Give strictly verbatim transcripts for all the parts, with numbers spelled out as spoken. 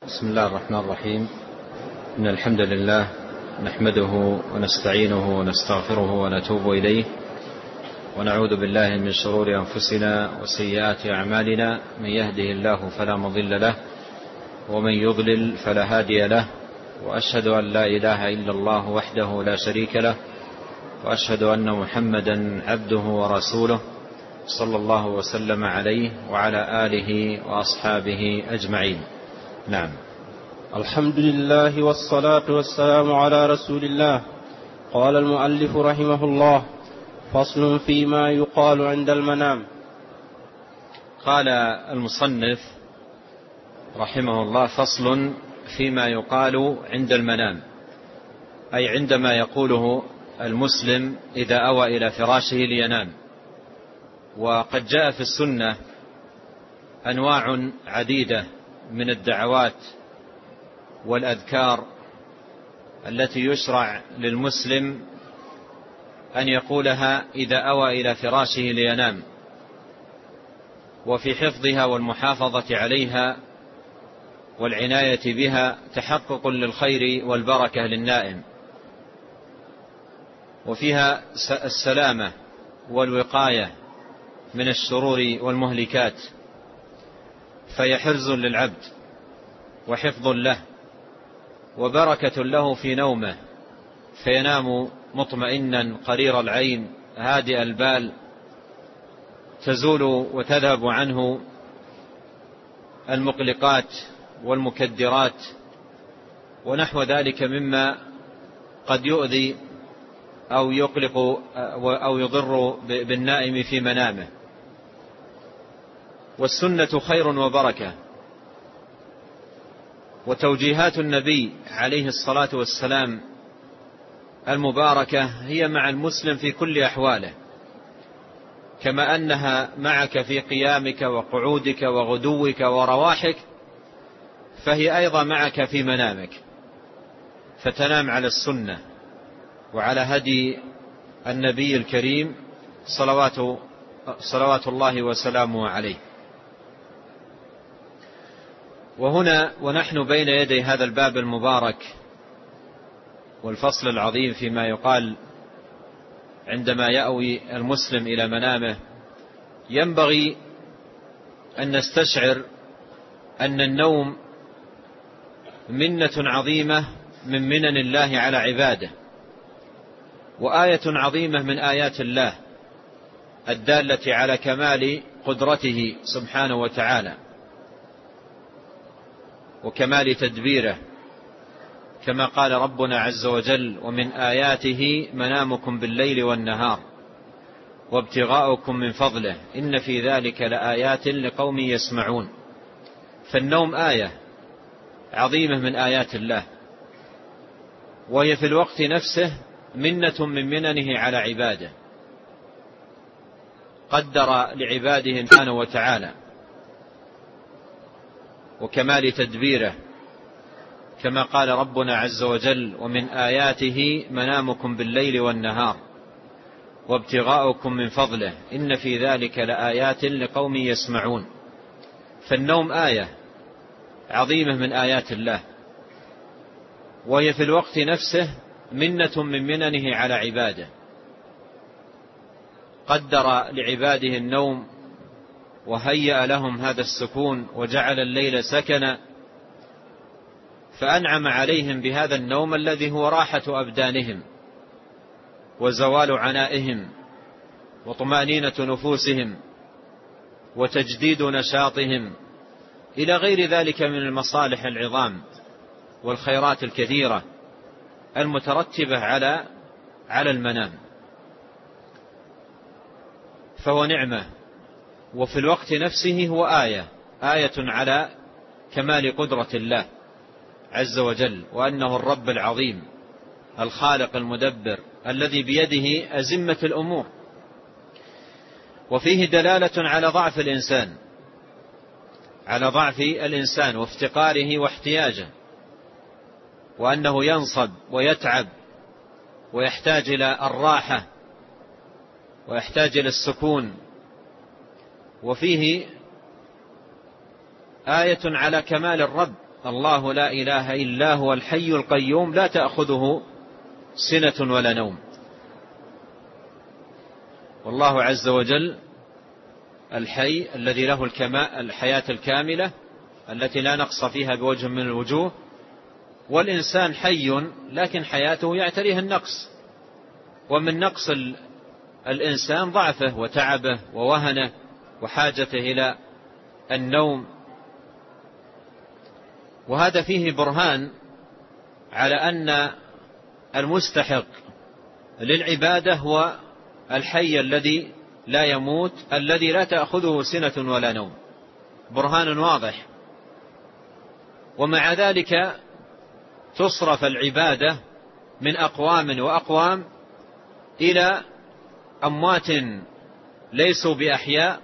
بسم الله الرحمن الرحيم. إن الحمد لله نحمده ونستعينه ونستغفره ونتوب إليه، ونعوذ بالله من شرور أنفسنا وسيئات أعمالنا. من يهده الله فلا مضل له، ومن يضلل فلا هادي له، وأشهد أن لا إله إلا الله وحده لا شريك له، وأشهد أن محمدا عبده ورسوله صلى الله وسلم عليه وعلى آله وأصحابه أجمعين. نعم. الحمد لله والصلاة والسلام على رسول الله. قال المؤلف رحمه الله: فصل فيما يقال عند المنام. قال المصنف رحمه الله: فصل فيما يقال عند المنام، أي عندما يقوله المسلم إذا أوى إلى فراشه لينام. وقد جاء في السنة أنواع عديدة من الدعوات والأذكار التي يشرع للمسلم أن يقولها إذا أوى إلى فراشه لينام، وفي حفظها والمحافظة عليها والعناية بها تحقق للخير والبركة للنائم، وفيها السلامة والوقاية من الشرور والمهلكات، فهي حرز للعبد وحفظ له وبركة له في نومه، فينام مطمئنا قرير العين هادئ البال، تزول وتذهب عنه المقلقات والمكدرات ونحو ذلك مما قد يؤذي أو يقلق أو يضر بالنائم في منامه. والسنة خير وبركة، وتوجيهات النبي عليه الصلاة والسلام المباركة هي مع المسلم في كل أحواله، كما أنها معك في قيامك وقعودك وغدوك ورواحك، فهي أيضا معك في منامك، فتنام على السنة وعلى هدي النبي الكريم صلوات, صلوات الله وسلامه عليه. وهنا ونحن بين يدي هذا الباب المبارك والفصل العظيم فيما يقال عندما يأوي المسلم إلى منامه، ينبغي أن نستشعر أن النوم منة عظيمة من منن الله على عباده، وآية عظيمة من آيات الله الدالة على كمال قدرته سبحانه وتعالى وكمال تدبيره، كما قال ربنا عز وجل: ومن آياته منامكم بالليل والنهار وابتغاؤكم من فضله إن في ذلك لآيات لقوم يسمعون. فالنوم آية عظيمة من آيات الله، وهي في الوقت نفسه منة من مننه على عباده، قدر لعباده سبحانه وتعالى وكمال تدبيره، كما قال ربنا عز وجل: ومن آياته منامكم بالليل والنهار وابتغاؤكم من فضله إن في ذلك لآيات لقوم يسمعون. فالنوم آية عظيمة من آيات الله، وهي في الوقت نفسه منة من مننه على عباده، قدر لعباده النوم وهيأ لهم هذا السكون وجعل الليل سكنا، فأنعم عليهم بهذا النوم الذي هو راحة أبدانهم وزوال عنائهم وطمأنينة نفوسهم وتجديد نشاطهم، إلى غير ذلك من المصالح العظام والخيرات الكثيرة المترتبة على على المنام. فهو نعمة، وفي الوقت نفسه هو آية آية على كمال قدرة الله عز وجل، وأنه الرب العظيم الخالق المدبر الذي بيده أزمة الأمور. وفيه دلالة على ضعف الإنسان على ضعف الإنسان وافتقاره واحتياجه، وأنه ينصب ويتعب ويحتاج إلى الراحة ويحتاج إلى السكون. وفيه آية على كمال الرب الله لا إله إلا هو الحي القيوم لا تأخذه سنة ولا نوم. والله عز وجل الحي الذي له الحياة الكاملة التي لا نقص فيها بوجه من الوجوه، والإنسان حي لكن حياته يعتريها النقص، ومن نقص الإنسان ضعفه وتعبه ووهنه وحاجته إلى النوم. وهذا فيه برهان على أن المستحق للعبادة هو الحي الذي لا يموت الذي لا تأخذه سنة ولا نوم، برهان واضح. ومع ذلك تصرف العبادة من أقوام وأقوام إلى أموات ليسوا بأحياء،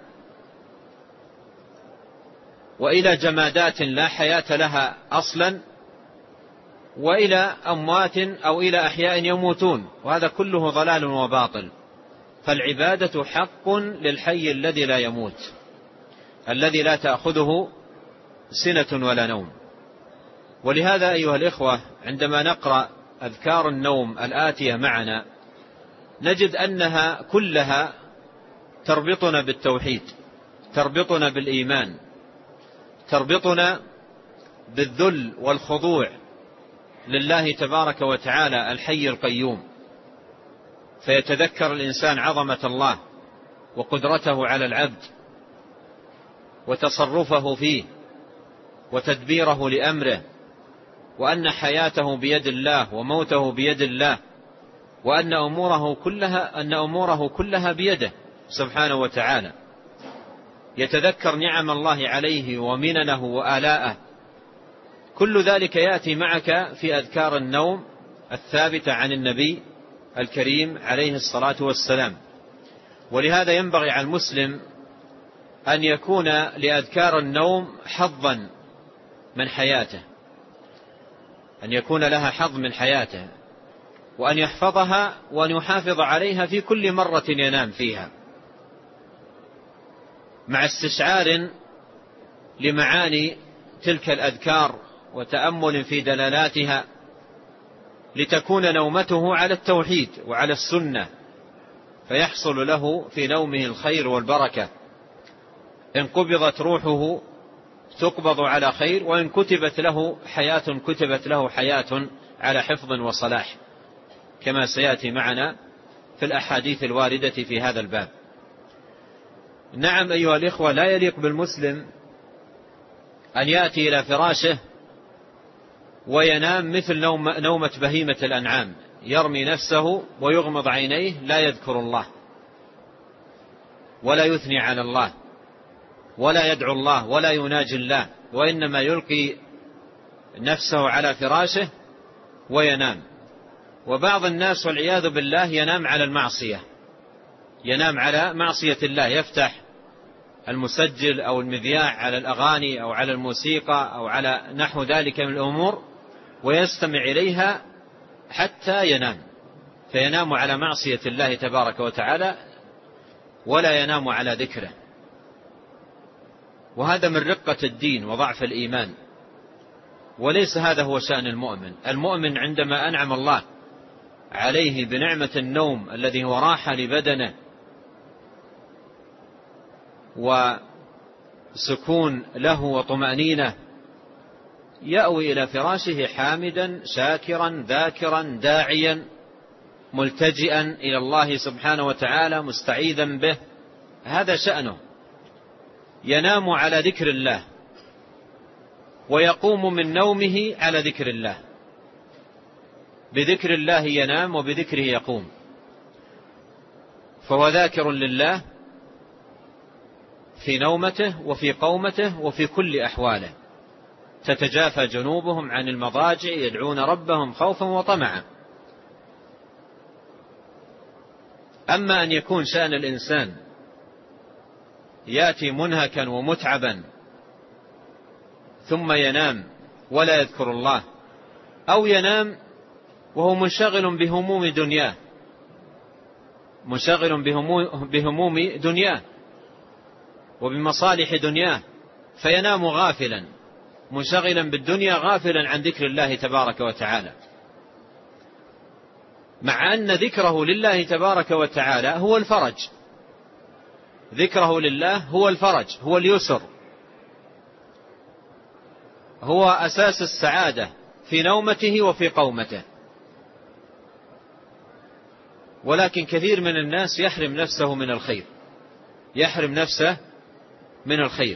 وإلى جمادات لا حياة لها أصلا، وإلى أموات أو إلى أحياء يموتون، وهذا كله ضلال وباطل. فالعبادة حق للحي الذي لا يموت الذي لا تأخذه سنة ولا نوم. ولهذا أيها الإخوة عندما نقرأ أذكار النوم الآتية معنا نجد أنها كلها تربطنا بالتوحيد، تربطنا بالإيمان، تربطنا بالذل والخضوع لله تبارك وتعالى الحي القيوم، فيتذكر الإنسان عظمة الله وقدرته على العبد وتصرفه فيه وتدبيره لأمره، وأن حياته بيد الله وموته بيد الله، وأن أموره كلها أن أموره كلها بيده سبحانه وتعالى. يتذكر نعم الله عليه ومننه وآلاءه. كل ذلك يأتي معك في أذكار النوم الثابتة عن النبي الكريم عليه الصلاة والسلام. ولهذا ينبغي على المسلم أن يكون لأذكار النوم حظا من حياته، أن يكون لها حظ من حياته، وأن يحفظها وأن يحافظ عليها في كل مرة ينام فيها، مع استشعار لمعاني تلك الأذكار وتأمل في دلالاتها، لتكون نومته على التوحيد وعلى السنة، فيحصل له في نومه الخير والبركة. إن قبضت روحه تقبض على خير، وإن كتبت له حياة كتبت له حياة على حفظ وصلاح، كما سيأتي معنا في الأحاديث الواردة في هذا الباب. نعم أيها الإخوة، لا يليق بالمسلم أن يأتي إلى فراشه وينام مثل نوم نومة بهيمة الأنعام، يرمي نفسه ويغمض عينيه، لا يذكر الله ولا يثني على الله ولا يدعو الله ولا يناجي الله، وإنما يلقي نفسه على فراشه وينام. وبعض الناس والعياذ بالله ينام على المعصية، ينام على معصية الله، يفتح المسجل أو المذياع على الأغاني أو على الموسيقى أو على نحو ذلك من الأمور ويستمع إليها حتى ينام، فينام على معصية الله تبارك وتعالى ولا ينام على ذكره. وهذا من رقة الدين وضعف الإيمان، وليس هذا هو شأن المؤمن. المؤمن عندما أنعم الله عليه بنعمة النوم الذي هو راحة لبدنه وسكون له وطمأنينة، يأوي إلى فراشه حامدا شاكرا ذاكرا داعيا ملتجئا إلى الله سبحانه وتعالى مستعيذا به. هذا شأنه، ينام على ذكر الله ويقوم من نومه على ذكر الله، بذكر الله ينام وبذكره يقوم، فهو ذاكر لله في نومته وفي قومته وفي كل أحواله. تتجافى جنوبهم عن المضاجع يدعون ربهم خوفا وطمعا. أما أن يكون شأن الإنسان يأتي منهكا ومتعبا ثم ينام ولا يذكر الله، أو ينام وهو منشغل بهموم دنياه، منشغل بهموم دنياه وبمصالح دنياه، فينام غافلا منشغلا بالدنيا غافلا عن ذكر الله تبارك وتعالى، مع أن ذكره لله تبارك وتعالى هو الفرج. ذكره لله هو الفرج، هو اليسر، هو أساس السعادة في نومته وفي قومته. ولكن كثير من الناس يحرم نفسه من الخير، يحرم نفسه من الخير.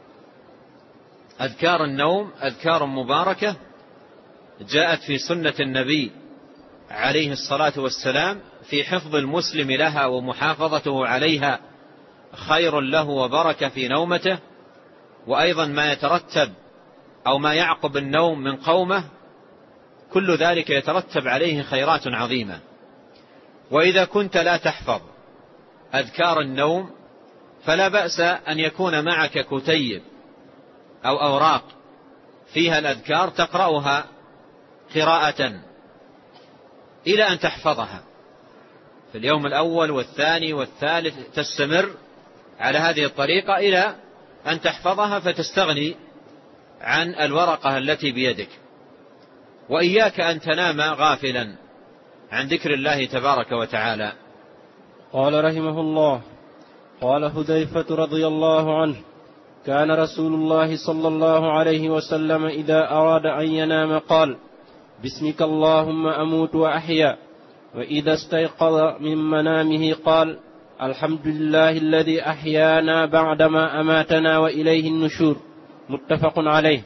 أذكار النوم أذكار مباركة جاءت في سنة النبي عليه الصلاة والسلام في حفظ المسلم لها ومحافظته عليها خير له وبركة في نومته. وأيضا ما يترتب أو ما يعقب النوم من قومه كل ذلك يترتب عليه خيرات عظيمة. وإذا كنت لا تحفظ أذكار النوم فلا بأس أن يكون معك كتيب أو أوراق فيها الأذكار تقرأها قراءة إلى أن تحفظها في اليوم الأول والثاني والثالث، تستمر على هذه الطريقة إلى أن تحفظها فتستغني عن الورقة التي بيدك. وإياك أن تنام غافلا عن ذكر الله تبارك وتعالى. قال رحمه الله: قال حذيفة رضي الله عنه: كان رسول الله صلى الله عليه وسلم إذا أراد أن ينام قال: باسمك اللهم أموت وأحيا. وإذا استيقظ من منامه قال: الحمد لله الذي أحيانا بعدما أماتنا وإليه النشور. متفق عليه.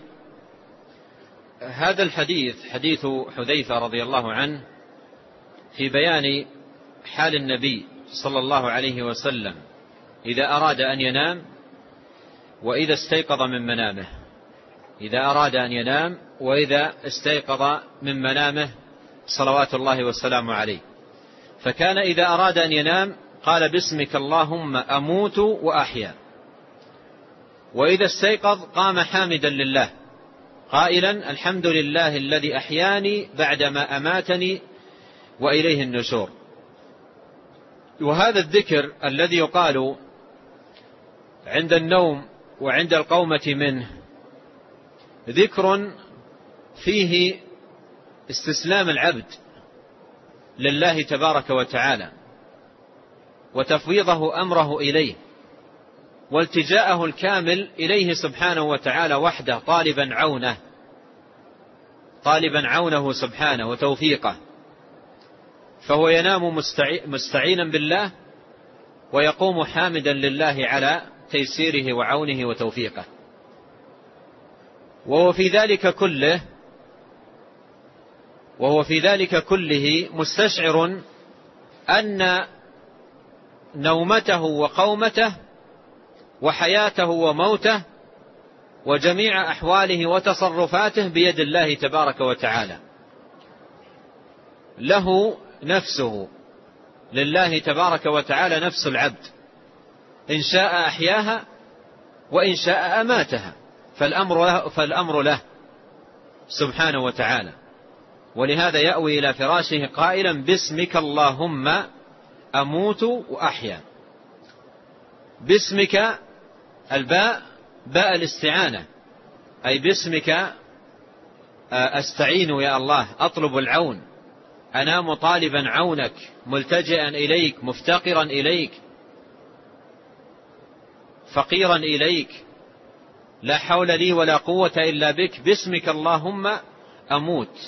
هذا الحديث حديث حذيفة رضي الله عنه في بيان حال النبي صلى الله عليه وسلم إذا أراد أن ينام وإذا استيقظ من منامه. إذا أراد أن ينام وإذا استيقظ من منامه صلوات الله والسلام عليه. فكان إذا أراد أن ينام قال: باسمك اللهم أموت وأحيا. وإذا استيقظ قام حامدا لله قائلا: الحمد لله الذي أحياني بعدما أماتني وإليه النشور. وهذا الذكر الذي يقال عند النوم وعند القومة منه ذكر فيه استسلام العبد لله تبارك وتعالى وتفويضه أمره إليه والتجاءه الكامل إليه سبحانه وتعالى وحده، طالبا عونه طالبا عونه سبحانه وتوفيقه. فهو ينام مستعينا بالله ويقوم حامدا لله على تيسيره وعونه وتوفيقه. وهو في ذلك كله وهو في ذلك كله مستشعر أن نومته وقومته وحياته وموته وجميع أحواله وتصرفاته بيد الله تبارك وتعالى. له نفسه، لله تبارك وتعالى نفس العبد، إن شاء أحياها وإن شاء أماتها، فالأمر له, فالأمر له سبحانه وتعالى. ولهذا يأوي إلى فراشه قائلا: باسمك اللهم أموت وأحيا. باسمك الباء باء الاستعانة، أي باسمك أستعين يا الله، أطلب العون، أنام طالبا عونك، ملتجئا إليك، مفتقرا إليك، فقيرا إليك، لا حول لي ولا قوة إلا بك. باسمك اللهم أموت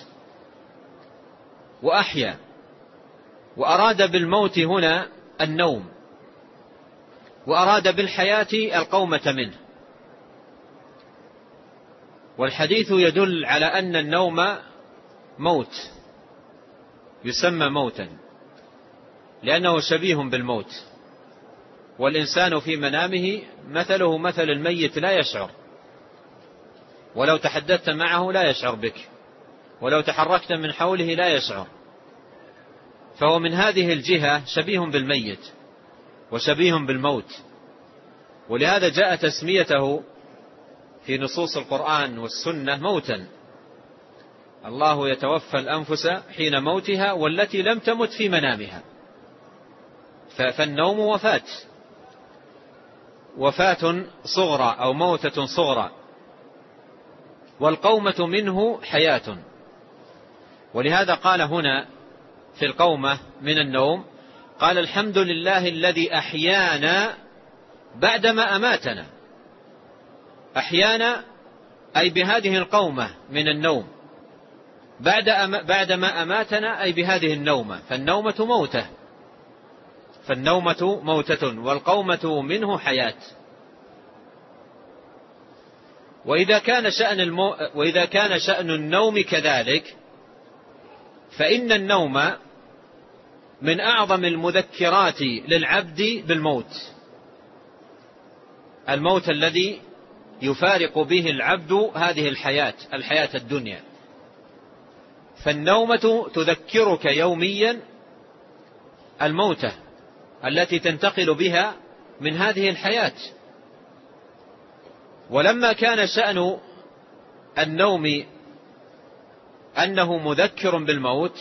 وأحيا. وأراد بالموت هنا النوم، وأراد بالحياة القومة منه. والحديث يدل على أن النوم موت، يسمى موتا لأنه شبيه بالموت. والإنسان في منامه مثله مثل الميت لا يشعر، ولو تحدثت معه لا يشعر بك، ولو تحركت من حوله لا يشعر. فهو من هذه الجهة شبيه بالميت وشبيه بالموت. ولهذا جاء تسميته في نصوص القرآن والسنة موتا. الله يتوفى الأنفس حين موتها والتي لم تمت في منامها. فالنوم وفاة، وفاة صغرى أو موتة صغرى. والقومة منه حياة. ولهذا قال هنا في القومة من النوم قال الحمد لله الذي أحيانا بعدما أماتنا. أحيانا أي بهذه القومة من النوم، بعد أم بعدما أماتنا أي بهذه النومة، فالنومة موتة فالنومة موتة والقومة منه حياة. وإذا كان شأن المو... وإذا كان شأن النوم كذلك فإن النوم من أعظم المذكرات للعبد بالموت، الموت الذي يفارق به العبد هذه الحياة الحياة الدنيا. فالنومة تذكرك يوميا الموتة التي تنتقل بها من هذه الحياة. ولما كان شأن النوم أنه مذكر بالموت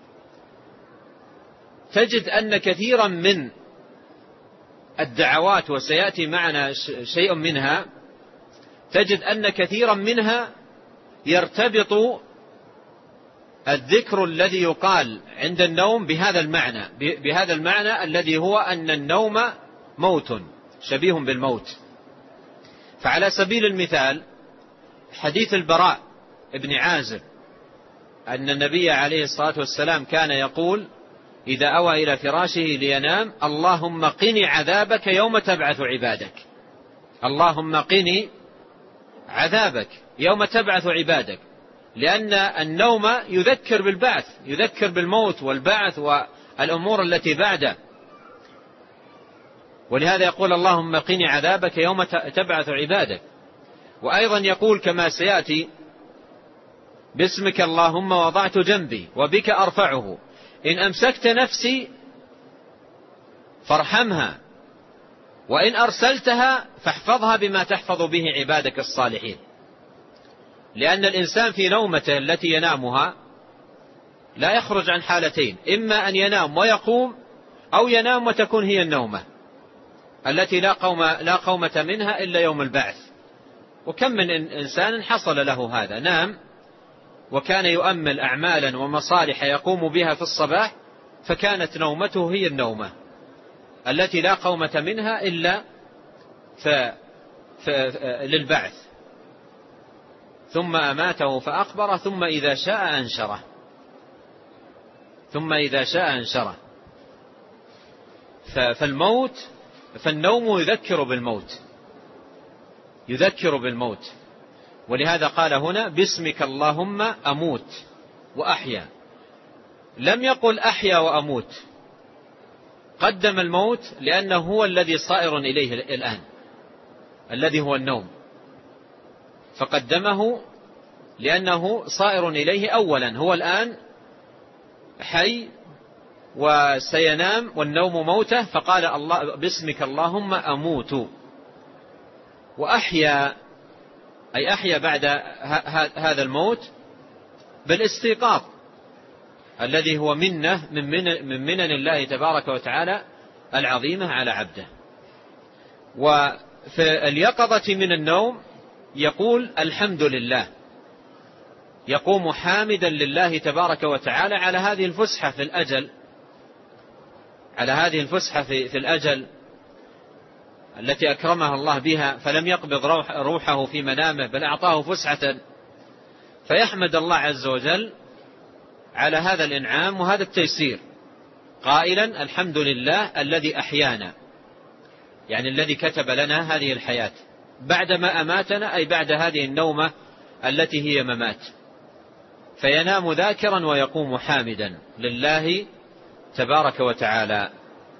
تجد أن كثيرا من الدعوات، وسيأتي معنا شيء منها، تجد أن كثيرا منها يرتبط الذكر الذي يقال عند النوم بهذا المعنى بهذا المعنى الذي هو أن النوم موت شبيه بالموت. فعلى سبيل المثال حديث البراء ابن عازب أن النبي عليه الصلاة والسلام كان يقول إذا أوى إلى فراشه لينام اللهم قني عذابك يوم تبعث عبادك، اللهم قني عذابك يوم تبعث عبادك، لأن النوم يذكر بالبعث، يذكر بالموت والبعث والأمور التي بعده. ولهذا يقول اللهم قني عذابك يوم تبعث عبادك. وأيضا يقول كما سيأتي باسمك اللهم وضعت جنبي وبك أرفعه إن أمسكت نفسي فارحمها وإن أرسلتها فاحفظها بما تحفظ به عبادك الصالحين. لأن الإنسان في نومته التي ينامها لا يخرج عن حالتين، إما أن ينام ويقوم أو ينام وتكون هي النومة التي لا قوم لا قومة منها إلا يوم البعث. وكم من إنسان حصل له هذا، نام وكان يؤمل أعمالا ومصالح يقوم بها في الصباح فكانت نومته هي النومة التي لا قومة منها إلا ف... ف... للبعث، ثم أماته فأقبره ثم إذا شاء أنشره ثم إذا شاء أنشره ف... فالموت فالنوم يذكر بالموت يذكر بالموت ولهذا قال هنا باسمك اللهم أموت وأحيا، لم يقل أحيا وأموت، قدم الموت لأنه هو الذي صائر إليه الآن الذي هو النوم، فقدمه لأنه صائر إليه أولا، هو الآن حي وسينام والنوم موته، فقال الله باسمك اللهم أموت وأحيا، أي أحيا بعد هذا الموت بالاستيقاظ الذي هو منه من من منن الله تبارك وتعالى العظيمة على عبده. وفي اليقظة من النوم يقول الحمد لله، يقوم حامدا لله تبارك وتعالى على هذه الفسحة في الأجل على هذه الفسحة في, في الأجل التي أكرمها الله بها، فلم يقبض روح روحه في منامه بل أعطاه فسحة، فيحمد الله عز وجل على هذا الإنعام وهذا التيسير قائلا الحمد لله الذي أحيانا، يعني الذي كتب لنا هذه الحياة بعدما أماتنا، أي بعد هذه النومة التي هي ممات، فينام ذاكرا ويقوم حامدا لله تبارك وتعالى.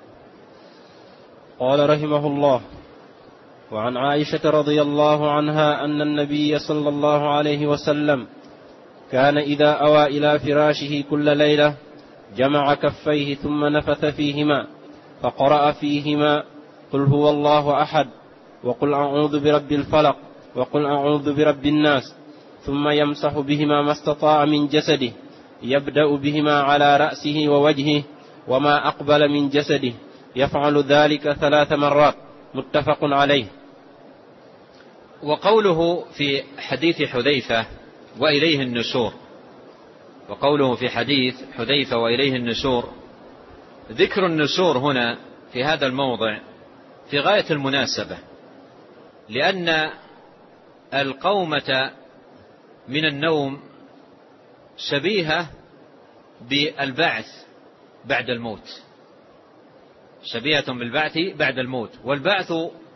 قال رحمه الله: وعن عائشة رضي الله عنها أن النبي صلى الله عليه وسلم كان إذا أوى إلى فراشه كل ليلة جمع كفيه ثم نفث فيهما فقرأ فيهما قل هو الله أحد وقل أعوذ برب الفلق وقل أعوذ برب الناس، ثم يمسح بهما ما استطاع من جسده، يبدأ بهما على رأسه ووجهه وما أقبل من جسده، يفعل ذلك ثلاث مرات، متفق عليه. وقوله في حديث حذيفة وإليه النشور، وقوله في حديث حذيفة وإليه النشور، ذكر النشور هنا في هذا الموضع في غاية المناسبة، لأن القومة من النوم شبيهة بالبعث بعد الموت، شبيهة بالبعث بعد الموت، والبعث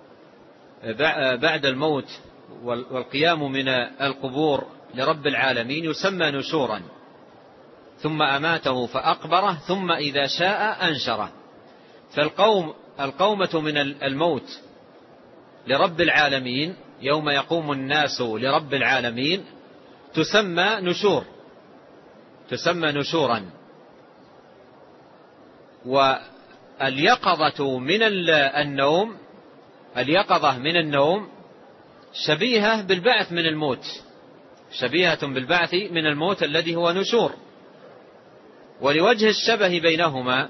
بعد الموت والقيام من القبور لرب العالمين يسمى نشورا، ثم أماته فأقبره ثم إذا شاء أنشره. فالقوم القومة من الموت لرب العالمين يوم يقوم الناس لرب العالمين تسمى نشور، تسمى نشورا. واليقظة من النوم، اليقظة من النوم شبيهة بالبعث من الموت، شبيهة بالبعث من الموت الذي هو نشور. ولوجه الشبه بينهما،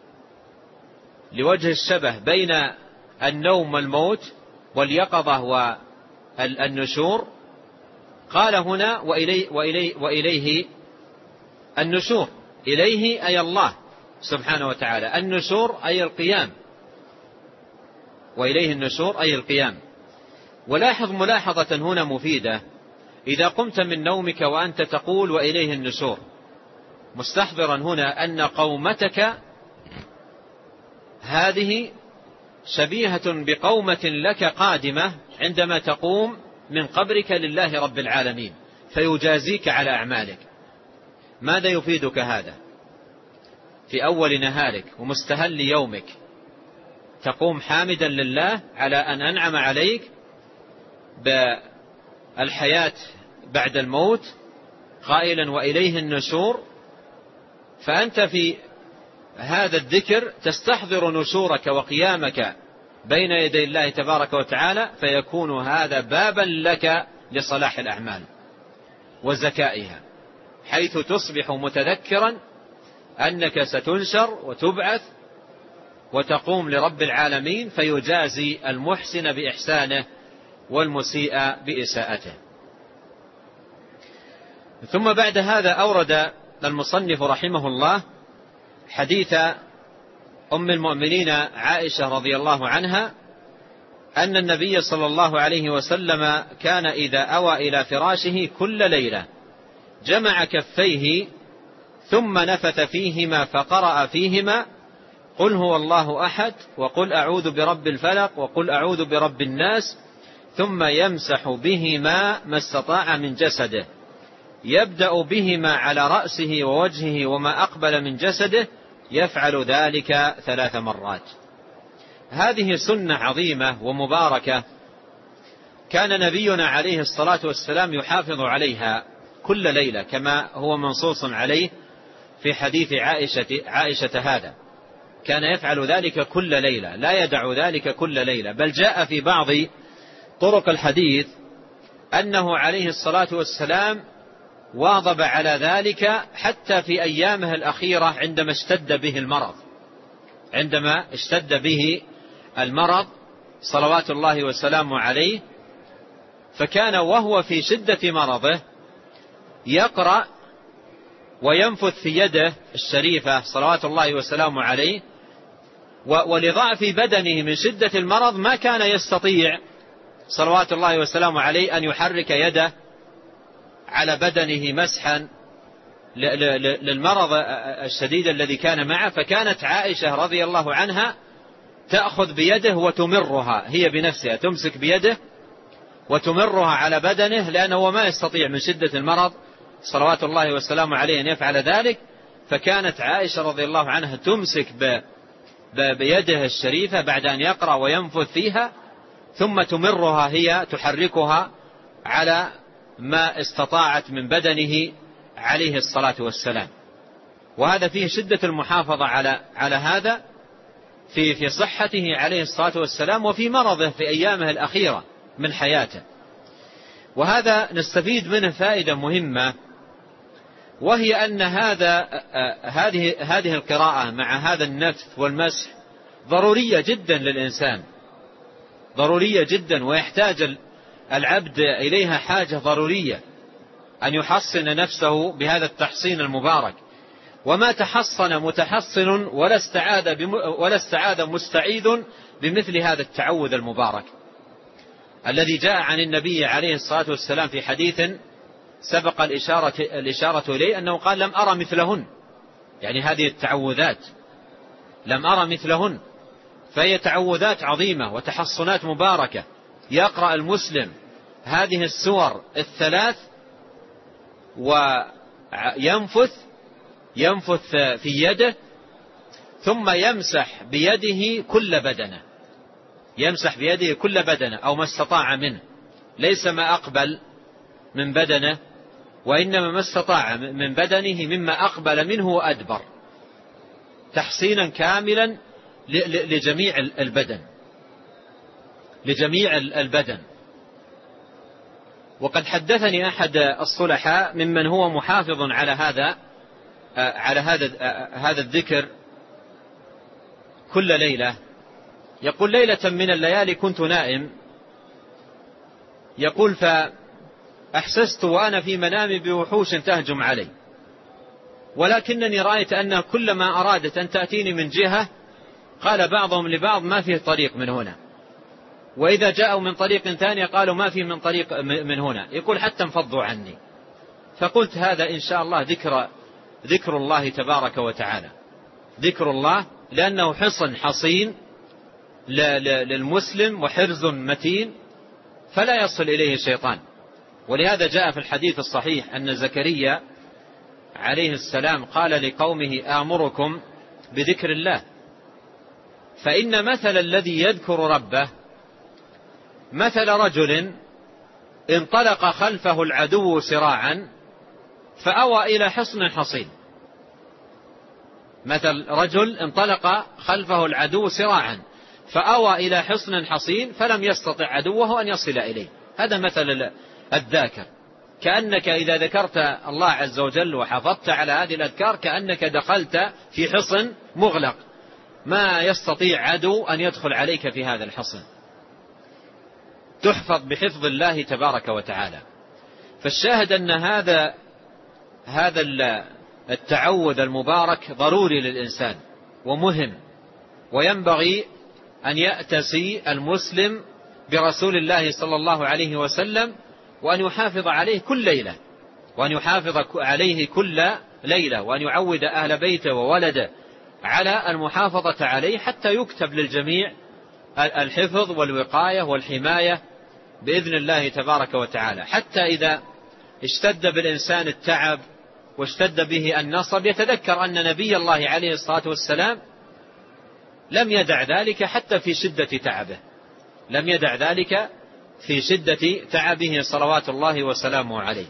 لوجه الشبه بين النوم والموت واليقظة والنشور، قال هنا وإليه, وإليه, وإليه النشور، إليه أي الله سبحانه وتعالى، النشور أي القيام، وإليه النشور أي القيام. ولاحظ ملاحظة هنا مفيدة، إذا قمت من نومك وأنت تقول وإليه النشور، مستحضرا هنا أن قومتك هذه شبيهة بقومة لك قادمة عندما تقوم من قبرك لله رب العالمين فيجازيك على أعمالك. ماذا يفيدك هذا؟ في أول نهارك ومستهل يومك تقوم حامدا لله على أن أنعم عليك بالحياة بعد الموت، قائلا وإليه النشور، فأنت في هذا الذكر تستحضر نشورك وقيامك بين يدي الله تبارك وتعالى، فيكون هذا بابا لك لصلاح الأعمال وزكائها، حيث تصبح متذكرا أنك ستنشر وتبعث وتقوم لرب العالمين فيجازي المحسن بإحسانه والمسيء بإساءته. ثم بعد هذا أورد المصنف رحمه الله حديث أم المؤمنين عائشة رضي الله عنها أن النبي صلى الله عليه وسلم كان إذا أوى إلى فراشه كل ليلة جمع كفيه ثم نفث فيهما فقرأ فيهما قل هو الله أحد وقل أعوذ برب الفلق وقل أعوذ برب الناس، ثم يمسح بهما ما استطاع من جسده، يبدأ بهما على رأسه ووجهه وما أقبل من جسده، يفعل ذلك ثلاث مرات. هذه سنة عظيمة ومباركة كان نبينا عليه الصلاة والسلام يحافظ عليها كل ليلة، كما هو منصوص عليه في حديث عائشة, عائشة هذا، كان يفعل ذلك كل ليلة، لا يدع ذلك كل ليلة، بل جاء في بعض طرق الحديث أنه عليه الصلاة والسلام واظب على ذلك حتى في أيامه الأخيرة عندما اشتد به المرض، عندما اشتد به المرض صلوات الله وسلامه عليه، فكان وهو في شدة مرضه يقرأ وينفث في يده الشريفة صلوات الله وسلامه عليه، ولضعف بدنه من شدة المرض ما كان يستطيع صلوات الله وسلامه عليه أن يحرك يده على بدنه مسحا للمرض الشديد الذي كان معه، فكانت عائشة رضي الله عنها تأخذ بيده وتمرها هي بنفسها، تمسك بيده وتمرها على بدنه، لأنه ما يستطيع من شدة المرض صلوات الله وسلامه عليه أن يفعل ذلك، فكانت عائشة رضي الله عنها تمسك بيده الشريفة بعد أن يقرأ وينفث فيها، ثم تمرها هي تحركها على ما استطاعت من بدنه عليه الصلاة والسلام. وهذا فيه شدة المحافظة على على هذا في في صحته عليه الصلاة والسلام وفي مرضه في أيامه الأخيرة من حياته. وهذا نستفيد منه فائدة مهمة، وهي أن هذا هذه هذه القراءة مع هذا النفث والمسح ضرورية جدا للإنسان، ضرورية جدا، ويحتاج العبد إليها حاجة ضرورية، أن يحصن نفسه بهذا التحصين المبارك. وما تحصن متحصن ولا استعاذ بم... ولا استعاذ مستعيذ بمثل هذا التعوذ المبارك الذي جاء عن النبي عليه الصلاة والسلام في حديث سبق الإشارة, الإشارة إليه، أنه قال: لم أرى مثلهن، يعني هذه التعوذات لم أرى مثلهن. فهي تعوذات عظيمة وتحصنات مباركة. يقرأ المسلم هذه السور الثلاث وينفث ينفث في يده، ثم يمسح بيده كل بدنه، يمسح بيده كل بدنه أو ما استطاع منه، ليس ما أقبل من بدنه، وإنما ما استطاع من بدنه مما أقبل منه وأدبر، تحصينا كاملا لجميع البدن لجميع البدن. وقد حدثني أحد الصلحاء ممن هو محافظ على هذا على هذا هذا الذكر كل ليلة، يقول: ليلة من الليالي كنت نائم، يقول: فأحسست وأنا في منامي بوحوش تهجم علي، ولكنني رأيت أن كلما أرادت أن تأتيني من جهة قال بعضهم لبعض: ما فيه طريق من هنا، وإذا جاءوا من طريق ثاني قالوا: ما فيه من طريق من هنا، يقول: حتى انفضوا عني. فقلت: هذا إن شاء الله ذكر ذكر الله تبارك وتعالى، ذكر الله، لأنه حصن حصين للمسلم وحرز متين فلا يصل إليه الشيطان. ولهذا جاء في الحديث الصحيح أن زكريا عليه السلام قال لقومه: آمركم بذكر الله، فإن مثل الذي يذكر ربه مثل رجل انطلق خلفه العدو سراعا فأوى إلى حصن حصين. مثل رجل انطلق خلفه العدو سراعا فأوى إلى حصن حصين فلم يستطع عدوه أن يصل إليه. هذا مثل الذاكر، كأنك إذا ذكرت الله عز وجل وحافظت على هذه الأذكار كأنك دخلت في حصن مغلق ما يستطيع عدو أن يدخل عليك في هذا الحصن، تحفظ بحفظ الله تبارك وتعالى. فالشاهد أن هذا هذا التعوذ المبارك ضروري للإنسان ومهم، وينبغي أن يأتسي المسلم برسول الله صلى الله عليه وسلم وأن يحافظ عليه كل ليلة وأن يحافظ عليه كل ليلة وأن يعود أهل بيته وولده على المحافظة عليه حتى يكتب للجميع الحفظ والوقاية والحماية بإذن الله تبارك وتعالى، حتى إذا اشتد بالإنسان التعب واشتد به النصب يتذكر أن نبي الله عليه الصلاة والسلام لم يدع ذلك حتى في شدة تعبه، لم يدع ذلك في شدة تعبه صلوات الله وسلامه عليه.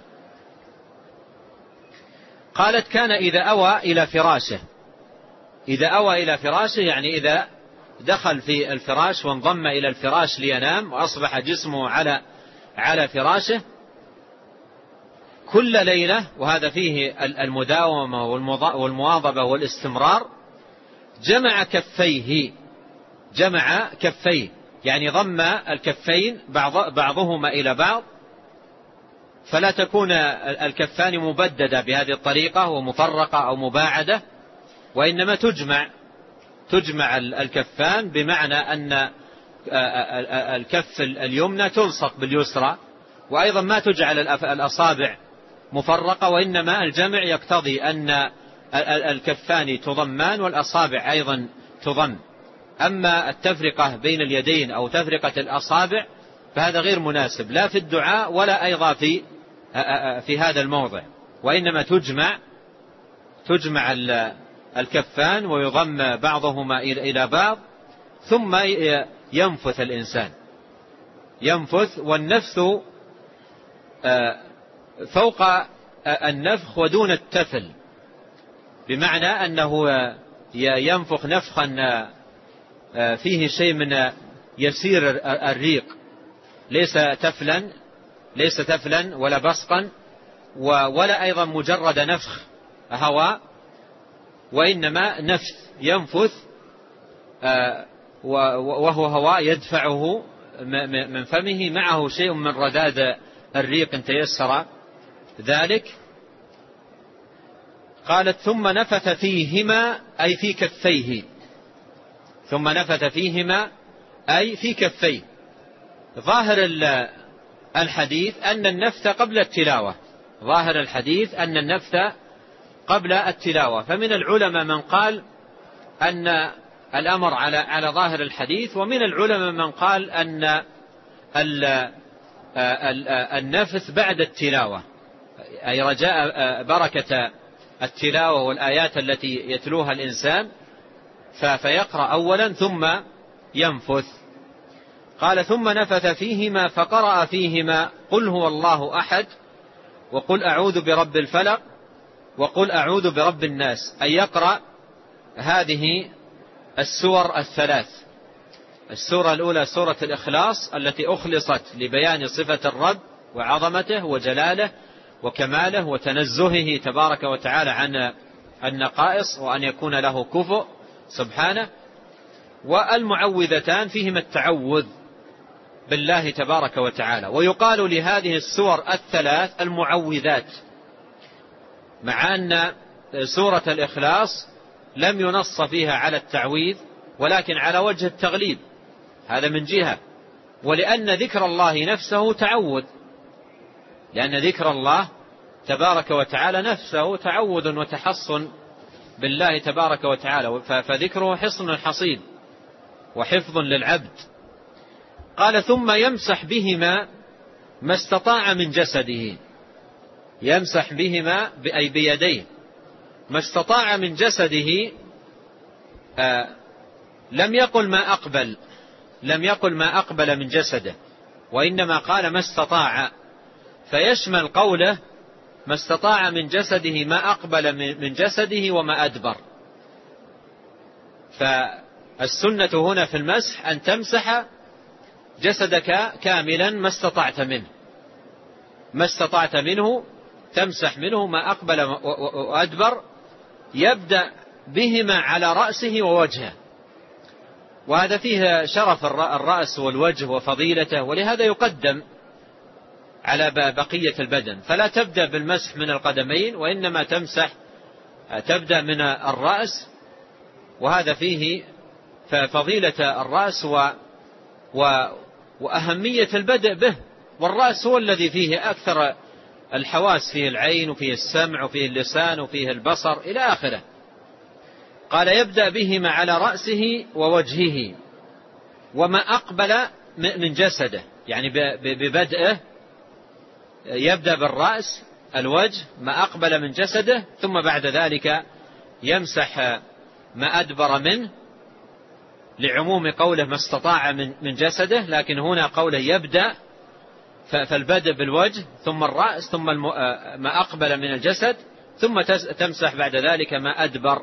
قالت: كان إذا أوى إلى فراشه، إذا أوى إلى فراشه يعني إذا دخل في الفراش وانضم إلى الفراش لينام وأصبح جسمه على على فراشه كل ليلة، وهذا فيه المداومة والمواظبة والاستمرار، جمع كفيه جمع كفيه يعني ضم الكفين بعض بعضهما إلى بعض، فلا تكون الكفان مبددة بهذه الطريقة ومفرقة أو مباعدة، وإنما تجمع تجمع الكفان، بمعنى أن الكف اليمنى تلصق باليسرى، وأيضا ما تجعل الأصابع مفرقة، وإنما الجمع يقتضي أن الكفان تضمان والأصابع أيضا تضم. أما التفرقة بين اليدين أو تفرقة الأصابع فهذا غير مناسب لا في الدعاء ولا أيضا في في هذا الموضع، وإنما تجمع تجمع الكفان ويضم بعضهما إلى بعض، ثم ينفث الإنسان ينفث، والنفث فوق النفخ ودون التفل، بمعنى أنه ينفخ نفخا فيه شيء من يسير الريق، ليس تفلا ليس تفلا ولا بصقا ولا أيضا مجرد نفخ هواء، وإنما نفث ينفث وهو هواء يدفعه من فمه معه شيء من رذاذ الريق إن تيسر ذلك. قالت ثم نفث فيهما أي في كفيه، ثم نفث فيهما أي في كفيه. ظاهر الحديث أن النفث قبل التلاوة، ظاهر الحديث أن النفث قبل التلاوة. فمن العلماء من قال أن الأمر على على ظاهر الحديث، ومن العلماء من قال أن النفث بعد التلاوة، أي رجاء بركة التلاوة والآيات التي يتلوها الإنسان فيقرأ أولا ثم ينفث. قال ثم نفث فيهما فقرأ فيهما قل هو الله أحد وقل أعوذ برب الفلق وقل أعوذ برب الناس، أي يقرأ هذه السور الثلاث. السورة الأولى سورة الإخلاص التي أخلصت لبيان صفة الرب وعظمته وجلاله وكماله وتنزهه تبارك وتعالى عن النقائص وأن يكون له كفؤ سبحانه. والمعوذتان فيهما التعوذ بالله تبارك وتعالى. ويقال لهذه السور الثلاث المعوذات، مع أن سورة الإخلاص لم ينص فيها على التعويذ ولكن على وجه التغليب، هذا من جهة، ولأن ذكر الله نفسه تعوذ، لأن ذكر الله تبارك وتعالى نفسه تعوذ وتحصن بالله تبارك وتعالى، فذكره حصن حصين وحفظ للعبد. قال ثم يمسح بهما ما استطاع من جسده، يمسح بهما أي بيديه ما استطاع من جسده. آه لم يقل ما أقبل، لم يقل ما أقبل من جسده، وإنما قال ما استطاع، فيشمل قوله ما استطاع من جسده ما أقبل من جسده وما أدبر. فالسنة هنا في المسح أن تمسح جسدك كاملا ما استطعت منه، ما استطعت منه تمسح منه ما أقبل وأدبر، يبدأ بهما على رأسه ووجهه، وهذا فيه شرف الرأس والوجه وفضيلته، ولهذا يقدم على بقية البدن. فلا تبدأ بالمسح من القدمين، وإنما تمسح تبدأ من الرأس، وهذا فيه فضيلة الرأس و و وأهمية البدء به. والرأس هو الذي فيه أكثر الحواس، فيه العين وفيه السمع وفيه اللسان وفيه البصر إلى آخره. قال يبدأ بهما على رأسه ووجهه وما أقبل من جسده، يعني ببدءه يبدأ بالرأس الوجه ما أقبل من جسده، ثم بعد ذلك يمسح ما أدبر منه، لعموم قوله ما استطاع من جسده، لكن هنا قوله يبدأ، فالبدء بالوجه ثم الرأس ثم ما أقبل من الجسد، ثم تمسح بعد ذلك ما أدبر.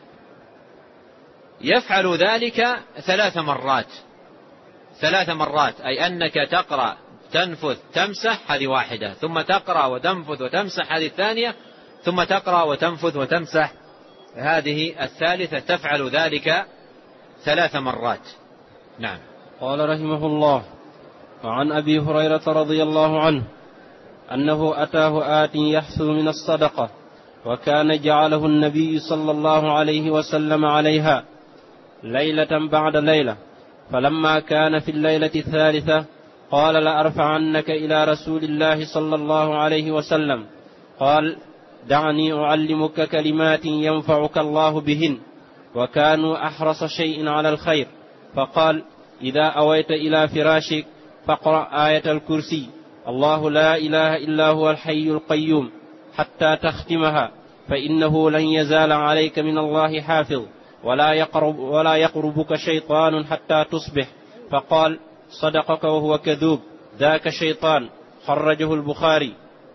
يفعل ذلك ثلاث مرات، ثلاث مرات، أي أنك تقرأ تنفث تمسح هذه واحدة، ثم تقرأ وتنفث وتمسح هذه الثانية، ثم تقرأ وتنفث وتمسح هذه الثالثة. تفعل ذلك ثلاث مرات. نعم. قال رحمه الله: وعن أبي هريرة رضي الله عنه أنه أتاه آت يحثو من الصدقة، وكان جعله النبي صلى الله عليه وسلم عليها ليلة بعد ليلة، فلما كان في الليلة الثالثة قال لأرفعنك إلى رسول الله صلى الله عليه وسلم. قال: دعني أعلمك كلمات ينفعك الله بهن. وكانوا أحرص شيء على الخير، فقال: إذا أويت إلى فراشك فاقرأ آية الكرسي، الله لا إله إلا هو الحي القيوم، حتى تختمها، فإنه لن يزال عليك من الله حافظ، ولا يقرب ولا يقربك شيطان حتى تصبح. فقال: صدقك وهو كذوب، ذاك شيطان. خرجه البخاري.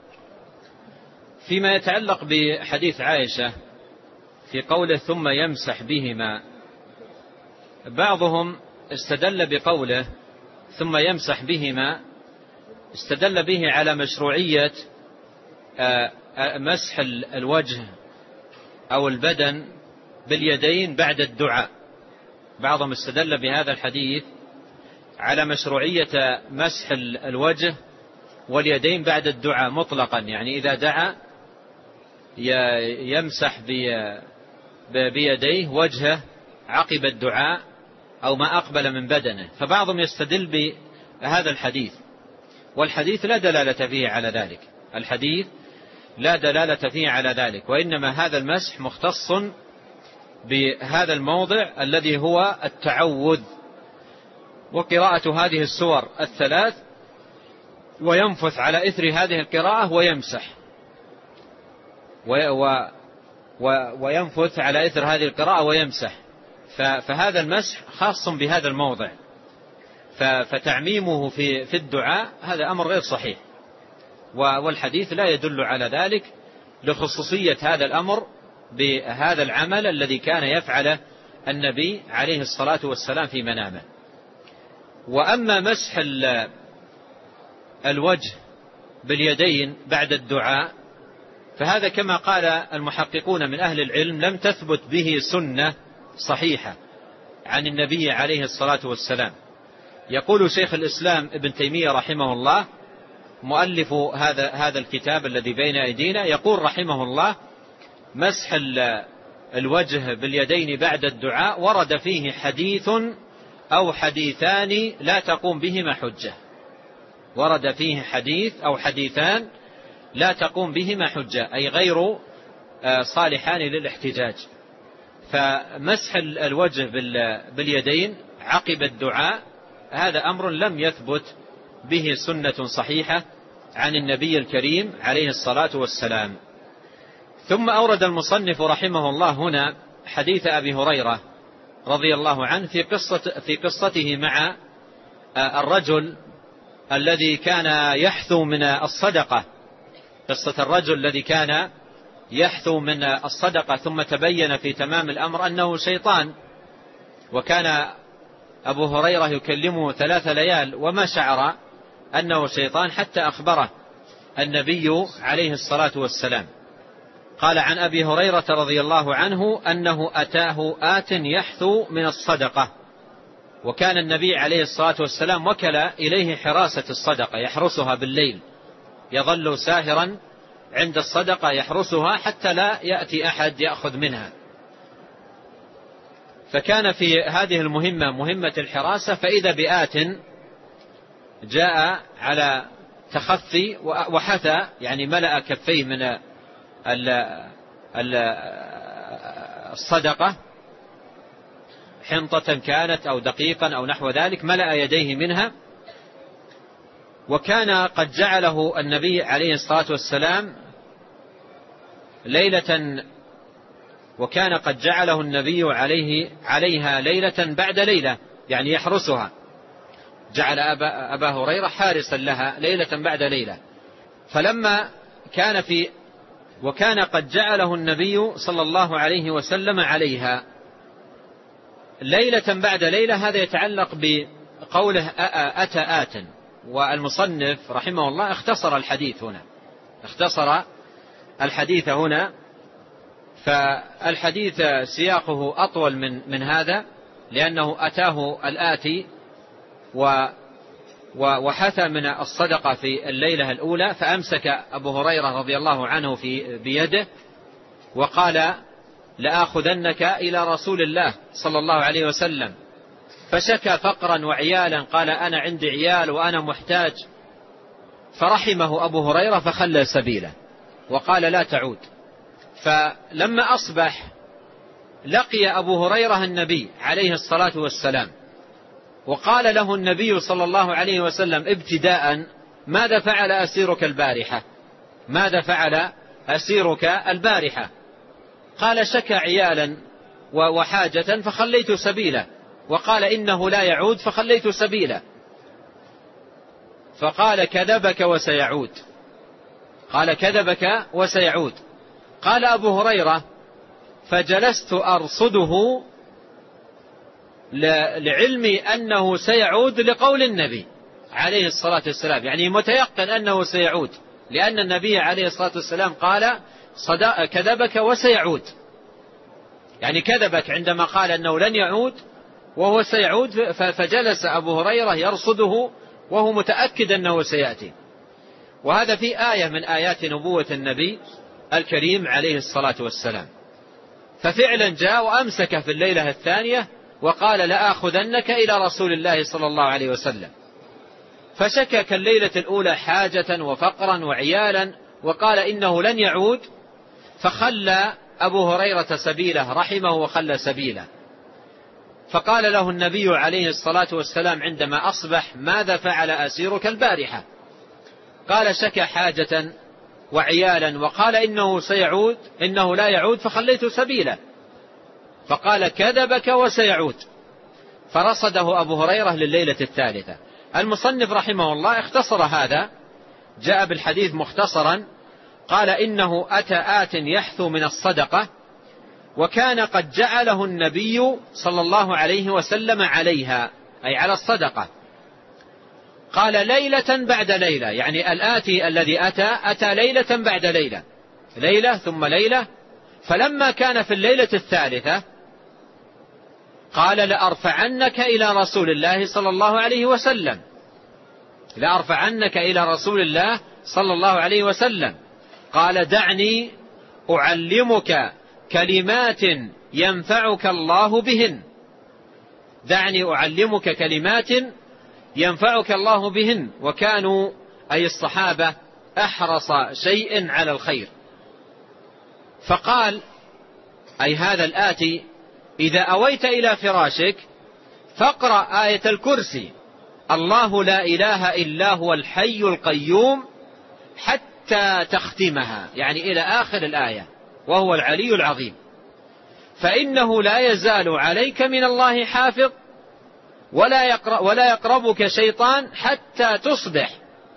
فيما يتعلق بحديث عائشة في قوله ثم يمسح بهما، بعضهم استدل بقوله ثم يمسح بهما، استدل به على مشروعية مسح الوجه أو البدن باليدين بعد الدعاء. بعضهم استدل بهذا الحديث على مشروعية مسح الوجه واليدين بعد الدعاء مطلقا، يعني إذا دعا يمسح بيديه وجهه عقب الدعاء أو ما أقبل من بدنه. فبعضهم يستدل بهذا الحديث، والحديث لا دلالة فيه على ذلك، الحديث لا دلالة فيه على ذلك، وإنما هذا المسح مختص بهذا الموضع الذي هو التعوذ وقراءة هذه السور الثلاث، وينفث على إثر هذه القراءة ويمسح وينفث على إثر هذه القراءة ويمسح. فهذا المسح خاص بهذا الموضع، فتعميمه في في الدعاء هذا أمر غير صحيح، والحديث لا يدل على ذلك لخصوصية هذا الأمر بهذا العمل الذي كان يفعله النبي عليه الصلاة والسلام في منامه. وأما مسح الوجه باليدين بعد الدعاء فهذا كما قال المحققون من أهل العلم لم تثبت به سنة صحيحة عن النبي عليه الصلاة والسلام. يقول شيخ الإسلام ابن تيمية رحمه الله مؤلف هذا هذا الكتاب الذي بين أيدينا، يقول رحمه الله: مسح الوجه باليدين بعد الدعاء ورد فيه حديث أو حديثان لا تقوم بهما حجة. ورد فيه حديث أو حديثان لا تقوم بهما حجة، أي غير صالحان للاحتجاج. فمسح الوجه باليدين عقب الدعاء هذا أمر لم يثبت به سنة صحيحة عن النبي الكريم عليه الصلاة والسلام. ثم أورد المصنف رحمه الله هنا حديث أبي هريرة رضي الله عنه في قصة في قصته مع الرجل الذي كان يحثو من الصدقة، قصة الرجل الذي كان يحثو من الصدقة ثم تبين في تمام الأمر أنه شيطان، وكان أبو هريرة يكلمه ثلاث ليال وما شعر أنه شيطان حتى أخبره النبي عليه الصلاة والسلام. قال عن أبي هريرة رضي الله عنه أنه أتاه آت يحثو من الصدقة، وكان النبي عليه الصلاة والسلام وكل إليه حراسة الصدقة، يحرسها بالليل، يظل ساهرا عند الصدقة يحرسها حتى لا يأتي أحد يأخذ منها. فكان في هذه المهمة مهمة الحراسة، فإذا بآت جاء على تخفي وحثى، يعني ملأ كفيه من الصدقة، حنطة كانت أو دقيقا أو نحو ذلك، ملأ يديه منها. وكان قد جعله النبي عليه الصلاة والسلام ليلة وكان قد جعله النبي عليه عليها ليلة بعد ليلة، يعني يحرسها، جعل أبا, أبا هريرة حارسا لها ليلة بعد ليلة. فلما كان في وكان قد جعله النبي صلى الله عليه وسلم عليها ليلة بعد ليلة، هذا يتعلق بقوله أتى آت، والمصنف رحمه الله اختصر الحديث هنا اختصر الحديث هنا فالحديث سياقه أطول من من هذا، لأنه أتاه الآتي وحثى من الصدقة في الليلة الأولى، فأمسك أبو هريرة رضي الله عنه في بيده وقال: لآخذنك إلى رسول الله صلى الله عليه وسلم. فشكى فقرا وعيالا، قال: أنا عندي عيال وأنا محتاج. فرحمه أبو هريرة فخلى سبيله وقال: لا تعود. فلما أصبح لقي أبو هريرة النبي عليه الصلاة والسلام، وقال له النبي صلى الله عليه وسلم ابتداء: ماذا فعل أسيرك البارحة؟ ماذا فعل أسيرك البارحة؟ قال: شكى عيالا وحاجة فخليت سبيله، وقال: إنه لا يعود فخليت سبيله. فقال: كذبك وسيعود. قال: كذبك وسيعود. قال أبو هريرة: فجلست أرصده لعلمي أنه سيعود لقول النبي عليه الصلاة والسلام، يعني متيقن أنه سيعود، لأن النبي عليه الصلاة والسلام قال: كذبك وسيعود، يعني كذبك عندما قال أنه لن يعود، وهو سيعود، فجلس أبو هريرة يرصده وهو متأكد أنه سيأتي. وهذا في آية من آيات نبوة النبي الكريم عليه الصلاة والسلام. ففعلا جاء وأمسك في الليلة الثانية وقال لآخذنك إلى رسول الله صلى الله عليه وسلم. فشكى كالليلة الأولى حاجة وفقرا وعيالا وقال إنه لن يعود، فخلى أبو هريرة سبيله رحمه وخلى سبيله. فقال له النبي عليه الصلاة والسلام عندما أصبح ماذا فعل أسيرك البارحة؟ قال شكى حاجة وعيالا وقال إنه سيعود إنه لا يعود فخليت سبيله. فقال كذبك وسيعود. فرصده أبو هريرة لليلة الثالثة. المصنف رحمه الله اختصر هذا، جاء بالحديث مختصرا، قال إنه أتى آت يحثو من الصدقة وكان قد جعله النبي صلى الله عليه وسلم عليها، أي على الصدقة. قال ليلة بعد ليلة، يعني الآتي الذي أتى أتى ليلة بعد ليلة، ليلة ثم ليلة. فلما كان في الليلة الثالثة قال لأرفعنك إلى رسول الله صلى الله عليه وسلم، لأرفعنك إلى رسول الله صلى الله عليه وسلم. قال دعني أعلمك كلمات ينفعك الله بهن، دعني أعلمك كلمات ينفعك الله بهن. وكانوا أي الصحابة أحرص شيء على الخير. فقال أي هذا الآتي إذا أويت إلى فراشك فاقرأ آية الكرسي الله لا إله إلا هو الحي القيوم حتى تختمها، يعني إلى آخر الآية، وهو العلي العظيم. فإنه لا يزال عليك من الله حافظ ولا يقرب ولا يقربك شيطان حتى تصبح،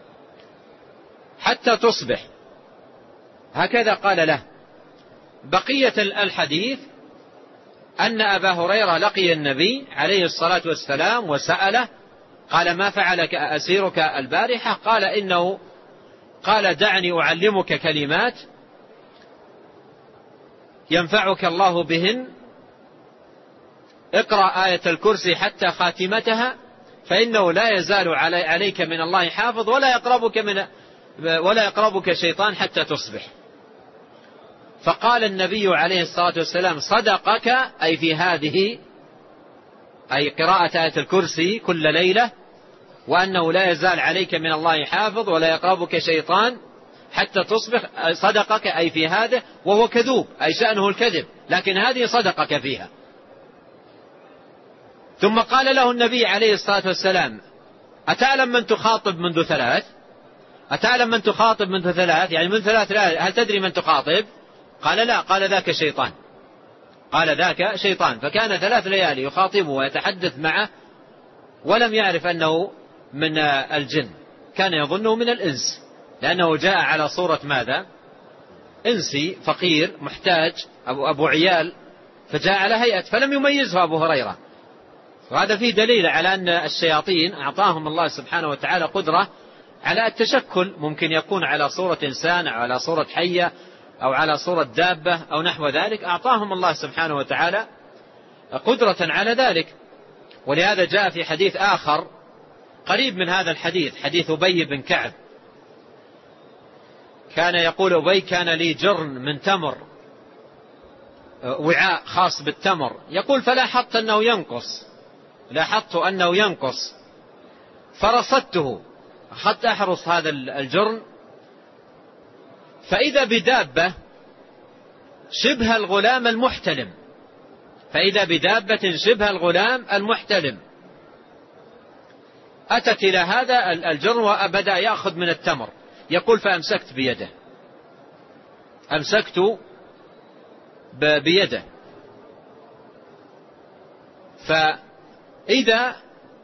حتى تصبح. هكذا قال له. بقية الحديث أن أبا هريرة لقي النبي عليه الصلاة والسلام وسأله، قال ما فعلك أسيرك البارحة؟ قال إنه قال دعني أعلمك كلمات ينفعك الله بهن، اقرأ آية الكرسي حتى خاتمتها فإنه لا يزال عليك من الله حافظ ولا يقربك من ولا يقربك شيطان حتى تصبح. فقال النبي عليه الصلاة والسلام صدقك، أي في هذه أي قراءة آية الكرسي كل ليلة، وأنه لا يزال عليك من الله حافظ ولا يقربك شيطان حتى تصبح. صدقك أي في هذا، وهو كذوب أي شأنه الكذب، لكن هذه صدقك فيها. ثم قال له النبي عليه الصلاة والسلام أتعلم من تخاطب منذ ثلاث؟ أتعلم من تخاطب منذ ثلاث يعني من ثلاث ليالي، هل تدري من تخاطب؟ قال لا. قال ذاك شيطان، قال ذاك شيطان. فكان ثلاث ليالي يخاطبه ويتحدث معه ولم يعرف أنه من الجن، كان يظنه من الإنس، لأنه جاء على صورة ماذا؟ إنسي فقير محتاج أبو, أبو عيال، فجاء على هيئة، فلم يميزه أبو هريرة. وهذا فيه دليل على أن الشياطين أعطاهم الله سبحانه وتعالى قدرة على التشكل، ممكن يكون على صورة إنسان أو على صورة حية أو على صورة دابة أو نحو ذلك، أعطاهم الله سبحانه وتعالى قدرة على ذلك. ولهذا جاء في حديث آخر قريب من هذا الحديث، حديث أبي بن كعب، كان يقول أبي كان لي جرن من تمر، وعاء خاص بالتمر، يقول فلاحظت أنه ينقص، لاحظت أنه ينقص فرصدته، أخذت أحرص هذا الجرن، فإذا بدابة شبه الغلام المحتلم، فإذا بدابة شبه الغلام المحتلم أتت إلى هذا الجرن وبدأ يأخذ من التمر، يقول فأمسكت بيده، أمسكت بيده، فإذا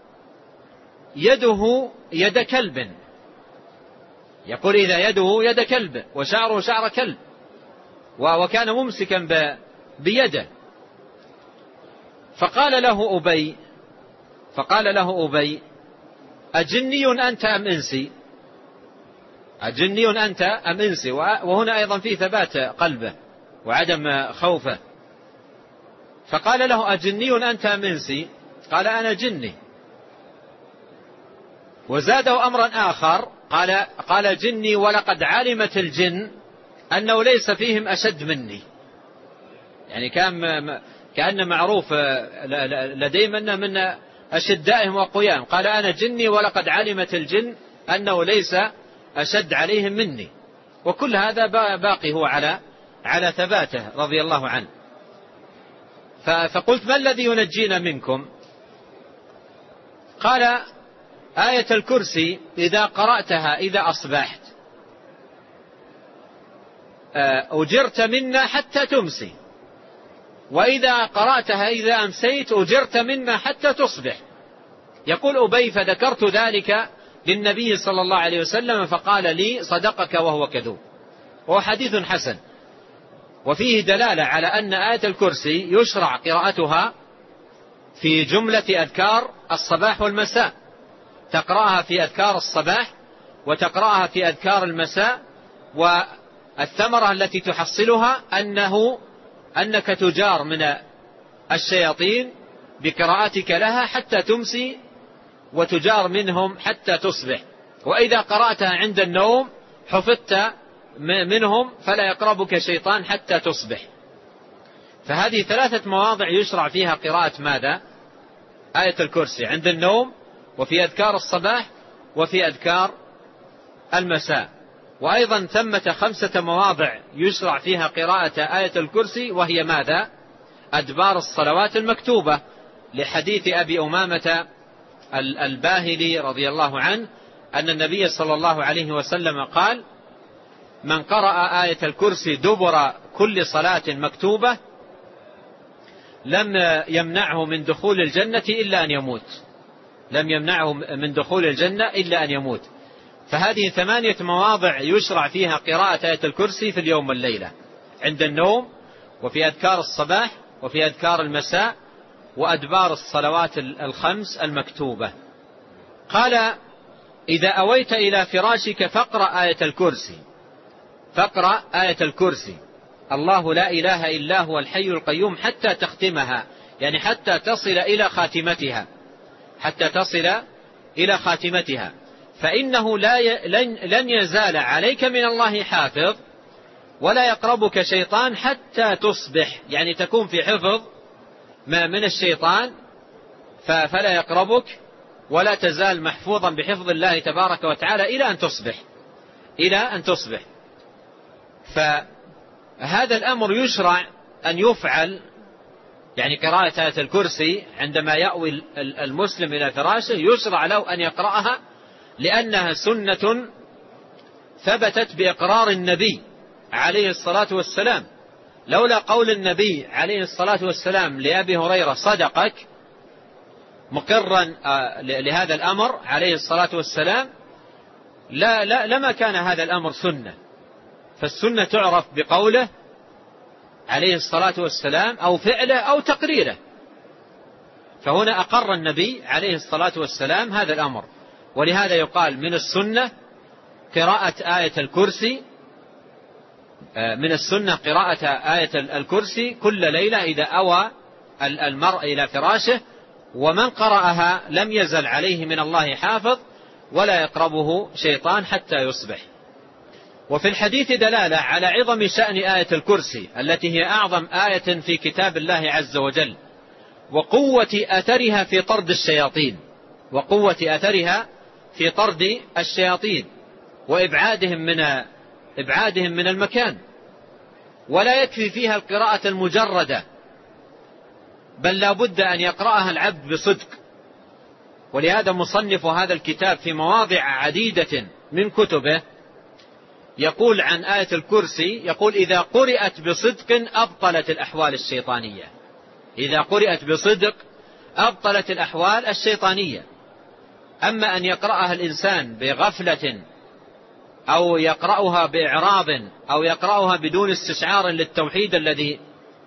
يده يد كلب، يقول إذا يده يد كلب وشعره شعر كلب، وكان ممسكا بيده. فقال له أبي فقال له أبي أجني أنت أم إنسي؟ أجني أنت أم إنسي؟ وهنا أيضا في ثبات قلبه وعدم خوفه. فقال له أجني أنت أم إنسي؟ قال أنا جني. وزاده أمرا آخر قال قال جني ولقد علمت الجن أنه ليس فيهم أشد مني. يعني كان كأن معروف لديهم أن من أشدائهم وقيام. قال أنا جني ولقد علمت الجن أنه ليس أشد عليهم مني. وكل هذا باقي هو على على ثباته رضي الله عنه. فقلت ما الذي ينجينا منكم؟ قال آية الكرسي إذا قرأتها إذا أصبحت أجرت منا حتى تمسي، وإذا قرأتها إذا أمسيت أجرت منا حتى تصبح. يقول أبي فذكرت ذلك للنبي صلى الله عليه وسلم فقال لي صدقك وهو كذوب. وهو حديث حسن، وفيه دلالة على أن آية الكرسي يشرع قراءتها في جملة أذكار الصباح والمساء، تقرأها في أذكار الصباح وتقرأها في أذكار المساء. والثمرة التي تحصلها أنه أنك تجار من الشياطين بقراءتك لها حتى تمسي، وتجار منهم حتى تصبح. وإذا قرأتها عند النوم حفظت منهم فلا يقربك شيطان حتى تصبح. فهذه ثلاثة مواضع يشرع فيها قراءة ماذا؟ آية الكرسي، عند النوم وفي أذكار الصباح وفي أذكار المساء. وأيضا ثمة خمسة مواضع يشرع فيها قراءة آية الكرسي، وهي ماذا؟ أدبار الصلوات المكتوبة، لحديث أبي أمامة الباهلي رضي الله عنه أن النبي صلى الله عليه وسلم قال من قرأ آية الكرسي دبر كل صلاة مكتوبة لم يمنعه من دخول الجنة إلا أن يموت، لم يمنعه من دخول الجنة إلا أن يموت. فهذه ثمانية مواضع يشرع فيها قراءة آية الكرسي في اليوم والليلة، عند النوم وفي أذكار الصباح وفي أذكار المساء وأدبار الصلوات الخمس المكتوبة. قال إذا أويت إلى فراشك فاقرأ آية الكرسي، فاقرأ آية الكرسي الله لا إله إلا هو الحي القيوم حتى تختمها، يعني حتى تصل إلى خاتمتها، حتى تصل إلى خاتمتها. فإنه لا ي... لن... لن يزال عليك من الله حافظ ولا يقربك شيطان حتى تصبح، يعني تكون في حفظ ما من الشيطان فلا يقربك، ولا تزال محفوظا بحفظ الله تبارك وتعالى إلى أن تصبح، إلى أن تصبح. فهذا الأمر يشرع أن يفعل، يعني قراءة آية الكرسي عندما يأوي المسلم إلى فراشه يشرع له أن يقرأها، لأنها سنة ثبتت بإقرار النبي عليه الصلاة والسلام. لولا قول النبي عليه الصلاة والسلام لأبي هريرة صدقك مقرا لهذا الأمر عليه الصلاة والسلام لا لا لما كان هذا الأمر سنة. فالسنة تعرف بقوله عليه الصلاة والسلام أو فعله أو تقريره. فهنا أقر النبي عليه الصلاة والسلام هذا الأمر، ولهذا يقال من السنة قراءة آية الكرسي، من السنة قراءة آية الكرسي كل ليلة إذا أوى المرء إلى فراشه، ومن قرأها لم يزل عليه من الله حافظ ولا يقربه شيطان حتى يصبح. وفي الحديث دلالة على عظم شأن آية الكرسي التي هي أعظم آية في كتاب الله عز وجل، وقوة أثرها في طرد الشياطين، وقوة أثرها في طرد الشياطين وإبعادهم من إبعادهم من المكان. ولا يكفي فيها القراءة المجردة، بل لا بد أن يقرأها العبد بصدق. ولهذا مصنف هذا الكتاب في مواضع عديدة من كتبه يقول عن آية الكرسي، يقول إذا قرأت بصدق أبطلت الأحوال الشيطانية، إذا قرأت بصدق أبطلت الأحوال الشيطانية. أما أن يقرأها الإنسان بغفلة أو يقرأها بإعراض أو يقرأها بدون استشعار للتوحيد الذي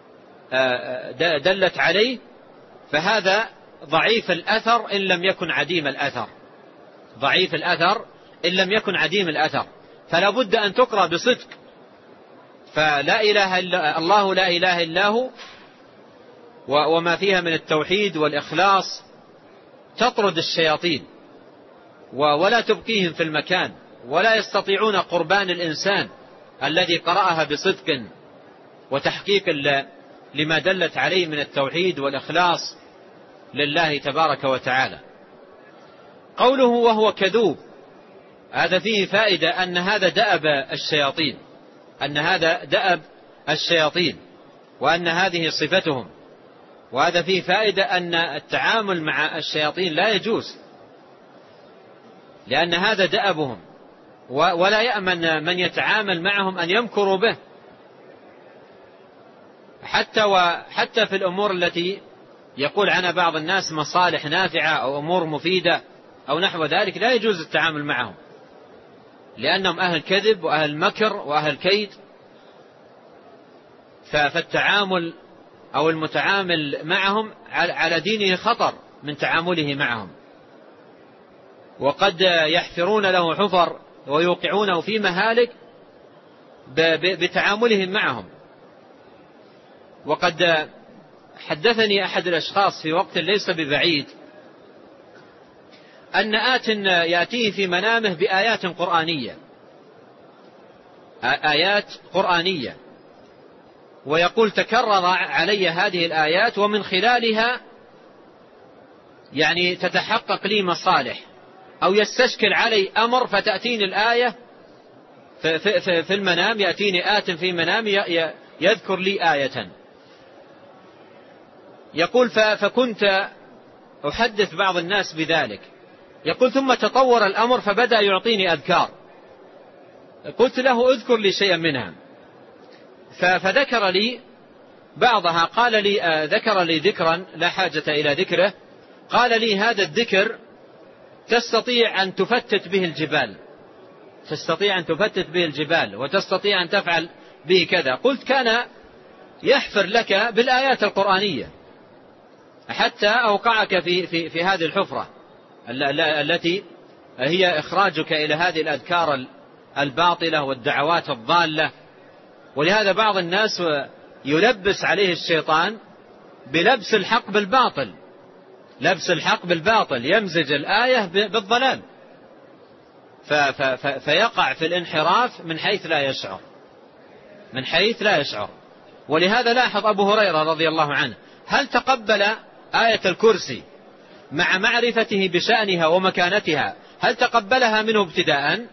دلت عليه، فهذا ضعيف الأثر إن لم يكن عديم الأثر، ضعيف الأثر إن لم يكن عديم الأثر. فلا بد أن تقرأ بصدق. فلا إله إلا الله لا إله إلا هو وما فيها من التوحيد والإخلاص تطرد الشياطين ولا تبقيهم في المكان، ولا يستطيعون قربان الإنسان الذي قرأها بصدق وتحقيق لما دلت عليه من التوحيد والإخلاص لله تبارك وتعالى. قوله وهو كذوب، هذا فيه فائدة أن هذا دأب الشياطين، أن هذا دأب الشياطين وأن هذه صفتهم، وهذا فيه فائدة أن التعامل مع الشياطين لا يجوز، لأن هذا دأبهم، ولا يأمن من يتعامل معهم أن يمكروا به، حتى وحتى في الأمور التي يقول عنها بعض الناس مصالح نافعة أو أمور مفيدة أو نحو ذلك، لا يجوز التعامل معهم، لأنهم أهل كذب وأهل مكر وأهل كيد. فالتعامل أو المتعامل معهم على دينه خطر من تعامله معهم، وقد يحفرون له حفر ويوقعونه في مهالك بتعاملهم معهم. وقد حدثني أحد الأشخاص في وقت ليس ببعيد أن آت يأتيه في منامه بآيات قرآنية آيات قرآنية ويقول تكرر علي هذه الآيات، ومن خلالها يعني تتحقق لي مصالح، أو يستشكل علي أمر فتأتيني الآية في, في, في المنام، يأتيني آت في منام يذكر لي آية. يقول فكنت أحدث بعض الناس بذلك، يقول ثم تطور الأمر فبدأ يعطيني أذكار، قلت له اذكر لي شيئا منها، فذكر لي بعضها، قال لي ذكر لي ذكرا لا حاجة إلى ذكره، قال لي هذا الذكر تستطيع أن تفتت به الجبال، تستطيع أن تفتت به الجبال وتستطيع أن تفعل به كذا. قلت كان يحفر لك بالآيات القرآنية حتى أوقعك في, في, في هذه الحفرة التي هي إخراجك إلى هذه الأذكار الباطلة والدعوات الضالة. ولهذا بعض الناس يلبس عليه الشيطان بلبس الحق بالباطل، لبس الحق بالباطل، يمزج الآية بالضلال، فيقع في الانحراف من حيث لا يشعر، من حيث لا يشعر. ولهذا لاحظ أبو هريرة رضي الله عنه هل تقبل آية الكرسي مع معرفته بشأنها ومكانتها، هل تقبلها منه ابتداء؟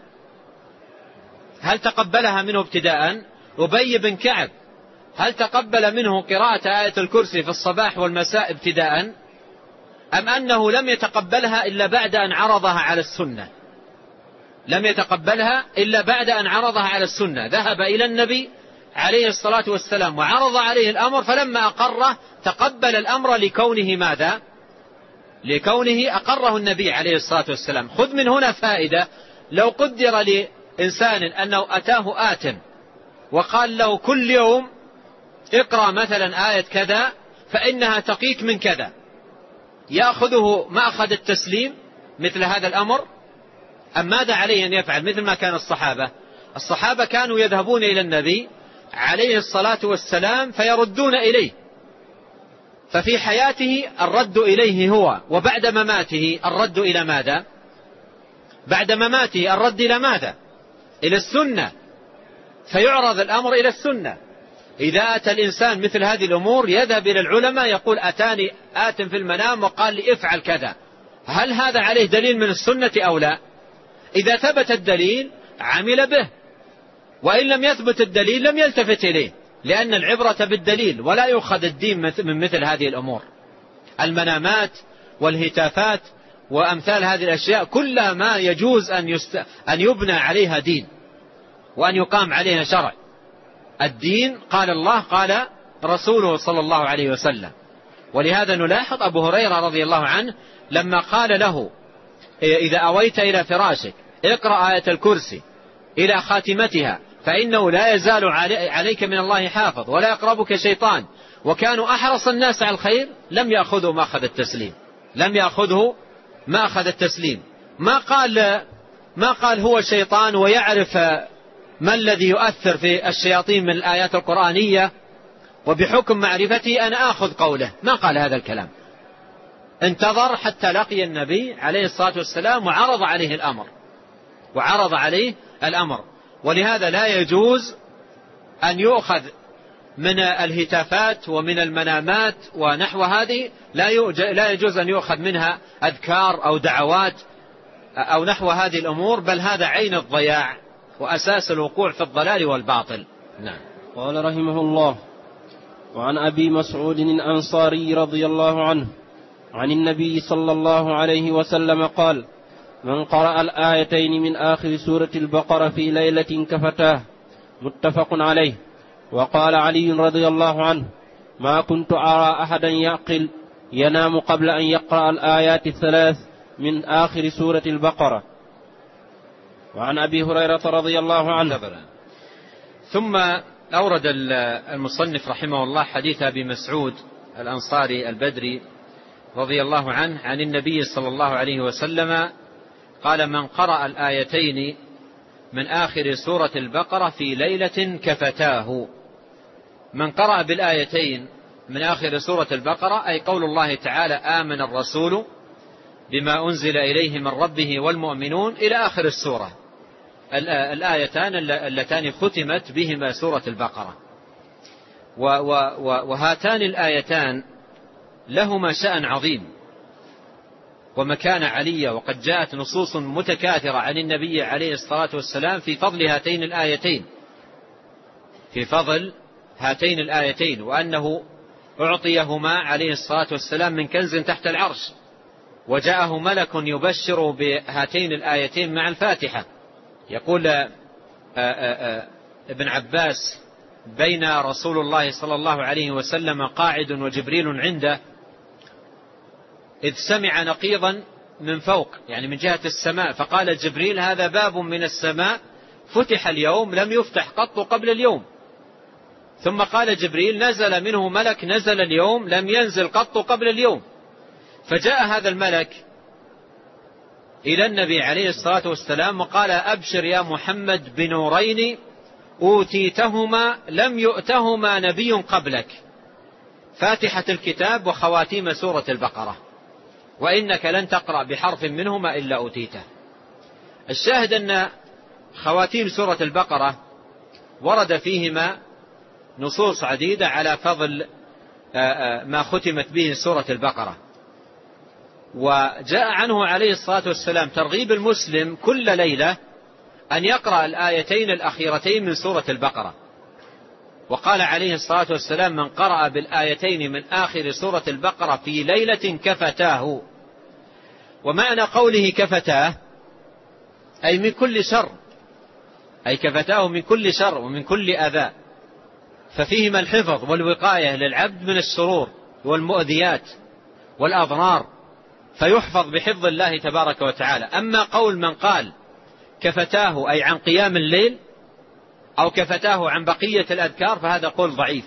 هل تقبلها منه ابتداء؟ أبي بن كعب هل تقبل منه قراءة آية الكرسي في الصباح والمساء ابتداء، أم أنه لم يتقبلها إلا بعد أن عرضها على السنة؟ لم يتقبلها إلا بعد أن عرضها على السنة، ذهب إلى النبي عليه الصلاة والسلام وعرض عليه الأمر، فلما أقره تقبل الأمر لكونه ماذا؟ لكونه أقره النبي عليه الصلاة والسلام. خذ من هنا فائدة، لو قدر لإنسان أنه أتاه آت وقال له كل يوم اقرأ مثلا آية كذا فإنها تقيك من كذا، يأخذه مأخذ التسليم مثل هذا الأمر، أم ماذا عليه أن يفعل؟ مثل ما كان الصحابة الصحابة كانوا يذهبون إلى النبي عليه الصلاة والسلام فيردون إليه، ففي حياته الرد إليه هو، وبعد مماته الرد إلى ماذا؟ بعد مماته الرد إلى ماذا؟ إلى السنة، فيعرض الأمر إلى السنة. إذا أتى الإنسان مثل هذه الأمور يذهب إلى العلماء يقول أتاني آت في المنام وقال لي افعل كذا، هل هذا عليه دليل من السنة أو لا؟ إذا ثبت الدليل عمل به، وإن لم يثبت الدليل لم يلتفت إليه، لأن العبرة بالدليل، ولا يؤخذ الدين من مثل هذه الأمور. المنامات والهتافات وأمثال هذه الأشياء كلها ما يجوز أن, يست... أن يبنى عليها دين وأن يقام عليها شرع. الدين قال الله قال رسوله صلى الله عليه وسلم. ولهذا نلاحظ أبو هريرة رضي الله عنه لما قال له إذا أويت إلى فراشك اقرأ آية الكرسي إلى خاتمتها فإنه لا يزال عليك من الله حافظ ولا يقربك شيطان، وكانوا أحرص الناس على الخير، لم يأخذوا ما أخذ التسليم، لم يأخذه ما أخذ التسليم. ما قال ما قال هو شيطان ويعرف ما الذي يؤثر في الشياطين من الآيات القرآنية وبحكم معرفتي أنا آخذ قوله، ما قال هذا الكلام، انتظر حتى لقي النبي عليه الصلاة والسلام وعرض عليه الأمر وعرض عليه الأمر. ولهذا لا يجوز أن يؤخذ من الهتافات ومن المنامات ونحو هذه، لا يجوز أن يؤخذ منها أذكار أو دعوات أو نحو هذه الأمور، بل هذا عين الضياع وأساس الوقوع في الضلال والباطل. نعم. قال رحمه الله: وعن أبي مسعود الأنصاري رضي الله عنه عن النبي صلى الله عليه وسلم قال: من قرأ الآيتين من آخر سورة البقرة في ليلة كفتاه. متفق عليه. وقال علي رضي الله عنه: ما كنت أرى أحدا يعقل ينام قبل أن يقرأ الآيات الثلاث من آخر سورة البقرة. وعن أبي هريرة رضي الله عنه. ثم أورد المصنف رحمه الله حديث أبي مسعود الأنصاري البدري رضي الله عنه عن النبي صلى الله عليه وسلم قال: من قرأ الآيتين من آخر سورة البقرة في ليلة كفتاه. من قرأ بالآيتين من آخر سورة البقرة أي قول الله تعالى: آمن الرسول بما أنزل إليه من ربه والمؤمنون إلى آخر السورة، الآيتان اللتان ختمت بهما سورة البقرة. وهاتان الآيتان لهما شأن عظيم ومكانة علية، وقد جاءت نصوص متكاثرة عن النبي عليه الصلاة والسلام في فضل هاتين الآيتين في فضل هاتين الآيتين وأنه أعطيهما عليه الصلاة والسلام من كنز تحت العرش، وجاءه ملك يبشر بهاتين الآيتين مع الفاتحة. يقول آآ آآ ابن عباس: بين رسول الله صلى الله عليه وسلم قاعد وجبريل عنده، إذ سمع نقيضا من فوق، يعني من جهة السماء، فقال جبريل: هذا باب من السماء فتح اليوم لم يفتح قط قبل اليوم. ثم قال جبريل: نزل منه ملك نزل اليوم لم ينزل قط قبل اليوم. فجاء هذا الملك إلى النبي عليه الصلاة والسلام وقال: أبشر يا محمد بنورين أوتيتهما لم يؤتهما نبي قبلك، فاتحة الكتاب وخواتيم سورة البقرة، وإنك لن تقرأ بحرف منهما إلا أوتيته. الشاهد أن خواتيم سورة البقرة ورد فيهما نصوص عديدة على فضل ما ختمت به سورة البقرة. وجاء عنه عليه الصلاة والسلام ترغيب المسلم كل ليلة أن يقرأ الآيتين الأخيرتين من سورة البقرة. وقال عليه الصلاة والسلام: من قرأ بالآيتين من آخر سورة البقرة في ليلة كفتاه. ومعنى قوله كفتاه أي من كل شر، أي كفتاه من كل شر ومن كل أذى، ففيهما الحفظ والوقاية للعبد من الشرور والمؤذيات والأضرار، فيحفظ بحفظ الله تبارك وتعالى. أما قول من قال كفتاه أي عن قيام الليل أو كفتاه عن بقية الأذكار فهذا قول ضعيف،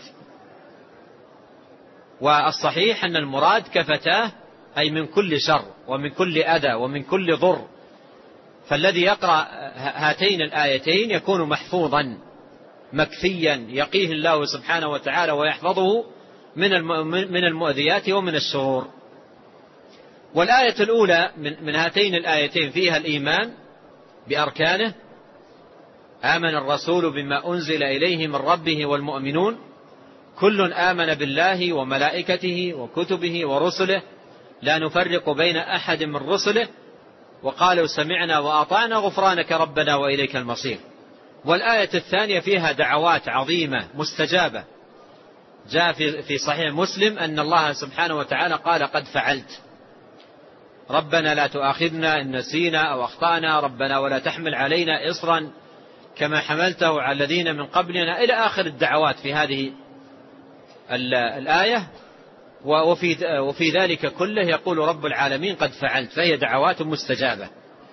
والصحيح أن المراد كفتاه أي من كل شر ومن كل أذى ومن كل ضر. فالذي يقرأ هاتين الآيتين يكون محفوظا مكفيا يقيه الله سبحانه وتعالى ويحفظه من المؤذيات ومن الشرور. والآية الأولى من هاتين الآيتين فيها الإيمان بأركانه: آمن الرسول بما أنزل إليه من ربه والمؤمنون كل آمن بالله وملائكته وكتبه ورسله لا نفرق بين أحد من رسله وقالوا سمعنا وأطعنا غفرانك ربنا وإليك المصير. والآية الثانية فيها دعوات عظيمة مستجابة، جاء في صحيح مسلم أن الله سبحانه وتعالى قال: قد فعلت، ربنا لا تؤاخذنا إن نسينا أو أخطأنا، ربنا ولا تحمل علينا إصرا كما حملته على الذين من قبلنا، إلى آخر الدعوات في هذه الآية. وفي, وفي ذلك كله يقول رب العالمين قد فعلت، فهي دعوات مستجابة.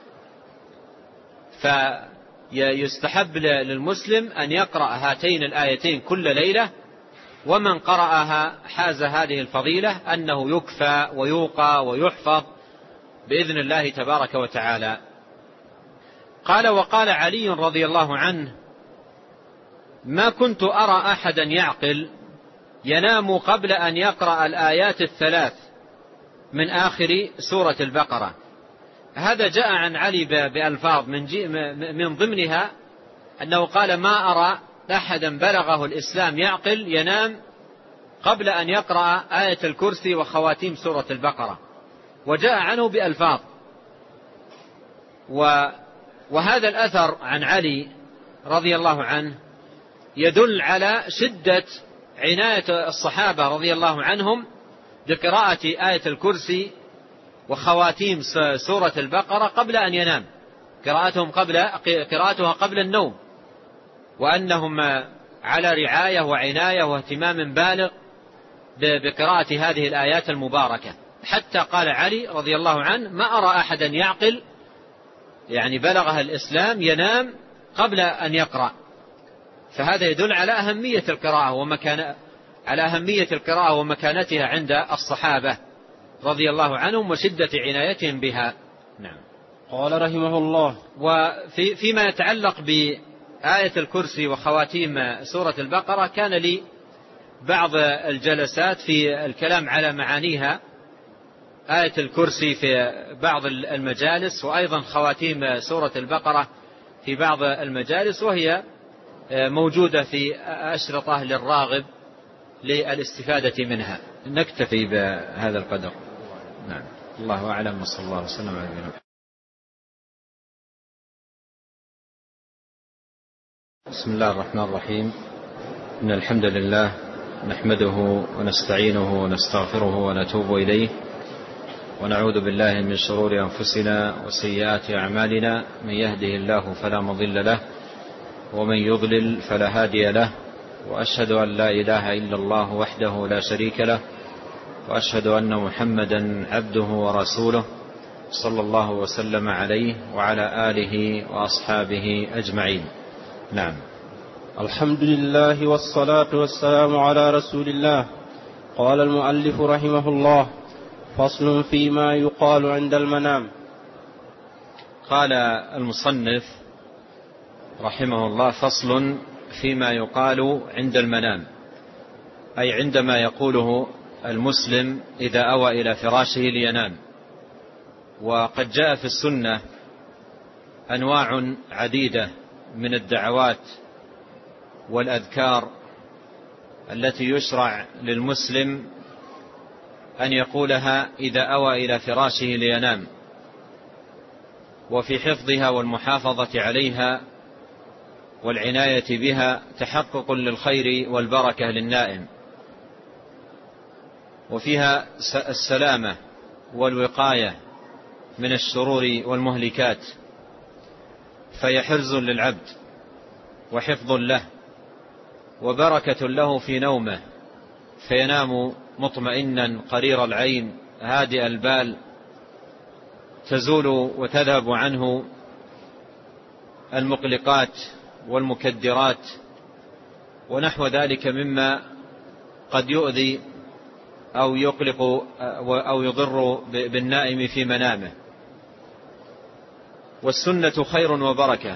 فيستحب للمسلم أن يقرأ هاتين الآيتين كل ليلة، ومن قرأها حاز هذه الفضيلة أنه يكفى ويوقى ويحفظ بإذن الله تبارك وتعالى. قال: وقال علي رضي الله عنه: ما كنت أرى أحدا يعقل ينام قبل أن يقرأ الآيات الثلاث من آخر سورة البقرة. هذا جاء عن علي بألفاظ من, من ضمنها أنه قال: ما أرى أحدا بلغه الإسلام يعقل ينام قبل أن يقرأ آية الكرسي وخواتيم سورة البقرة. وجاء عنه بألفاظ. وهذا الأثر عن علي رضي الله عنه يدل على شدة عناية الصحابة رضي الله عنهم بقراءة آية الكرسي وخواتيم سورة البقرة قبل أن ينام، قراءتهم قبل قراءتها قبل النوم، وأنهم على رعاية وعناية واهتمام بالغ بقراءة هذه الآيات المباركة. حتى قال علي رضي الله عنه: ما أرى أحدا يعقل يعني بلغها الإسلام ينام قبل أن يقرأ. فهذا يدل على أهمية القراءة ومكان على أهمية القراءة ومكانتها عند الصحابة رضي الله عنهم وشدة عنايتهم بها. نعم. قال رحمه الله: وفي فيما يتعلق بآية الكرسي وخواتيم سورة البقرة كان لي بعض الجلسات في الكلام على معانيها، آية الكرسي في بعض المجالس، وأيضا خواتيم سورة البقرة في بعض المجالس، وهي موجودة في أشرطة للراغب للاستفادة منها. نكتفي بهذا القدر. نعم. الله أعلم، وصلى الله وسلم على نبينا محمد. بسم الله الرحمن الرحيم. إن الحمد لله نحمده ونستعينه ونستغفره ونتوب إليه، ونعوذ بالله من شرور أنفسنا وسيئات أعمالنا. من يهده الله فلا مضل له، ومن يضلل فلا هادي له، وأشهد أن لا إله إلا الله وحده لا شريك له، وأشهد أن محمدا عبده ورسوله صلى الله وسلم عليه وعلى آله وأصحابه أجمعين. نعم. الحمد لله والصلاة والسلام على رسول الله. قال المؤلف رحمه الله: فصل فيما يقال عند المنام. قال المصنف رحمه الله: فصل فيما يقال عند المنام، أي عندما يقوله المسلم إذا أوى إلى فراشه لينام. وقد جاء في السنة أنواع عديدة من الدعوات والأذكار التي يشرع للمسلم أن يقولها إذا أوى إلى فراشه لينام، وفي حفظها والمحافظة عليها والعناية بها تحقق للخير والبركة للنائم، وفيها السلامة والوقاية من الشرور والمهلكات، فهي حرز للعبد وحفظ له وبركة له في نومه، فينام مطمئنا قرير العين هادئ البال، تزول وتذهب عنه المقلقات والمكدرات ونحو ذلك مما قد يؤذي أو يقلق أو يضر بالنائم في منامه. والسنة خير وبركة،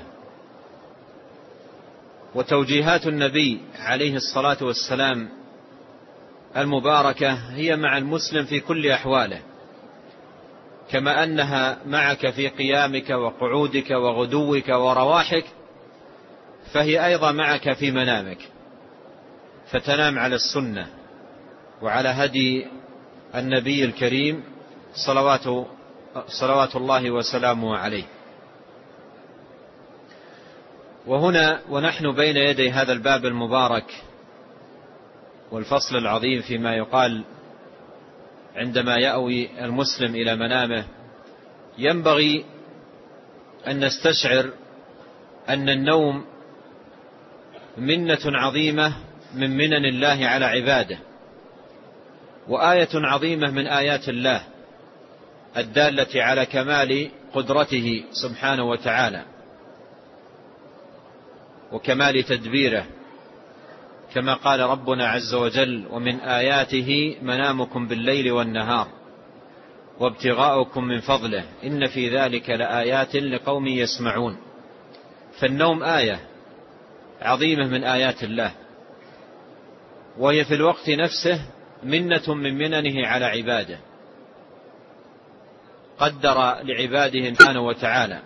وتوجيهات النبي عليه الصلاة والسلام المباركة هي مع المسلم في كل أحواله، كما أنها معك في قيامك وقعودك وغدوك ورواحك، فهي أيضا معك في منامك، فتنام على السنة وعلى هدي النبي الكريم صلوات, صلوات الله وسلامه عليه. وهنا ونحن بين يدي هذا الباب المبارك والفصل العظيم فيما يقال عندما يأوي المسلم إلى منامه، ينبغي أن نستشعر أن النوم منة عظيمة من منن الله على عباده، وآية عظيمة من آيات الله الدالة على كمال قدرته سبحانه وتعالى وكمال تدبيره، كما قال ربنا عز وجل: ومن آياته منامكم بالليل والنهار وابتغاؤكم من فضله إن في ذلك لآيات لقوم يسمعون. فالنوم آية عظيمة من آيات الله، وهي في الوقت نفسه منة من مننه على عباده، قدر لعباده سبحانه وتعالى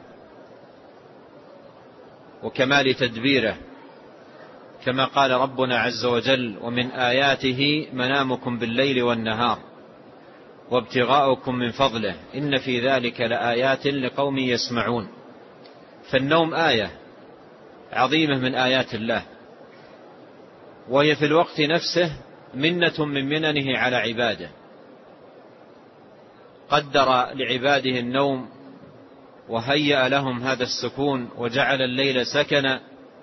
وكمال تدبيره، كما قال ربنا عز وجل: ومن آياته منامكم بالليل والنهار وابتغاؤكم من فضله إن في ذلك لآيات لقوم يسمعون. فالنوم آية عظيمة من آيات الله، وهي في الوقت نفسه منة من مننه على عباده، قدر لعباده النوم وهيأ لهم هذا السكون وجعل الليل سكنا،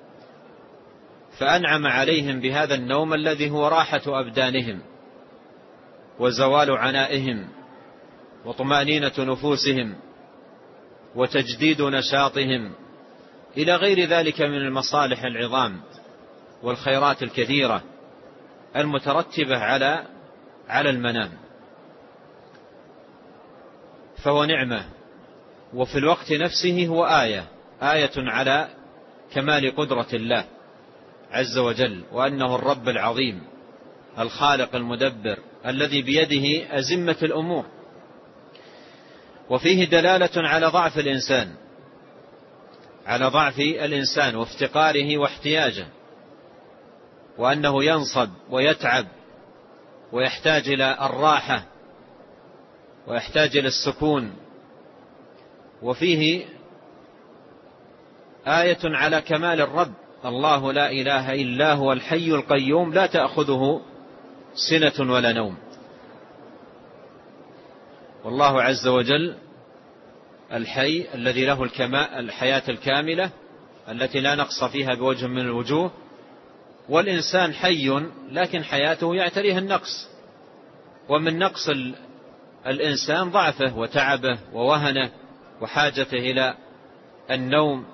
فأنعم عليهم بهذا النوم الذي هو راحة أبدانهم وزوال عنائهم وطمأنينة نفوسهم وتجديد نشاطهم إلى غير ذلك من المصالح العظام والخيرات الكثيرة المترتبة على على المنام. فهو نعمة، وفي الوقت نفسه هو آية آية على كمال قدرة الله عز وجل، وأنه الرب العظيم الخالق المدبر الذي بيده أزمة الأمور. وفيه دلالة على ضعف الإنسان على ضعف الإنسان وافتقاره واحتياجه، وأنه ينصب ويتعب ويحتاج إلى الراحة ويحتاج إلى السكون. وفيه آية على كمال الرب: الله لا إله إلا هو الحي القيوم لا تأخذه سنة ولا نوم. والله عز وجل الحي الذي له الحياة الكاملة التي لا نقص فيها بوجه من الوجوه، والإنسان حي لكن حياته يعتريها النقص، ومن نقص الإنسان ضعفه وتعبه ووهنه وحاجته إلى النوم.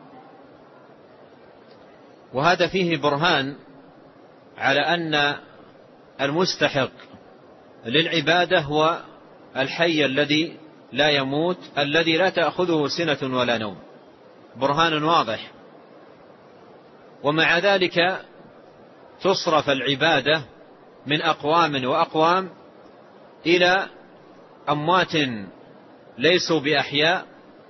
وهذا فيه برهان على أن المستحق للعبادة هو الحي الذي لا يموت الذي لا تأخذه سنة ولا نوم، برهان واضح. ومع ذلك تصرف العبادة من أقوام وأقوام إلى أموات ليسوا بأحياء،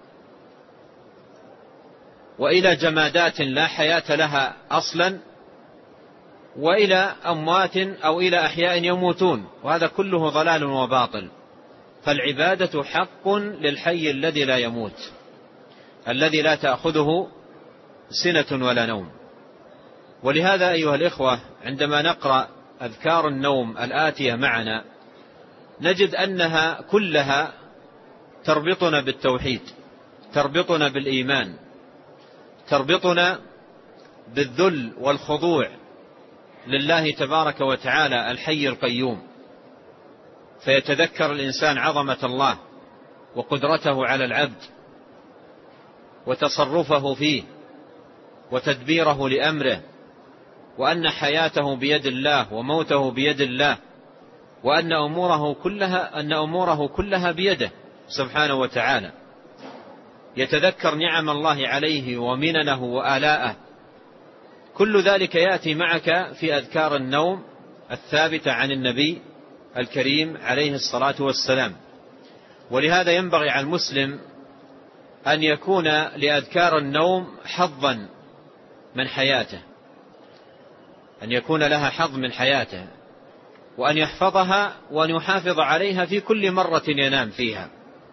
وإلى جمادات لا حياة لها أصلا، وإلى أموات أو إلى أحياء يموتون، وهذا كله ضلال وباطل. فالعبادة حق للحي الذي لا يموت الذي لا تأخذه سنة ولا نوم. ولهذا أيها الإخوة عندما نقرأ أذكار النوم الآتية معنا نجد أنها كلها تربطنا بالتوحيد، تربطنا بالإيمان، تربطنا بالذل والخضوع لله تبارك وتعالى الحي القيوم، فيتذكر الإنسان عظمة الله وقدرته على العبد وتصرفه فيه وتدبيره لأمره، وأن حياته بيد الله وموته بيد الله، وأن أموره كلها أن أموره كلها بيده سبحانه وتعالى. يتذكر نعم الله عليه ومننه وآلاءه. كل ذلك يأتي معك في أذكار النوم الثابتة عن النبي الكريم عليه الصلاة والسلام. ولهذا ينبغي على المسلم أن يكون لأذكار النوم حظا من حياته، أن يكون لها حظ من حياته، وأن يحفظها وأن يحافظ عليها في كل مرة ينام فيها،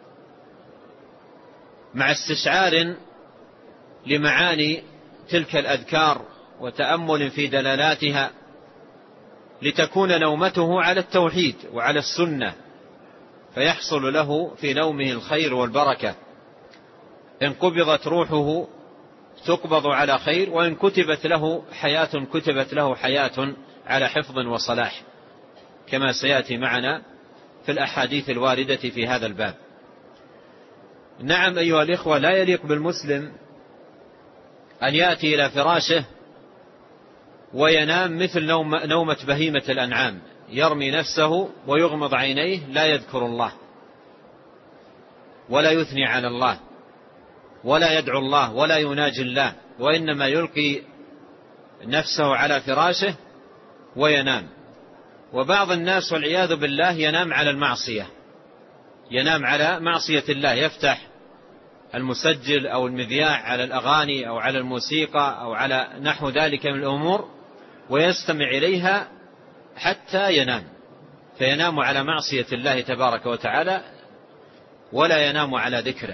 مع استشعار لمعاني تلك الأذكار وتأمل في دلالاتها، لتكون نومته على التوحيد وعلى السنة، فيحصل له في نومه الخير والبركة. إن قبضت روحه تقبض على خير، وإن كتبت له حياة كتبت له حياة على حفظ وصلاح، كما سيأتي معنا في الأحاديث الواردة في هذا الباب. نعم أيها الإخوة، لا يليق بالمسلم أن يأتي إلى فراشه وينام مثل نوم نومة بهيمة الأنعام، يرمي نفسه ويغمض عينيه، لا يذكر الله ولا يثني على الله ولا يدعو الله ولا يناجي الله، وإنما يلقي نفسه على فراشه وينام. وبعض الناس والعياذ بالله ينام على المعصية، ينام على معصية الله، يفتح المسجل أو المذياع على الأغاني أو على الموسيقى أو على نحو ذلك من الأمور ويستمع إليها حتى ينام، فينام على معصية الله تبارك وتعالى ولا ينام على ذكره.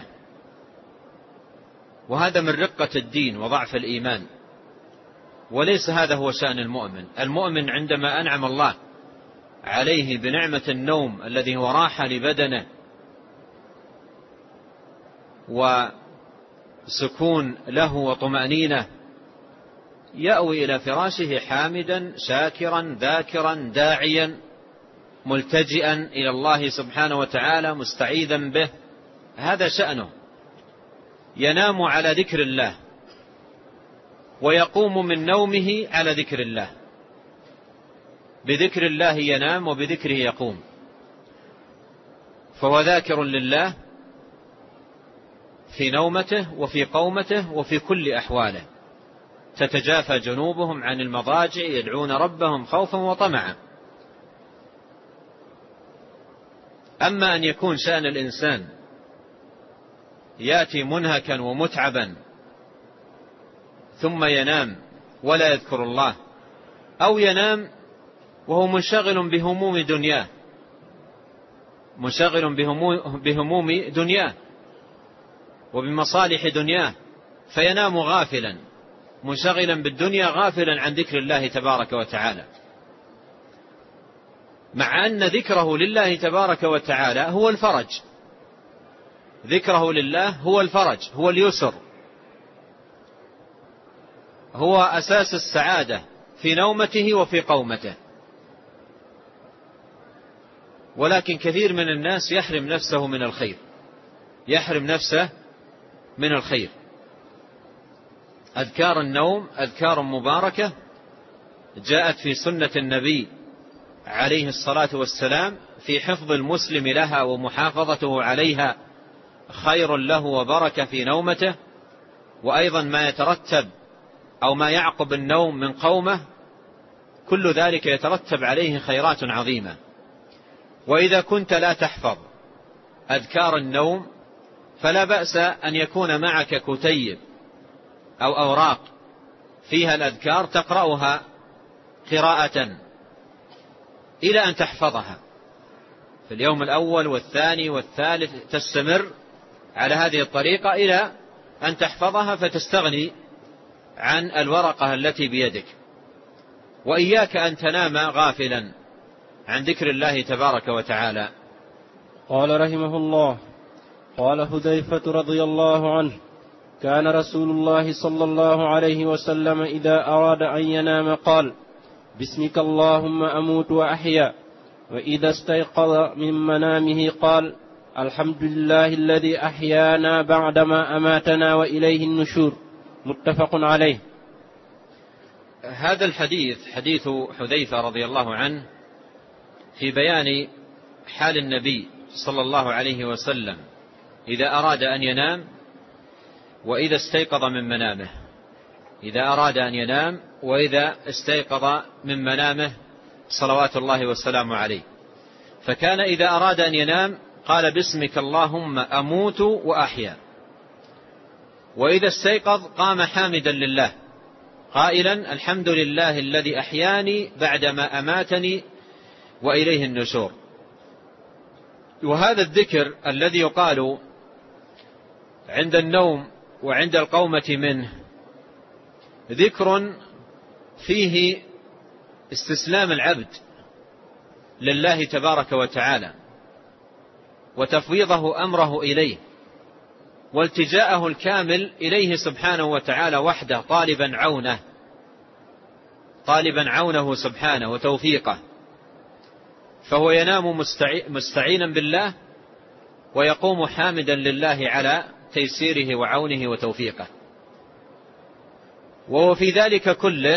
وهذا من رقة الدين وضعف الإيمان، وليس هذا هو شأن المؤمن. المؤمن عندما أنعم الله عليه بنعمة النوم الذي هو راحة لبدنه وسكون له وطمأنينة، يأوي إلى فراشه حامدا شاكرا ذاكرا داعيا ملتجئا إلى الله سبحانه وتعالى مستعيذا به. هذا شأنه، ينام على ذكر الله ويقوم من نومه على ذكر الله، بذكر الله ينام وبذكره يقوم، فهو ذاكر لله في نومته وفي قومته وفي كل أحواله. تتجافى جنوبهم عن المضاجع يدعون ربهم خوفا وطمعا. أما أن يكون شأن الإنسان يأتي منهكا ومتعبا ثم ينام ولا يذكر الله، أو ينام وهو منشغل بهموم دنياه، منشغل بهموم دنياه وبمصالح دنياه، فينام غافلا منشغلا بالدنيا غافلا عن ذكر الله تبارك وتعالى، مع أن ذكره لله تبارك وتعالى هو الفرج. ذكره لله هو الفرج، هو اليسر، هو أساس السعادة في نومته وفي قومته. ولكن كثير من الناس يحرم نفسه من الخير، يحرم نفسه من الخير. أذكار النوم أذكار مباركة جاءت في سنة النبي عليه الصلاة والسلام في حفظ المسلم لها ومحافظته عليها خير له وبركة في نومته. وأيضا ما يترتب أو ما يعقب النوم من قومه كل ذلك يترتب عليه خيرات عظيمة. وإذا كنت لا تحفظ أذكار النوم فلا بأس أن يكون معك كتيب أو أوراق فيها الأذكار تقرأها قراءة إلى أن تحفظها في اليوم الأول والثاني والثالث، تستمر على هذه الطريقة إلى أن تحفظها فتستغني عن الورقة التي بيدك. وإياك أن تنام غافلا عن ذكر الله تبارك وتعالى. قال رحمه الله: قال حذيفة رضي الله عنه: كان رسول الله صلى الله عليه وسلم إذا أراد أن ينام قال: باسمك اللهم أموت وأحيا. وإذا استيقظ من منامه قال: الحمد لله الذي أحيانا بعدما أماتنا وإليه النشور. متفق عليه. هذا الحديث حديث حذيفة رضي الله عنه في بيان حال النبي صلى الله عليه وسلم إذا أراد أن ينام وإذا استيقظ من منامه، إذا أراد أن ينام وإذا استيقظ من منامه صلوات الله والسلام عليه. فكان إذا أراد أن ينام قال: باسمك اللهم أموت وأحيا. وإذا استيقظ قام حامدا لله قائلا: الحمد لله الذي أحياني بعدما أماتني وإليه النشور. وهذا الذكر الذي يقال عند النوم وعند القومة منه ذكر فيه استسلام العبد لله تبارك وتعالى وتفويضه أمره إليه والتجاءه الكامل إليه سبحانه وتعالى وحده، طالبا عونه طالبا عونه سبحانه وتوفيقه. فهو ينام مستعينا بالله ويقوم حامدا لله على تيسيره وعونه وتوفيقه. وهو في ذلك كله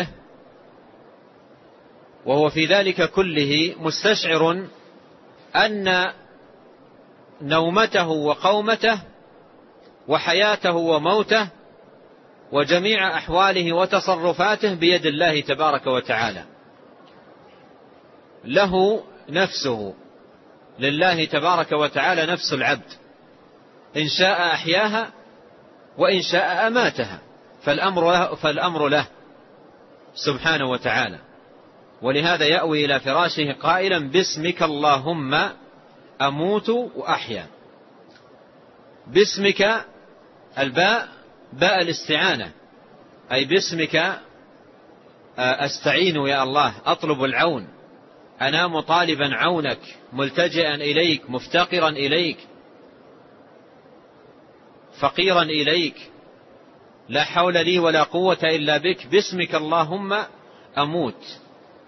وهو في ذلك كله مستشعر أن نومته وقومته وحياته وموته وجميع أحواله وتصرفاته بيد الله تبارك وتعالى. له نفسه، لله تبارك وتعالى نفس العبد، إن شاء أحياها وإن شاء أماتها، فالأمر له, فالأمر له سبحانه وتعالى. ولهذا يأوي إلى فراشه قائلا باسمك اللهم أموت وأحيا. باسمك الباء باء الاستعانة، أي باسمك أستعين يا الله، أطلب العون، أنام طالبا عونك، ملتجئا إليك، مفتقرا إليك، فقيرا إليك، لا حول لي ولا قوة إلا بك. باسمك اللهم أموت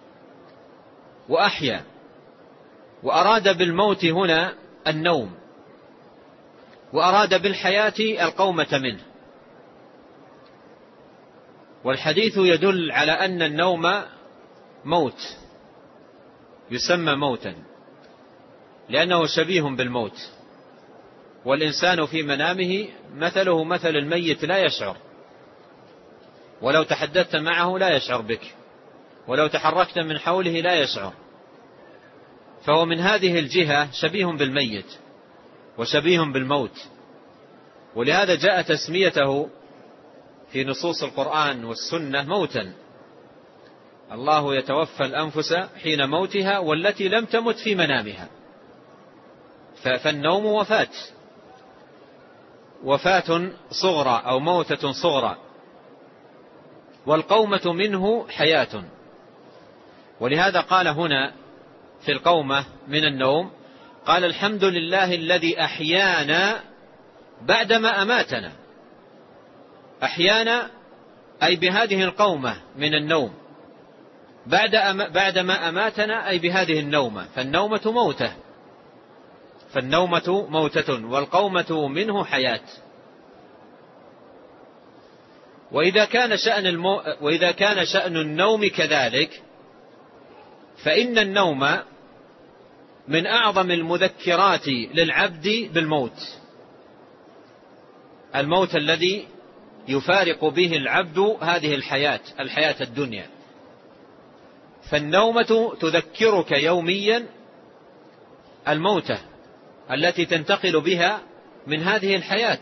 وأحيا. وأراد بالموت هنا النوم، وأراد بالحياة القومة منه. والحديث يدل على أن النوم موت، يسمى موتا لأنه شبيه بالموت. والإنسان في منامه مثله مثل الميت لا يشعر، ولو تحدثت معه لا يشعر بك، ولو تحركت من حوله لا يشعر. فهو من هذه الجهة شبيه بالميت وشبيه بالموت. ولهذا جاء تسميته في نصوص القرآن والسنة موتا. الله يتوفى الأنفس حين موتها والتي لم تمت في منامها. فالنوم وفاة، وفاة صغرى أو موتة صغرى، والقومة منه حياة. ولهذا قال هنا في القومة من النوم، قال الحمد لله الذي أحيانا بعدما أماتنا. أحيانا أي بهذه القومة من النوم، بعد أم بعدما أماتنا أي بهذه النومة. فالنومة موتة، فالنومة موتة والقومة منه حياة. وإذا كان شأن المو... وإذا كان شأن النوم كذلك، فإن النوم من أعظم المذكرات للعبد بالموت، الموت الذي يفارق به العبد هذه الحياة، الحياة الدنيا. فالنومة تذكرك يوميا الموتة التي تنتقل بها من هذه الحياة.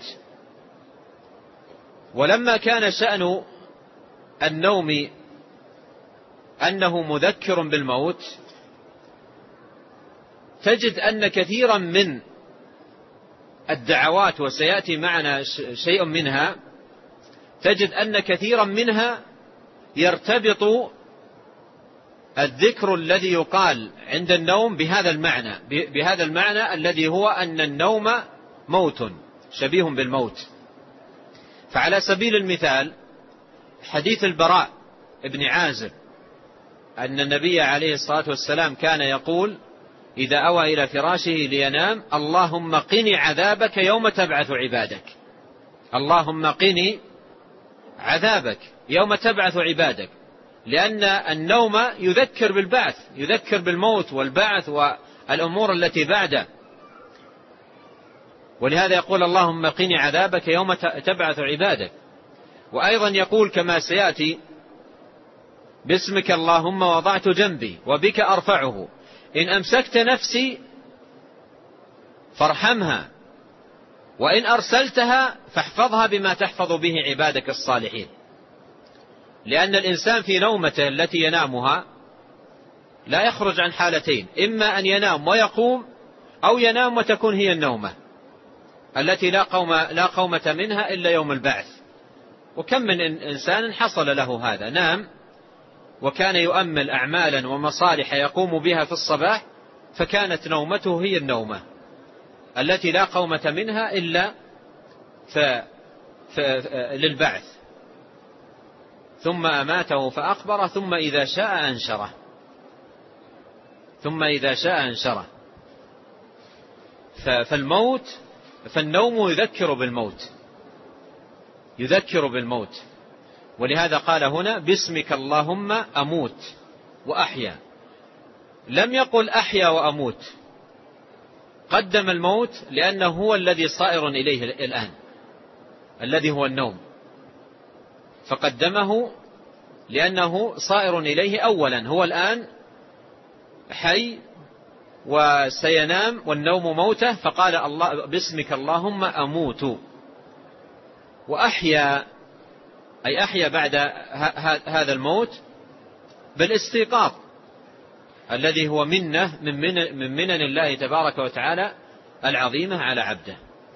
ولما كان شأن النوم أنه مذكر بالموت، تجد أن كثيرا من الدعوات، وسيأتي معنا شيء منها، تجد أن كثيرا منها يرتبط الذكر الذي يقال عند النوم بهذا المعنى، بهذا المعنى الذي هو أن النوم موت شبيه بالموت. فعلى سبيل المثال حديث البراء ابن عازب أن النبي عليه الصلاة والسلام كان يقول إذا أوى إلى فراشه لينام: اللهم قني عذابك يوم تبعث عبادك. اللهم قني عذابك يوم تبعث عبادك، لأن النوم يذكر بالبعث، يذكر بالموت والبعث والأمور التي بعده. ولهذا يقول اللهم قني عذابك يوم تبعث عبادك. وأيضا يقول كما سيأتي: باسمك اللهم وضعت جنبي وبك أرفعه، إن أمسكت نفسي فارحمها، وإن أرسلتها فاحفظها بما تحفظ به عبادك الصالحين. لأن الإنسان في نومته التي ينامها لا يخرج عن حالتين: إما أن ينام ويقوم، أو ينام وتكون هي النومة التي لا قوم لا قومة منها إلا يوم البعث. وكم من إنسان حصل له هذا، نام وكان يؤمل أعمالا ومصالح يقوم بها في الصباح، فكانت نومته هي النومة التي لا قومة منها إلا ف... ف... للبعث، ثم أماته فأقبره، ثم إذا شاء أنشره ثم إذا شاء أنشره ف... فالموت فالنوم يذكر بالموت، يذكر بالموت. ولهذا قال هنا: باسمك اللهم أموت وأحيا. لم يقل أحيا وأموت، قدم الموت لأنه هو الذي صائر إليه الآن، الذي هو النوم، فقدمه لأنه صائر إليه أولا، هو الآن حي وسينام والنوم موته، فقال الله باسمك اللهم أموت، وأحيا أي أحيا بعد هذا الموت بالاستيقاظ الذي هو منه من منن الله تبارك وتعالى العظيمة على عبده.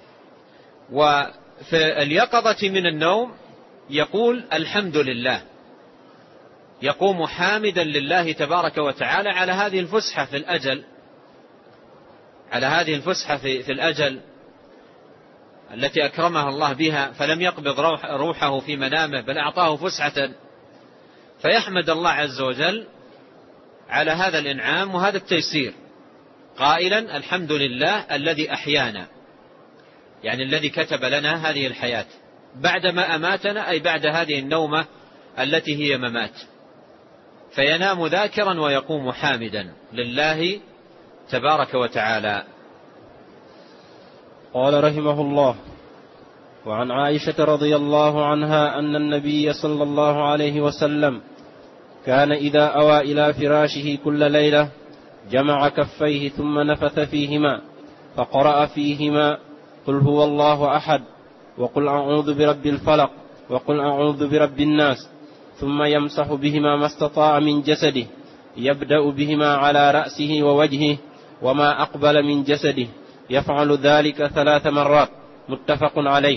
وفي اليقظة من النوم يقول الحمد لله، يقوم حامدا لله تبارك وتعالى على هذه الفسحة في الأجل، على هذه الفسحة في, في الأجل التي أكرمها الله بها، فلم يقبض روح روحه في منامه بل أعطاه فسحة، فيحمد الله عز وجل على هذا الإنعام وهذا التيسير قائلا الحمد لله الذي أحيانا، يعني الذي كتب لنا هذه الحياة بعدما أماتنا، أي بعد هذه النومة التي هي ممات، فينام ذاكرا ويقوم حامدا لله تبارك وتعالى. قال رحمه الله: وعن عائشة رضي الله عنها أن النبي صلى الله عليه وسلم كان إذا أوى إلى فراشه كل ليلة جمع كفيه ثم نفث فيهما فقرأ فيهما قل هو الله أحد وقل أعوذ برب الفلق وقل أعوذ برب الناس، ثم يمسح بهما ما استطاع من جسده، يبدأ بهما على رأسه ووجهه وما أقبل من جسده، يفعل ذلك ثلاث مرات، متفق عليه.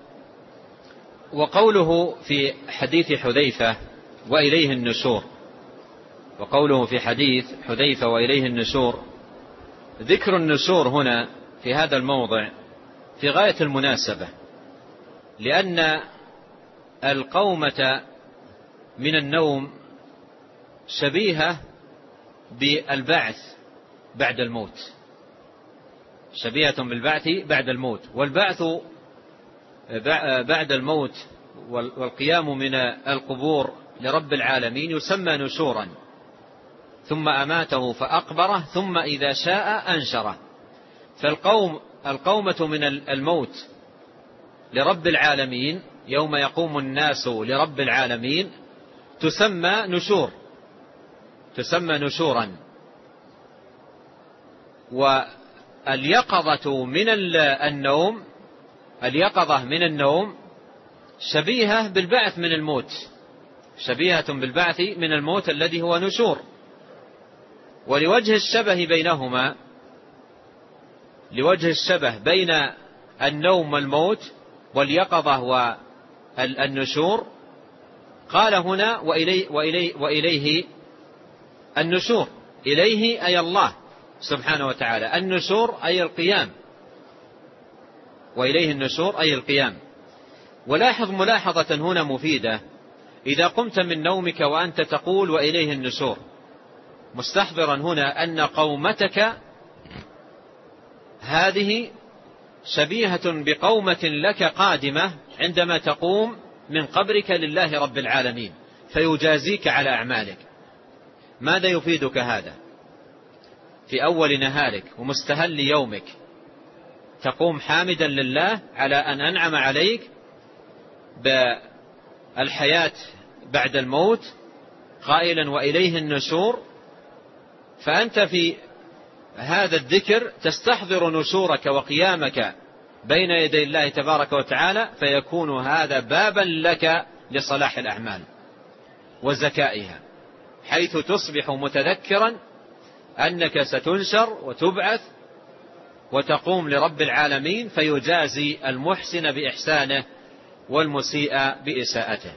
وقوله في حديث حذيفة وإليه النشور، وقوله في حديث حذيفة وإليه النشور، ذكر النشور هنا في هذا الموضع في غاية المناسبة، لأن القومة من النوم شبيهة بالبعث بعد الموت، شبيهة بالبعث بعد الموت، والبعث بعد الموت والقيام من القبور لرب العالمين يسمى نشورا، ثم أماته فأقبره ثم إذا شاء أنشره. فالقوم القومة من الموت لرب العالمين يوم يقوم الناس لرب العالمين تسمى نشور، تسمى نشورا. واليقظة من النوم، اليقظة من النوم شبيهة بالبعث من الموت، شبيهة بالبعث من الموت الذي هو نشور. ولوجه الشبه بينهما، لوجه الشبه بين النوم والموت واليقظة والنشور، قال هنا وإليه, وإليه, وإليه النشور، إليه أي الله سبحانه وتعالى، النشور أي القيام، وإليه النشور أي القيام. ولاحظ ملاحظة هنا مفيدة: إذا قمت من نومك وأنت تقول وإليه النشور، مستحضرا هنا أن قومتك هذه شبيهة بقومة لك قادمة عندما تقوم من قبرك لله رب العالمين فيجازيك على أعمالك. ماذا يفيدك هذا؟ في أول نهارك ومستهل يومك تقوم حامدا لله على أن أنعم عليك بالحياة بعد الموت، قائلا وإليه النشور، فأنت في هذا الذكر تستحضر نشورك وقيامك بين يدي الله تبارك وتعالى، فيكون هذا بابا لك لصلاح الأعمال وزكائها، حيث تصبح متذكرا أنك ستنشر وتبعث وتقوم لرب العالمين فيجازي المحسن بإحسانه والمسيء بإساءته.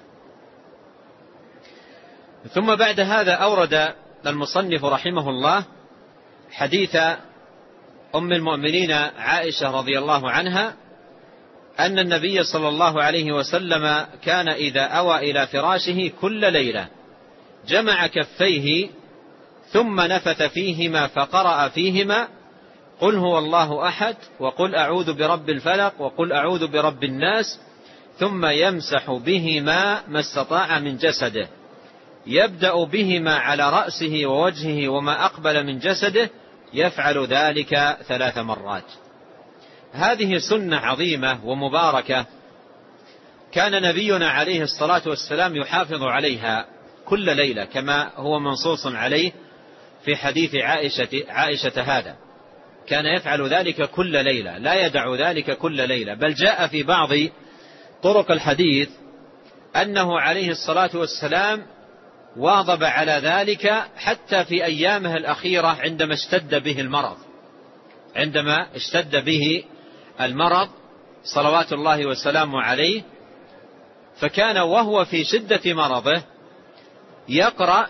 ثم بعد هذا أورد المصنف رحمه الله حديث أم المؤمنين عائشة رضي الله عنها أن النبي صلى الله عليه وسلم كان إذا أوى إلى فراشه كل ليلة جمع كفيه ثم نفث فيهما فقرأ فيهما قل هو الله أحد وقل أعوذ برب الفلق وقل أعوذ برب الناس، ثم يمسح بهما ما استطاع من جسده، يبدأ بهما على رأسه ووجهه وما أقبل من جسده، يفعل ذلك ثلاث مرات. هذه سنة عظيمة ومباركة كان نبينا عليه الصلاة والسلام يحافظ عليها كل ليلة كما هو منصوص عليه في حديث عائشة, عائشة هذا، كان يفعل ذلك كل ليلة، لا يدع ذلك كل ليلة، بل جاء في بعض طرق الحديث أنه عليه الصلاة والسلام واظب على ذلك حتى في أيامه الأخيرة عندما اشتد به المرض عندما اشتد به المرض صلوات الله وسلامه عليه، فكان وهو في شدة مرضه يقرأ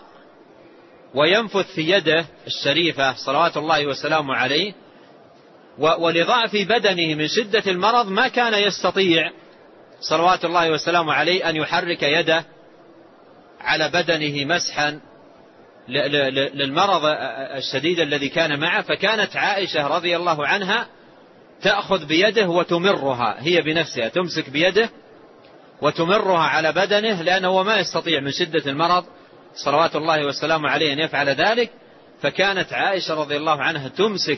وينفث في يده الشريفة صلوات الله وسلامه عليه، ولضعف بدنه من شدة المرض ما كان يستطيع صلوات الله وسلامه عليه أن يحرك يده على بدنه مسحا للمرض الشديد الذي كان معه. فكانت عائشة رضي الله عنها تأخذ بيده وتمرها هي بنفسها، تمسك بيده وتمرها على بدنه، لأنه ما يستطيع من شدة المرض صلوات الله وسلامه عليه أن يفعل ذلك. فكانت عائشة رضي الله عنها تمسك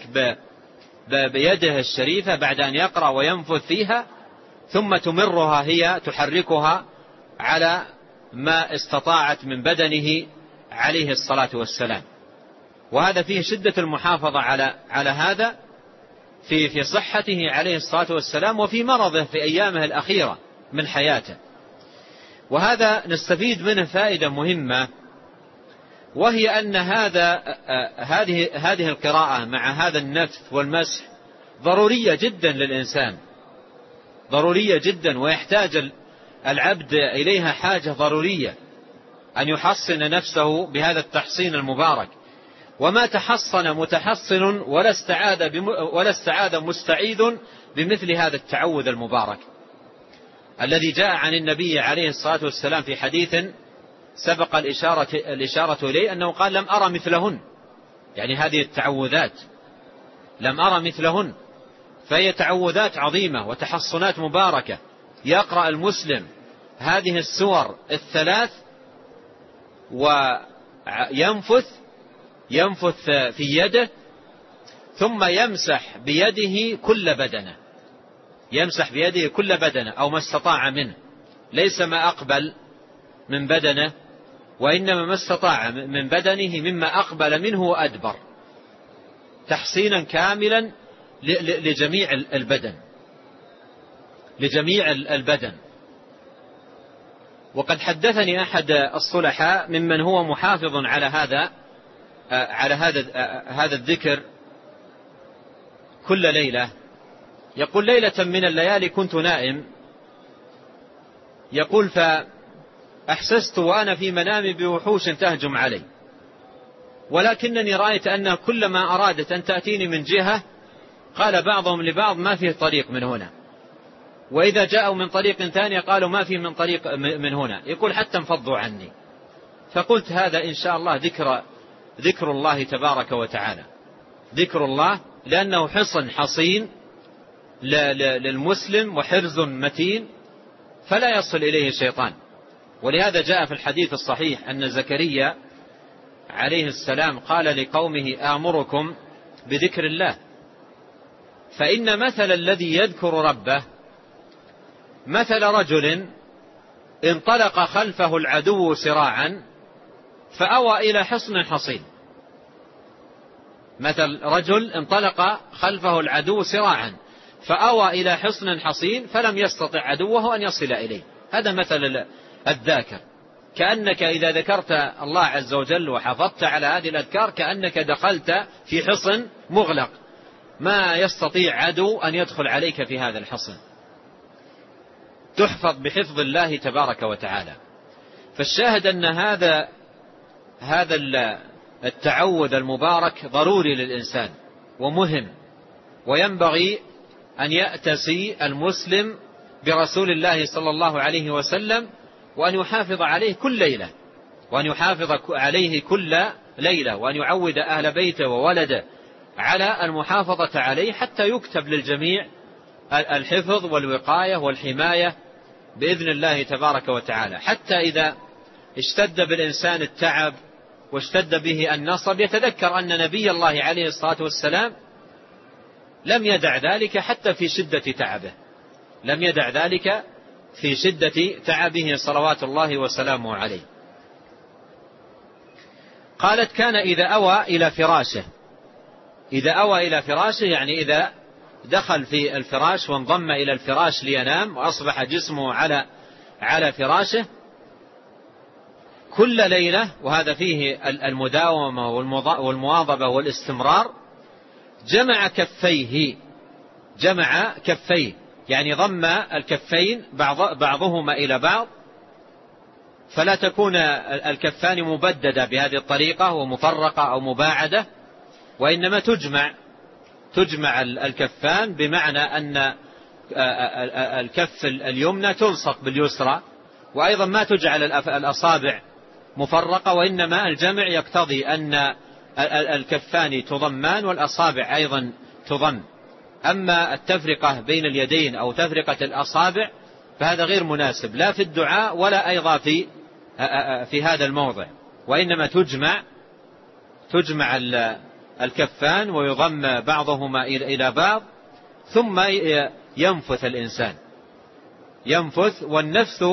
بيده الشريفة بعد أن يقرأ وينفث فيها، ثم تمرها هي تحركها على ما استطاعت من بدنه عليه الصلاة والسلام. وهذا فيه شدة المحافظة على على هذا في في صحته عليه الصلاة والسلام وفي مرضه في أيامه الأخيرة من حياته. وهذا نستفيد منه فائدة مهمة، وهي أن هذا هذه هذه القراءة مع هذا النفث والمسح ضرورية جدا للإنسان، ضرورية جدا، ويحتاج العبد إليها حاجة ضرورية أن يحصن نفسه بهذا التحصين المبارك. وما تحصن متحصن ولا استعاذ ولا استعاذ مستعيذ بمثل هذا التعوذ المبارك الذي جاء عن النبي عليه الصلاة والسلام في حديث سبق الإشارة, الإشارة إليه أنه قال: لم أرى مثلهن، يعني هذه التعوذات لم أرى مثلهن، فهي تعوذات عظيمة وتحصنات مباركة. يقرأ المسلم هذه السور الثلاث وينفث ينفث في يده، ثم يمسح بيده كل بدنه، يمسح بيده كل بدنه أو ما استطاع منه، ليس ما أقبل من بدنه، وإنما ما استطاع من بدنه مما أقبل منه وأدبر، تحصينا كاملا لجميع البدن لجميع البدن. وقد حدثني أحد الصلحاء ممن هو محافظ على هذا على هذا هذا الذكر كل ليلة، يقول: ليلة من الليالي كنت نائم، يقول: فأحسست وأنا في منامي بوحوش تهجم علي، ولكنني رأيت أن كلما أرادت أن تأتيني من جهة قال بعضهم لبعض: ما فيه طريق من هنا، وإذا جاءوا من طريق ثاني قالوا: ما فيه من طريق من هنا، يقول: حتى انفضوا عني. فقلت: هذا إن شاء الله ذكر ذكر الله تبارك وتعالى، ذكر الله، لأنه حصن حصين للمسلم وحرز متين فلا يصل إليه الشيطان. ولهذا جاء في الحديث الصحيح أن زكريا عليه السلام قال لقومه: آمركم بذكر الله، فإن مثل الذي يذكر ربه مثل رجل انطلق خلفه العدو سراعا فأوى إلى حصن حصين. مثل رجل انطلق خلفه العدو سراعا فأوى إلى حصن حصين فلم يستطع عدوه أن يصل إليه. هذا مثل الذاكر، كأنك إذا ذكرت الله عز وجل وحافظت على هذه الأذكار كأنك دخلت في حصن مغلق ما يستطيع عدو أن يدخل عليك في هذا الحصن، تحفظ بحفظ الله تبارك وتعالى. فالشاهد أن هذا هذا التعوذ المبارك ضروري للإنسان ومهم، وينبغي أن يأتسي المسلم برسول الله صلى الله عليه وسلم وأن يحافظ عليه كل ليلة، وأن يحافظ عليه كل ليلة، وأن يعود أهل بيته وولده على المحافظة عليه حتى يكتب للجميع الحفظ والوقاية والحماية بإذن الله تبارك وتعالى. حتى إذا اشتد بالإنسان التعب واشتد به النصب يتذكر أن نبي الله عليه الصلاة والسلام لم يدع ذلك حتى في شدة تعبه، لم يدع ذلك في شدة تعبه صلوات الله وسلامه عليه. قالت كان إذا أوى إلى فراشه، إذا أوى إلى فراشه يعني إذا دخل في الفراش وانضم إلى الفراش لينام وأصبح جسمه على على فراشه كل ليلة، وهذا فيه المداومة والمواظبة والاستمرار، جمع كفيه، جمع كفيه يعني ضم الكفين بعض بعضهما إلى بعض، فلا تكون الكفان مبددة بهذه الطريقة ومفرقة أو مباعدة، وإنما تجمع تجمع الكفان، بمعنى أن الكف اليمنى تلصق باليسرى، وأيضا ما تجعل الأصابع مفرقة، وإنما الجمع يقتضي أن الكفان تضمان والأصابع أيضا تضم. أما التفرقة بين اليدين أو تفرقة الأصابع فهذا غير مناسب لا في الدعاء ولا أيضا في في هذا الموضع، وإنما تجمع تجمع الكفان ويضم بعضهما إلى بعض، ثم ينفث الإنسان، ينفث، والنفث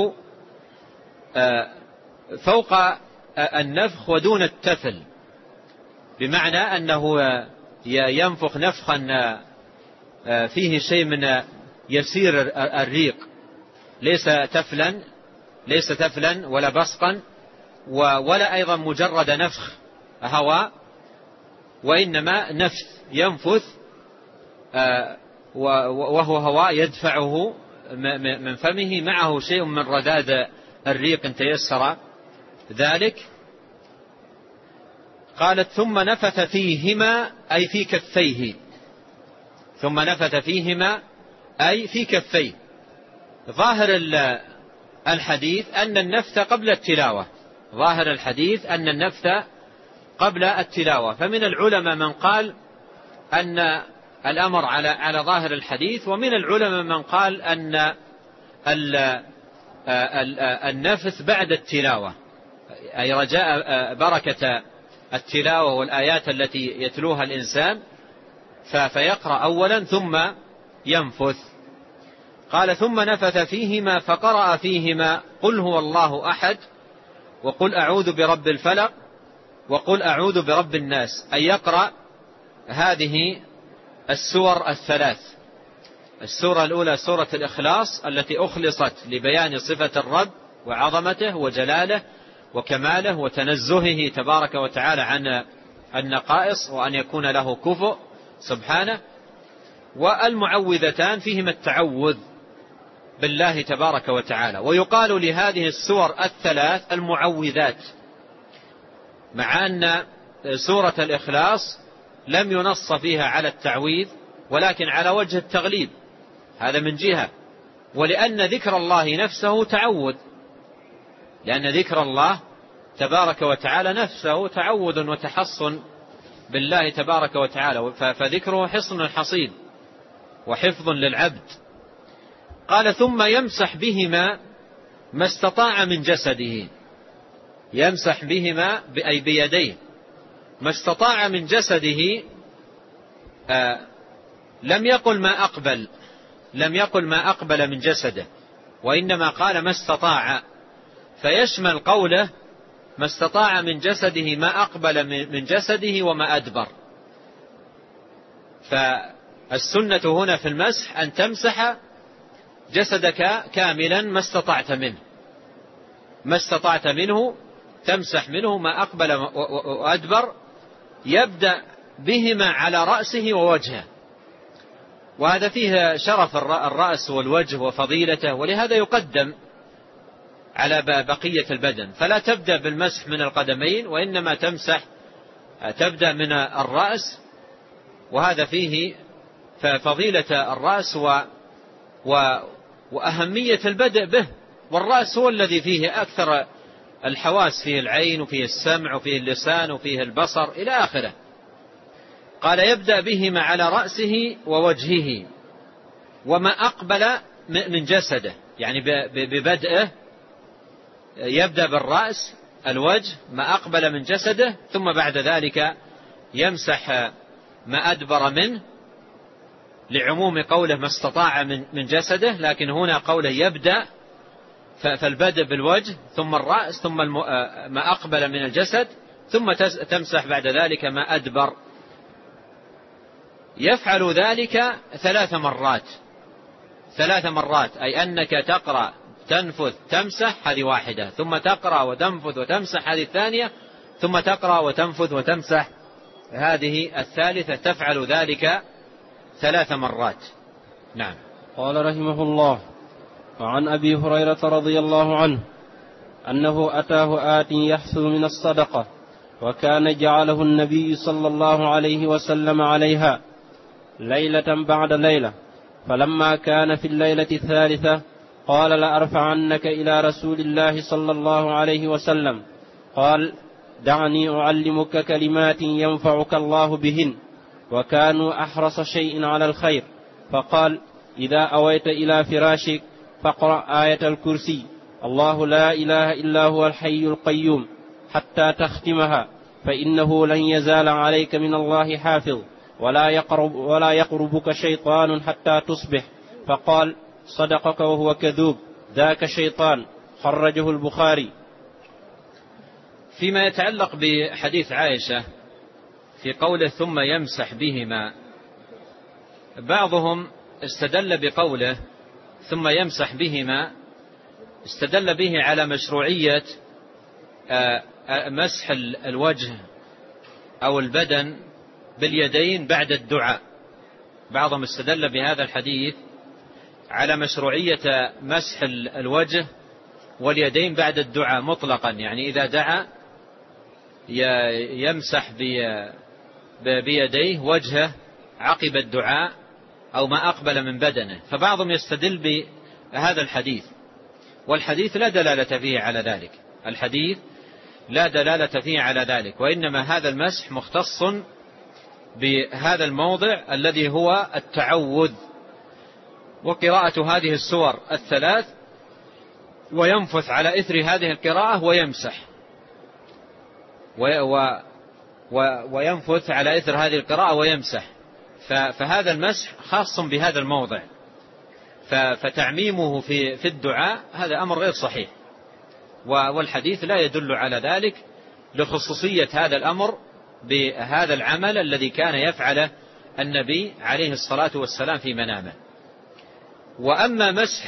فوق النفخ ودون التفل، بمعنى أنه ينفخ نفخا فيه شيء من يسير الريق، ليس تفلا ليس تفلا ولا بصقا ولا أيضا مجرد نفخ هواء، وإنما نفث ينفث وهو هواء يدفعه من فمه، معه شيء من رذاذ الريق إن تيسر ذلك. قالت ثم نفث فيهما أي في كفيه، ثم نفث فيهما أي في كفيه. ظاهر الحديث أن النفث قبل التلاوة، ظاهر الحديث أن النفث قبل التلاوة، فمن العلماء من قال أن الأمر على على ظاهر الحديث، ومن العلماء من قال أن النفث بعد التلاوة، أي رجاء بركة التلاوة والآيات التي يتلوها الإنسان، فيقرأ أولا ثم ينفث. قال ثم نفث فيهما فقرأ فيهما قل هو الله أحد وقل أعوذ برب الفلق وقل أعوذ برب الناس، أي يقرأ هذه السور الثلاث. السورة الأولى سورة الإخلاص التي أخلصت لبيان صفة الرب وعظمته وجلاله وكماله وتنزهه تبارك وتعالى عن النقائص وأن يكون له كفؤ سبحانه. والمعوذتان فيهما التعوذ بالله تبارك وتعالى، ويقال لهذه السور الثلاث المعوذات، مع أن سورة الإخلاص لم ينص فيها على التعويذ ولكن على وجه التغليب، هذا من جهة، ولأن ذكر الله نفسه تعوذ، لأن ذكر الله تبارك وتعالى نفسه تعوذ وتحصن بالله تبارك وتعالى، فذكره حصن حصين وحفظ للعبد. قال ثم يمسح بهما ما استطاع من جسده، يمسح بهما أي بيديه ما استطاع من جسده. آه لم يقل ما أقبل، لم يقل ما أقبل من جسده، وإنما قال ما استطاع، فيشمل قوله ما استطاع من جسده ما أقبل من جسده وما أدبر. فالسنة هنا في المسح أن تمسح جسدك كاملا ما استطعت منه، ما استطعت منه تمسح منه ما أقبل وأدبر، يبدأ بهما على رأسه ووجهه، وهذا فيه شرف الرأس والوجه وفضيلته، ولهذا يقدم على بقية البدن، فلا تبدأ بالمسح من القدمين وإنما تمسح تبدأ من الرأس، وهذا فيه فضيلة الرأس و و وأهمية البدء به. والرأس هو الذي فيه أكثر الحواس، فيه العين وفيه السمع وفيه اللسان وفيه البصر إلى آخره. قال يبدأ بهما على رأسه ووجهه وما أقبل من جسده، يعني ببدءه يبدأ بالرأس الوجه ما أقبل من جسده، ثم بعد ذلك يمسح ما أدبر منه، لعموم قوله ما استطاع من جسده، لكن هنا قوله يبدأ، فالبدء بالوجه ثم الرأس ثم ما أقبل من الجسد ثم تمسح بعد ذلك ما أدبر. يفعل ذلك ثلاث مرات ثلاث مرات أي أنك تقرأ تنفث تمسح هذه واحدة، ثم تقرأ وتنفث وتمسح هذه الثانية، ثم تقرأ وتنفث وتمسح هذه الثالثة. تفعل ذلك ثلاث مرات. نعم. قال رحمه الله: وعن أبي هريرة رضي الله عنه أنه أتاه آت يحثو من الصدقة، وكان جعله النبي صلى الله عليه وسلم عليها ليلة بعد ليلة، فلما كان في الليلة الثالثة قال: لأرفعنك إلى رسول الله صلى الله عليه وسلم. قال: دعني أعلمك كلمات ينفعك الله بهن. وكانوا أحرص شيء على الخير، فقال: إذا أويت إلى فراشك فاقرأ آية الكرسي، الله لا إله إلا هو الحي القيوم، حتى تختمها، فإنه لن يزال عليك من الله حافظ، ولا يقرب ولا يقربك شيطان حتى تصبح. فقال: صدقك وهو كذوب، ذاك شيطان. خرجه البخاري. فيما يتعلق بحديث عائشة في قوله ثم يمسح بهما، بعضهم استدل بقوله ثم يمسح بهما، استدل به على مشروعية مسح الوجه أو البدن باليدين بعد الدعاء. بعضهم استدل بهذا الحديث على مشروعية مسح الوجه واليدين بعد الدعاء مطلقا، يعني إذا دعا يمسح بيديه وجهه عقب الدعاء أو ما أقبل من بدنه. فبعضهم يستدل بهذا الحديث، والحديث لا دلالة فيه على ذلك الحديث لا دلالة فيه على ذلك وإنما هذا المسح مختص بهذا الموضع الذي هو التعوذ وقراءة هذه السور الثلاث، وينفث على إثر هذه القراءة ويمسح وينفث على إثر هذه القراءة ويمسح. فهذا المسح خاص بهذا الموضع، فتعميمه في في الدعاء هذا أمر غير صحيح، والحديث لا يدل على ذلك لخصوصية هذا الأمر بهذا العمل الذي كان يفعله النبي عليه الصلاة والسلام في منامه. وأما مسح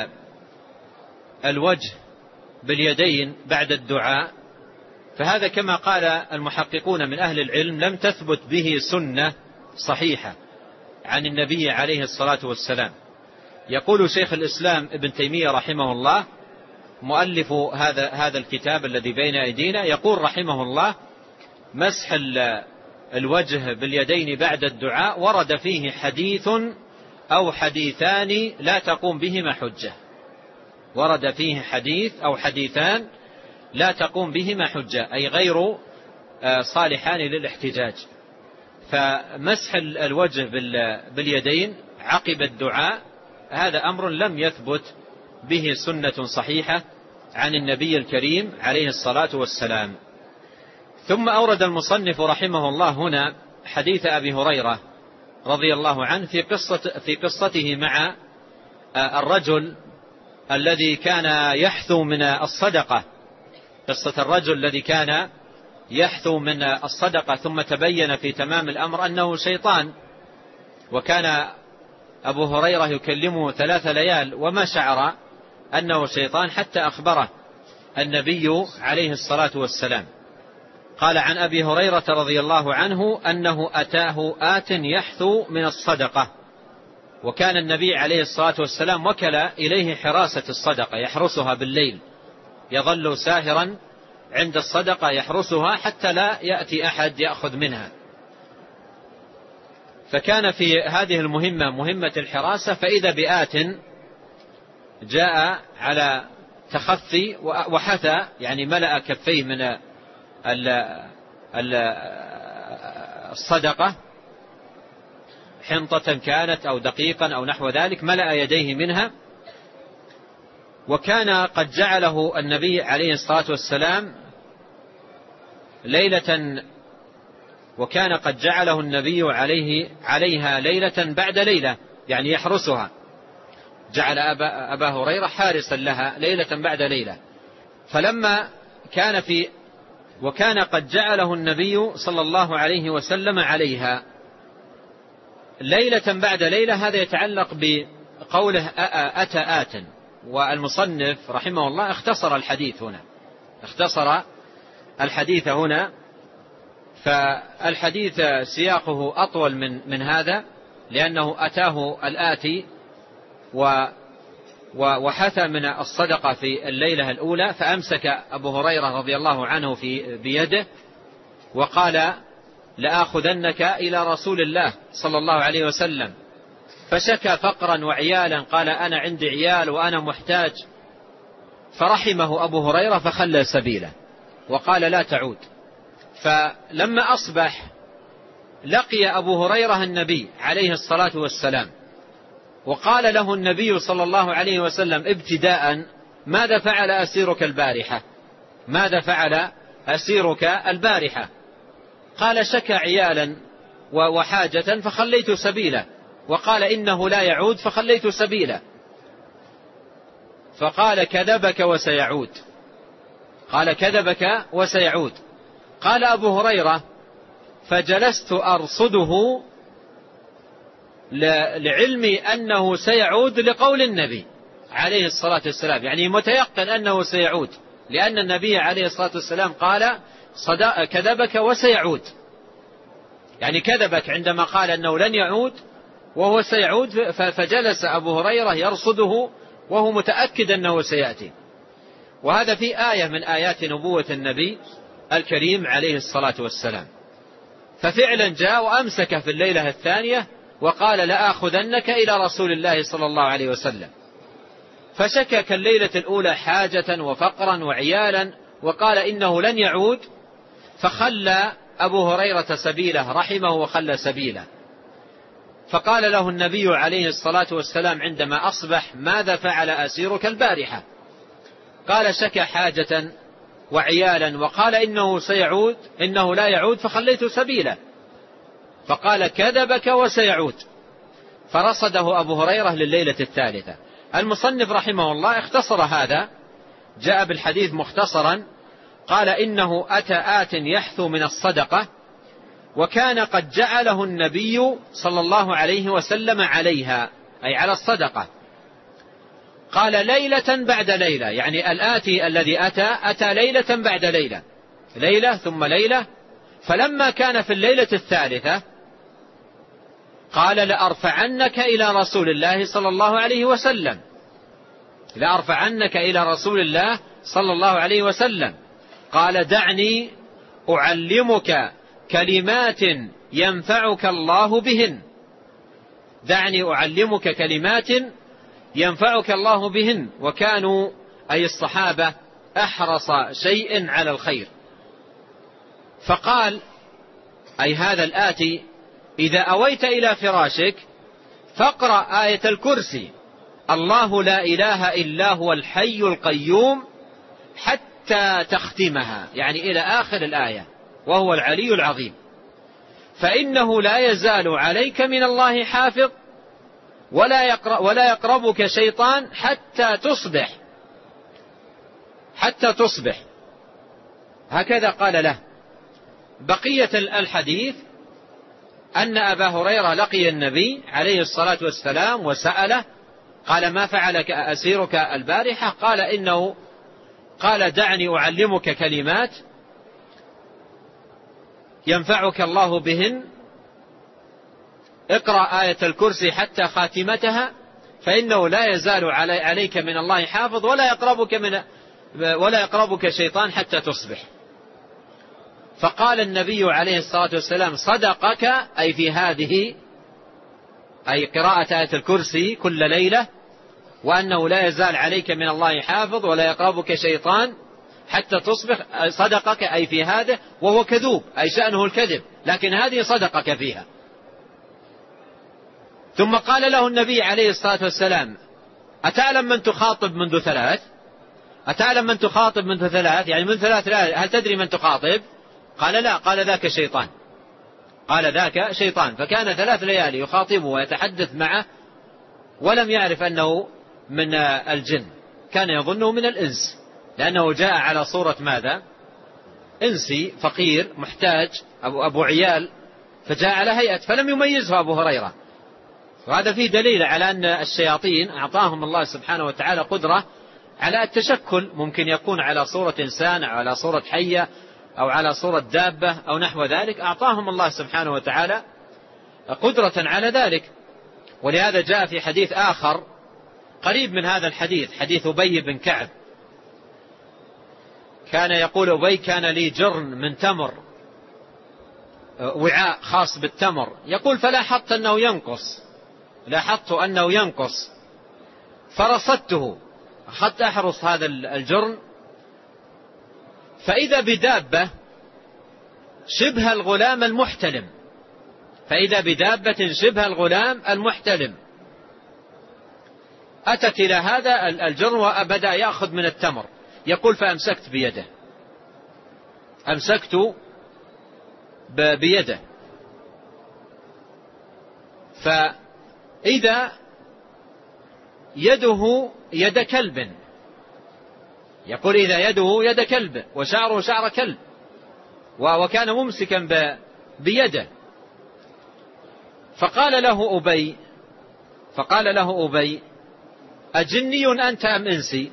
الوجه باليدين بعد الدعاء فهذا كما قال المحققون من أهل العلم لم تثبت به سنة صحيحة عن النبي عليه الصلاة والسلام. يقول شيخ الإسلام ابن تيمية رحمه الله مؤلف هذا هذا الكتاب الذي بين أيدينا، يقول رحمه الله: مسح الوجه باليدين بعد الدعاء ورد فيه حديث أو حديثان لا تقوم بهما حجة. ورد فيه حديث أو حديثان لا تقوم بهما حجة، أي غير صالحان للاحتجاج. فمسح الوجه باليدين عقب الدعاء هذا أمر لم يثبت به سنة صحيحة عن النبي الكريم عليه الصلاة والسلام. ثم أورد المصنف رحمه الله هنا حديث أبي هريرة رضي الله عنه في قصة في قصته مع الرجل الذي كان يحثو من الصدقة، قصة الرجل الذي كان يحثو من الصدقة ثم تبين في تمام الأمر أنه شيطان، وكان أبو هريرة يكلمه ثلاث ليال وما شعر أنه شيطان حتى أخبره النبي عليه الصلاة والسلام. قال عن أبي هريرة رضي الله عنه أنه أتاه آت يحثو من الصدقة، وكان النبي عليه الصلاة والسلام وكل إليه حراسة الصدقة، يحرسها بالليل، يظل ساهرا عند الصدقة يحرسها حتى لا يأتي أحد يأخذ منها. فكان في هذه المهمة مهمة الحراسة، فإذا بآت جاء على تخفي وحثى، يعني ملأ كفيه من الصدقة، حنطة كانت أو دقيقا أو نحو ذلك، ملأ يديه منها. وكان قد جعله النبي عليه الصلاة والسلام ليلة وكان قد جعله النبي عليه عليها ليلة بعد ليلة، يعني يحرسها، جعل أبا, أبا هريرة حارسا لها ليلة بعد ليلة. فلما كان في وكان قد جعله النبي صلى الله عليه وسلم عليها ليلة بعد ليلة. هذا يتعلق بقوله أتى آت، والمصنف رحمه الله اختصر الحديث هنا اختصر الحديث هنا فالحديث سياقه أطول من من هذا، لأنه أتاه الآتي وحثى من الصدقة في الليلة الأولى، فأمسك أبو هريرة رضي الله عنه في بيده وقال لآخذنك إلى رسول الله صلى الله عليه وسلم، فشكى فقرا وعيالا، قال أنا عندي عيال وأنا محتاج، فرحمه أبو هريرة فخلى سبيله وقال لا تعود. فلما أصبح لقي أبو هريرة النبي عليه الصلاة والسلام، وقال له النبي صلى الله عليه وسلم ابتداء ماذا فعل أسيرك البارحة ماذا فعل أسيرك البارحة قال شكى عيالا وحاجة فخليت سبيله، وقال إنه لا يعود فخليت سبيله. فقال كذبك وسيعود قال كذبك وسيعود. قال أبو هريرة فجلست أرصده لعلمي أنه سيعود لقول النبي عليه الصلاة والسلام، يعني متيقن أنه سيعود، لأن النبي عليه الصلاة والسلام قال كذبك وسيعود، يعني كذبك عندما قال أنه لن يعود وهو سيعود. فجلس أبو هريرة يرصده وهو متأكد أنه سيأتي. وهذا في آية من آيات نبوة النبي الكريم عليه الصلاة والسلام. ففعلا جاء وأمسك في الليلة الثانية وقال لآخذنك إلى رسول الله صلى الله عليه وسلم، فشكى كالليلة الأولى حاجة وفقرا وعيالا، وقال إنه لن يعود، فخلى أبو هريرة سبيله رحمه وخلى سبيله. فقال له النبي عليه الصلاة والسلام عندما أصبح ماذا فعل أسيرك البارحة؟ قال شكى حاجة وعيالا وقال إنه سيعود إنه لا يعود فخليت سبيله. فقال كذبك وسيعود. فرصده أبو هريرة لليلة الثالثة. المصنف رحمه الله اختصر هذا، جاء بالحديث مختصرا، قال إنه أتى آت يحثو من الصدقة، وكان قد جعله النبي صلى الله عليه وسلم عليها، أي على الصدقة. قال ليلة بعد ليلة، يعني الآتي الذي أتى أتى ليلة بعد ليلة، ليلة ثم ليلة. فلما كان في الليلة الثالثة قال لأرفعنك إلى رسول الله صلى الله عليه وسلم لأرفعنك إلى رسول الله صلى الله عليه وسلم قال دعني أعلمك كلمات ينفعك الله بهن دعني أعلمك كلمات ينفعك الله بهن. وكانوا أي الصحابة أحرص شيء على الخير. فقال أي هذا الآتي إذا أويت إلى فراشك فاقرأ آية الكرسي الله لا إله إلا هو الحي القيوم حتى تختمها، يعني إلى آخر الآية، وهو العلي العظيم. فإنه لا يزال عليك من الله حافظ ولا يقرب ولا يقربك شيطان حتى تصبح حتى تصبح هكذا قال له. بقية الحديث أن أبا هريرة لقي النبي عليه الصلاة والسلام وسأله، قال ما فعلك أسيرك البارحة؟ قال إنه قال دعني أعلمك كلمات ينفعك الله بهن، اقرأ آية الكرسي حتى خاتمتها، فإنه لا يزال عليك من الله حافظ ولا يقربك من ولا يقربك شيطان حتى تصبح. فقال النبي عليه الصلاة والسلام صدقك، أي في هذه أي قراءة آية الكرسي كل ليلة، وأنه لا يزال عليك من الله حافظ ولا يقربك شيطان حتى تصبح. صدقك أي في هذا، وهو كذوب أي شأنه الكذب، لكن هذه صدقك فيها. ثم قال له النبي عليه الصلاة والسلام أتعلم من تخاطب منذ ثلاث أتعلم من تخاطب منذ ثلاث يعني من ثلاث لا هل تدري من تخاطب؟ قال لا. قال ذاك شيطان قال ذاك شيطان. فكان ثلاث ليالي يخاطبه ويتحدث معه ولم يعرف أنه من الجن، كان يظنه من الإنس، لأنه جاء على صورة ماذا؟ إنسي فقير محتاج أبو, أبو عيال، فجاء على هيئة فلم يميزه أبو هريرة. وهذا فيه دليل على أن الشياطين أعطاهم الله سبحانه وتعالى قدرة على التشكل، ممكن يكون على صورة إنسان أو على صورة حية أو على صورة دابة أو نحو ذلك، أعطاهم الله سبحانه وتعالى قدرة على ذلك. ولهذا جاء في حديث آخر قريب من هذا الحديث، حديث أبي بن كعب، كان يقول أبي: كان لي جرن من تمر، وعاء خاص بالتمر، يقول فلاحظت أنه ينقص لاحظت أنه ينقص فرصدته، أخذت أحرص هذا الجرن، فإذا بدابة شبه الغلام المحتلم فإذا بدابة شبه الغلام المحتلم أتت إلى هذا الجرن وبدأ يأخذ من التمر، يقول فأمسكت بيده أمسكت بيده فإذا يده يد كلب، يقول إذا يده يد كلب وشعره شعر كلب، وكان ممسكا بيده. فقال له أبي فقال له أبي: أجني أنت أم إنسي؟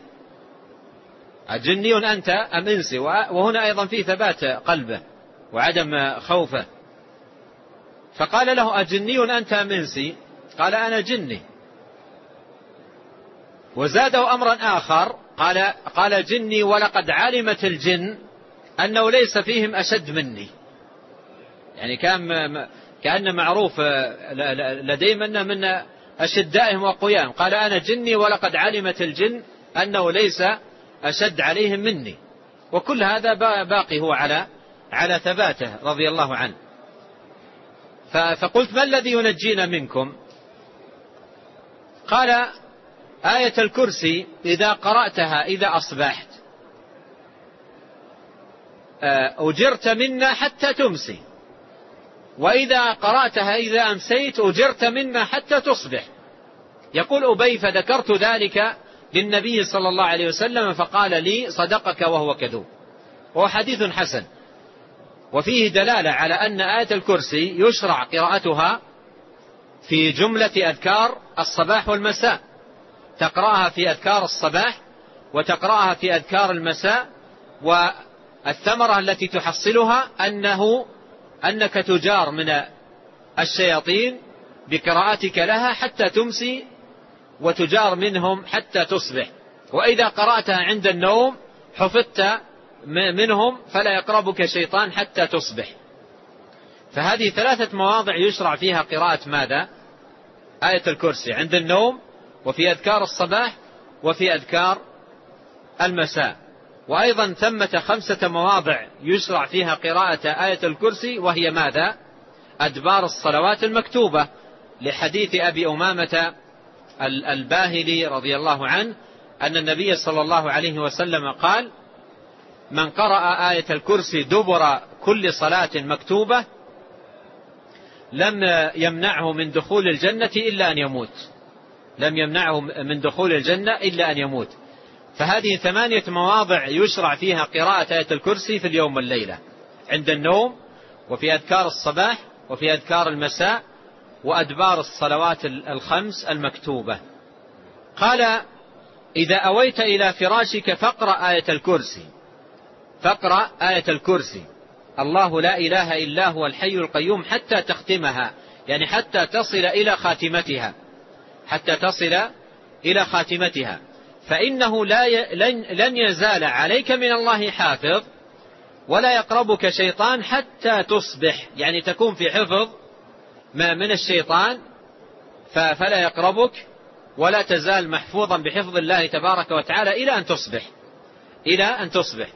أجني أنت أم إنسي؟ وهنا أيضا في ثبات قلبه وعدم خوفه. فقال له: أجني أنت أم إنسي؟ قال: أنا جني. وزاده أمرا آخر، قال قال جني ولقد علمت الجن أنه ليس فيهم أشد مني، يعني كان كأن معروف لديهم أن من أشدائهم وقيام. قال: أنا جني ولقد علمت الجن أنه ليس أشد عليهم مني. وكل هذا باقي هو على على ثباته رضي الله عنه. فقلت: ما الذي ينجينا منكم؟ قال: آية الكرسي إذا قرأتها إذا أصبحت أجرت منا حتى تمسي، وإذا قرأتها إذا أمسيت أجرت منا حتى تصبح. يقول أبي: فذكرت ذلك للنبي صلى الله عليه وسلم فقال لي: صدقك وهو كذوب. وهو حديث حسن، وفيه دلالة على أن آية الكرسي يشرع قراءتها في جملة أذكار الصباح والمساء، تقرأها في أذكار الصباح وتقرأها في أذكار المساء، والثمرة التي تحصلها أنه أنك تجار من الشياطين بقراءتك لها حتى تمسي، وتجار منهم حتى تصبح. وإذا قرأتها عند النوم حفظت منهم فلا يقربك شيطان حتى تصبح. فهذه ثلاثة مواضع يشرع فيها قراءة ماذا؟ آية الكرسي: عند النوم، وفي أذكار الصباح، وفي أذكار المساء. وأيضا ثمة خمسة مواضع يشرع فيها قراءة آية الكرسي، وهي ماذا؟ أدبار الصلوات المكتوبة، لحديث أبي أمامة الباهلي رضي الله عنه أن النبي صلى الله عليه وسلم قال: من قرأ آية الكرسي دبر كل صلاة مكتوبة لم يمنعه من دخول الجنة إلا أن يموت لم يمنعه من دخول الجنة إلا أن يموت. فهذه ثمانية مواضع يشرع فيها قراءة آية الكرسي في اليوم والليلة: عند النوم، وفي أذكار الصباح، وفي أذكار المساء، وأدبار الصلوات الخمس المكتوبة. قال: إذا أويت إلى فراشك فاقرأ آية الكرسي فاقرأ آية الكرسي الله لا إله إلا هو الحي القيوم حتى تختمها، يعني حتى تصل إلى خاتمتها حتى تصل إلى خاتمتها فإنه لا ي... لن... لن يزال عليك من الله حافظ ولا يقربك شيطان حتى تصبح، يعني تكون في حفظ ما من الشيطان ف... فلا يقربك، ولا تزال محفوظا بحفظ الله تبارك وتعالى إلى أن تصبح إلى أن تصبح.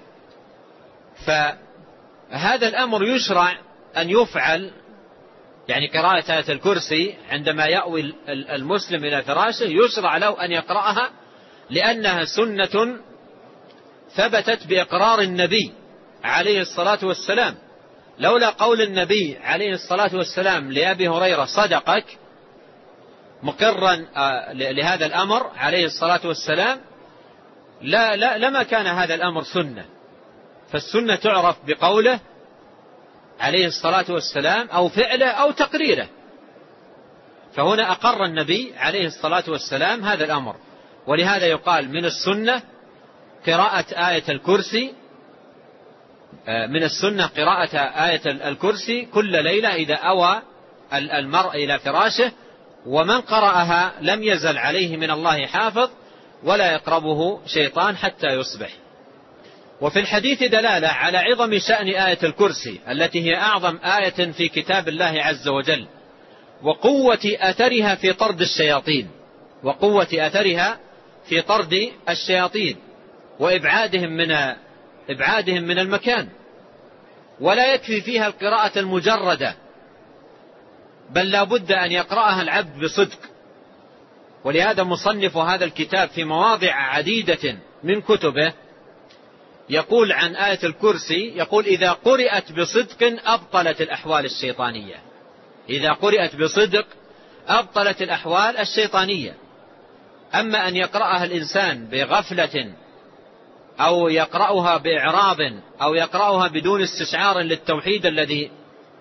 فهذا الأمر يشرع أن يفعل، يعني قراءة آية الكرسي عندما يأوي المسلم إلى فراشه يشرع له أن يقرأها، لأنها سنة ثبتت بإقرار النبي عليه الصلاة والسلام. لولا قول النبي عليه الصلاة والسلام لأبي هريرة: صدقك، مقرا لهذا الأمر عليه الصلاة والسلام، لا لا لما كان هذا الأمر سنة. فالسنة تعرف بقوله عليه الصلاة والسلام أو فعله أو تقريره. فهنا أقر النبي عليه الصلاة والسلام هذا الأمر، ولهذا يقال من السنة قراءة آية الكرسي، من السنة قراءة آية الكرسي كل ليلة إذا أوى المرء إلى فراشه، ومن قرأها لم يزل عليه من الله حافظ ولا يقربه شيطان حتى يصبح. وفي الحديث دلالة على عظم شأن آية الكرسي التي هي أعظم آية في كتاب الله عز وجل، وقوة أثرها في طرد الشياطين وقوة أثرها في طرد الشياطين وإبعادهم من إبعادهم من المكان. ولا يكفي فيها القراءة المجردة، بل لا بد أن يقرأها العبد بصدق. ولهذا مصنف هذا الكتاب في مواضع عديدة من كتبه يقول عن آية الكرسي، يقول إذا قرأت بصدق أبطلت الأحوال الشيطانية. إذا قرأت بصدق أبطلت الأحوال الشيطانية. أما أن يقرأها الإنسان بغفلة أو يقرأها بإعراض أو يقرأها بدون استشعار للتوحيد الذي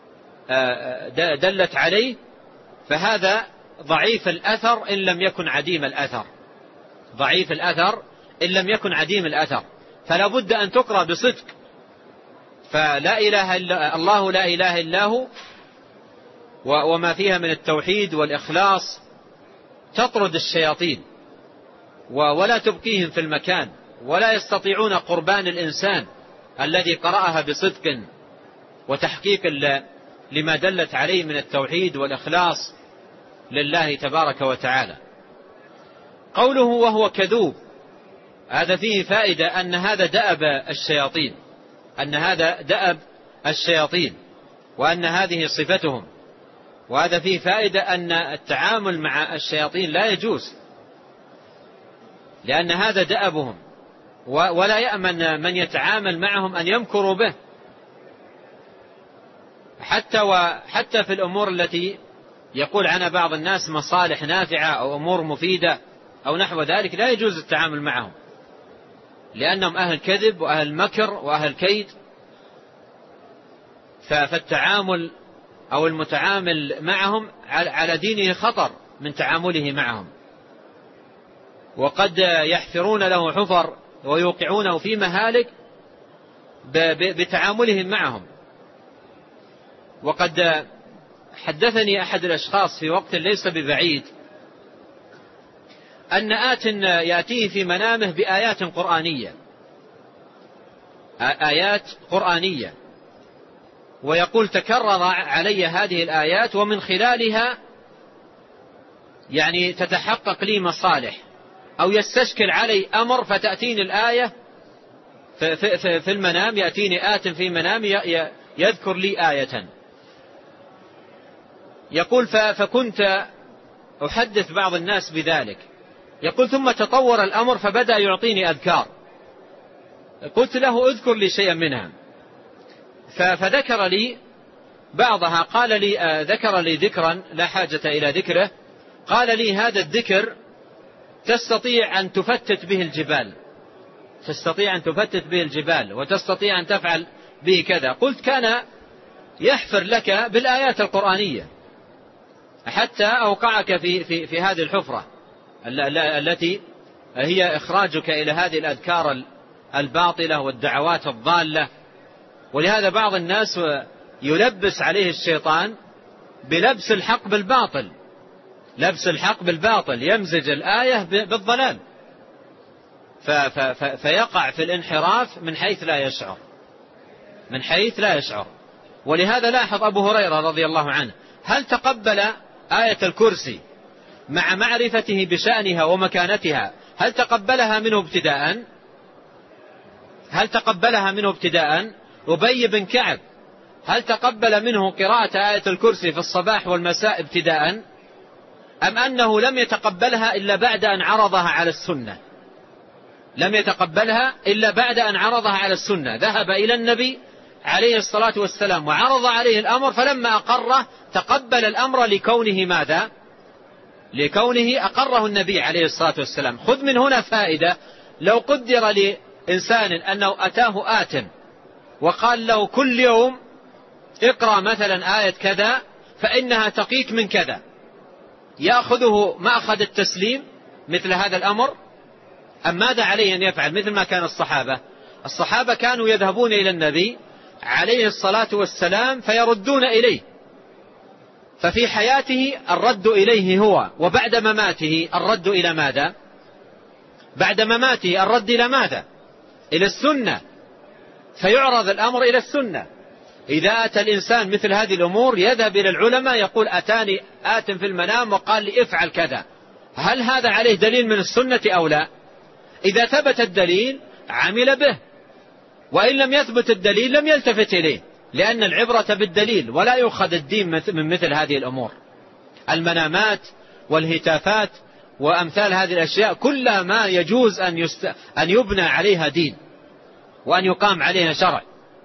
دلت عليه، فهذا ضعيف الأثر إن لم يكن عديم الأثر ضعيف الأثر إن لم يكن عديم الأثر فلا بد أن تقرأ بصدق. فلا إله إلا الله، لا إله إلا هو، وما فيها من التوحيد والإخلاص تطرد الشياطين ولا تبقيهم في المكان، ولا يستطيعون قربان الإنسان الذي قرأها بصدق وتحقيق لما دلت عليه من التوحيد والإخلاص لله تبارك وتعالى. قوله وهو كذوب، هذا فيه فائدة أن هذا دأب الشياطين أن هذا دأب الشياطين وأن هذه صفتهم. وهذا فيه فائدة أن التعامل مع الشياطين لا يجوز، لأن هذا دأبهم، ولا يأمن من يتعامل معهم أن يمكروا به. حتى وحتى في الأمور التي يقول عنها بعض الناس مصالح نافعة أو أمور مفيدة أو نحو ذلك لا يجوز التعامل معهم، لأنهم أهل كذب وأهل مكر وأهل كيد. فالتعامل أو المتعامل معهم على دينه خطر من تعامله معهم، وقد يحفرون له حفر ويوقعونه في مهالك بتعاملهم معهم. وقد حدثني أحد الأشخاص في وقت ليس ببعيد أن آت يأتيه في منامه بآيات قرآنية آيات قرآنية ويقول تكرر علي هذه الآيات، ومن خلالها يعني تتحقق لي مصالح، أو يستشكل علي أمر فتأتيني الآية في, في, في المنام، يأتيني آت في منامي يذكر لي آية. يقول فكنت أحدث بعض الناس بذلك. يقول ثم تطور الأمر فبدأ يعطيني أذكار، قلت له اذكر لي شيئا منها، فذكر لي بعضها. قال لي ذكر لي ذكرا لا حاجة إلى ذكره، قال لي هذا الذكر تستطيع أن تفتت به الجبال تستطيع أن تفتت به الجبال وتستطيع أن تفعل به كذا. قلت كان يحفر لك بالآيات القرآنية حتى أوقعك في, في, في هذه الحفرة التي هي إخراجك إلى هذه الأذكار الباطلة والدعوات الضالة. ولهذا بعض الناس يلبس عليه الشيطان بلبس الحق بالباطل لبس الحق بالباطل يمزج الآية بالضلال، فيقع في الانحراف من حيث لا يشعر من حيث لا يشعر. ولهذا لاحظ أبو هريرة رضي الله عنه هل تقبل آية الكرسي مع معرفته بشأنها ومكانتها، هل تقبلها منه ابتداء هل تقبلها منه ابتداء أبي بن كعب هل تقبل منه قراءة آية الكرسي في الصباح والمساء ابتداء، أم أنه لم يتقبلها إلا بعد أن عرضها على السنة لم يتقبلها إلا بعد أن عرضها على السنة ذهب إلى النبي عليه الصلاة والسلام وعرض عليه الأمر، فلما أقره تقبل الأمر لكونه ماذا لكونه أقره النبي عليه الصلاة والسلام. خذ من هنا فائدة، لو قدر لإنسان أنه أتاه آت وقال له كل يوم اقرأ مثلا آية كذا فإنها تقيك من كذا، يأخذه مأخذ التسليم مثل هذا الأمر أم ماذا عليه أن يفعل؟ مثل ما كان الصحابة الصحابة كانوا يذهبون إلى النبي عليه الصلاة والسلام فيردون إليه، ففي حياته الرد إليه هو، وبعد مماته الرد إلى ماذا؟ بعد مماته الرد إلى ماذا؟ إلى السنة، فيعرض الأمر إلى السنة. إذا أتى الإنسان مثل هذه الأمور يذهب إلى العلماء يقول أتاني آت في المنام وقال لي افعل كذا، هل هذا عليه دليل من السنة أو لا؟ إذا ثبت الدليل عمل به، وإن لم يثبت الدليل لم يلتفت إليه، لأن العبرة بالدليل ولا يؤخذ الدين من مثل هذه الأمور. المنامات والهتافات وأمثال هذه الأشياء كلها ما يجوز أن, يست... أن يبنى عليها دين وأن يقام عليها شرع.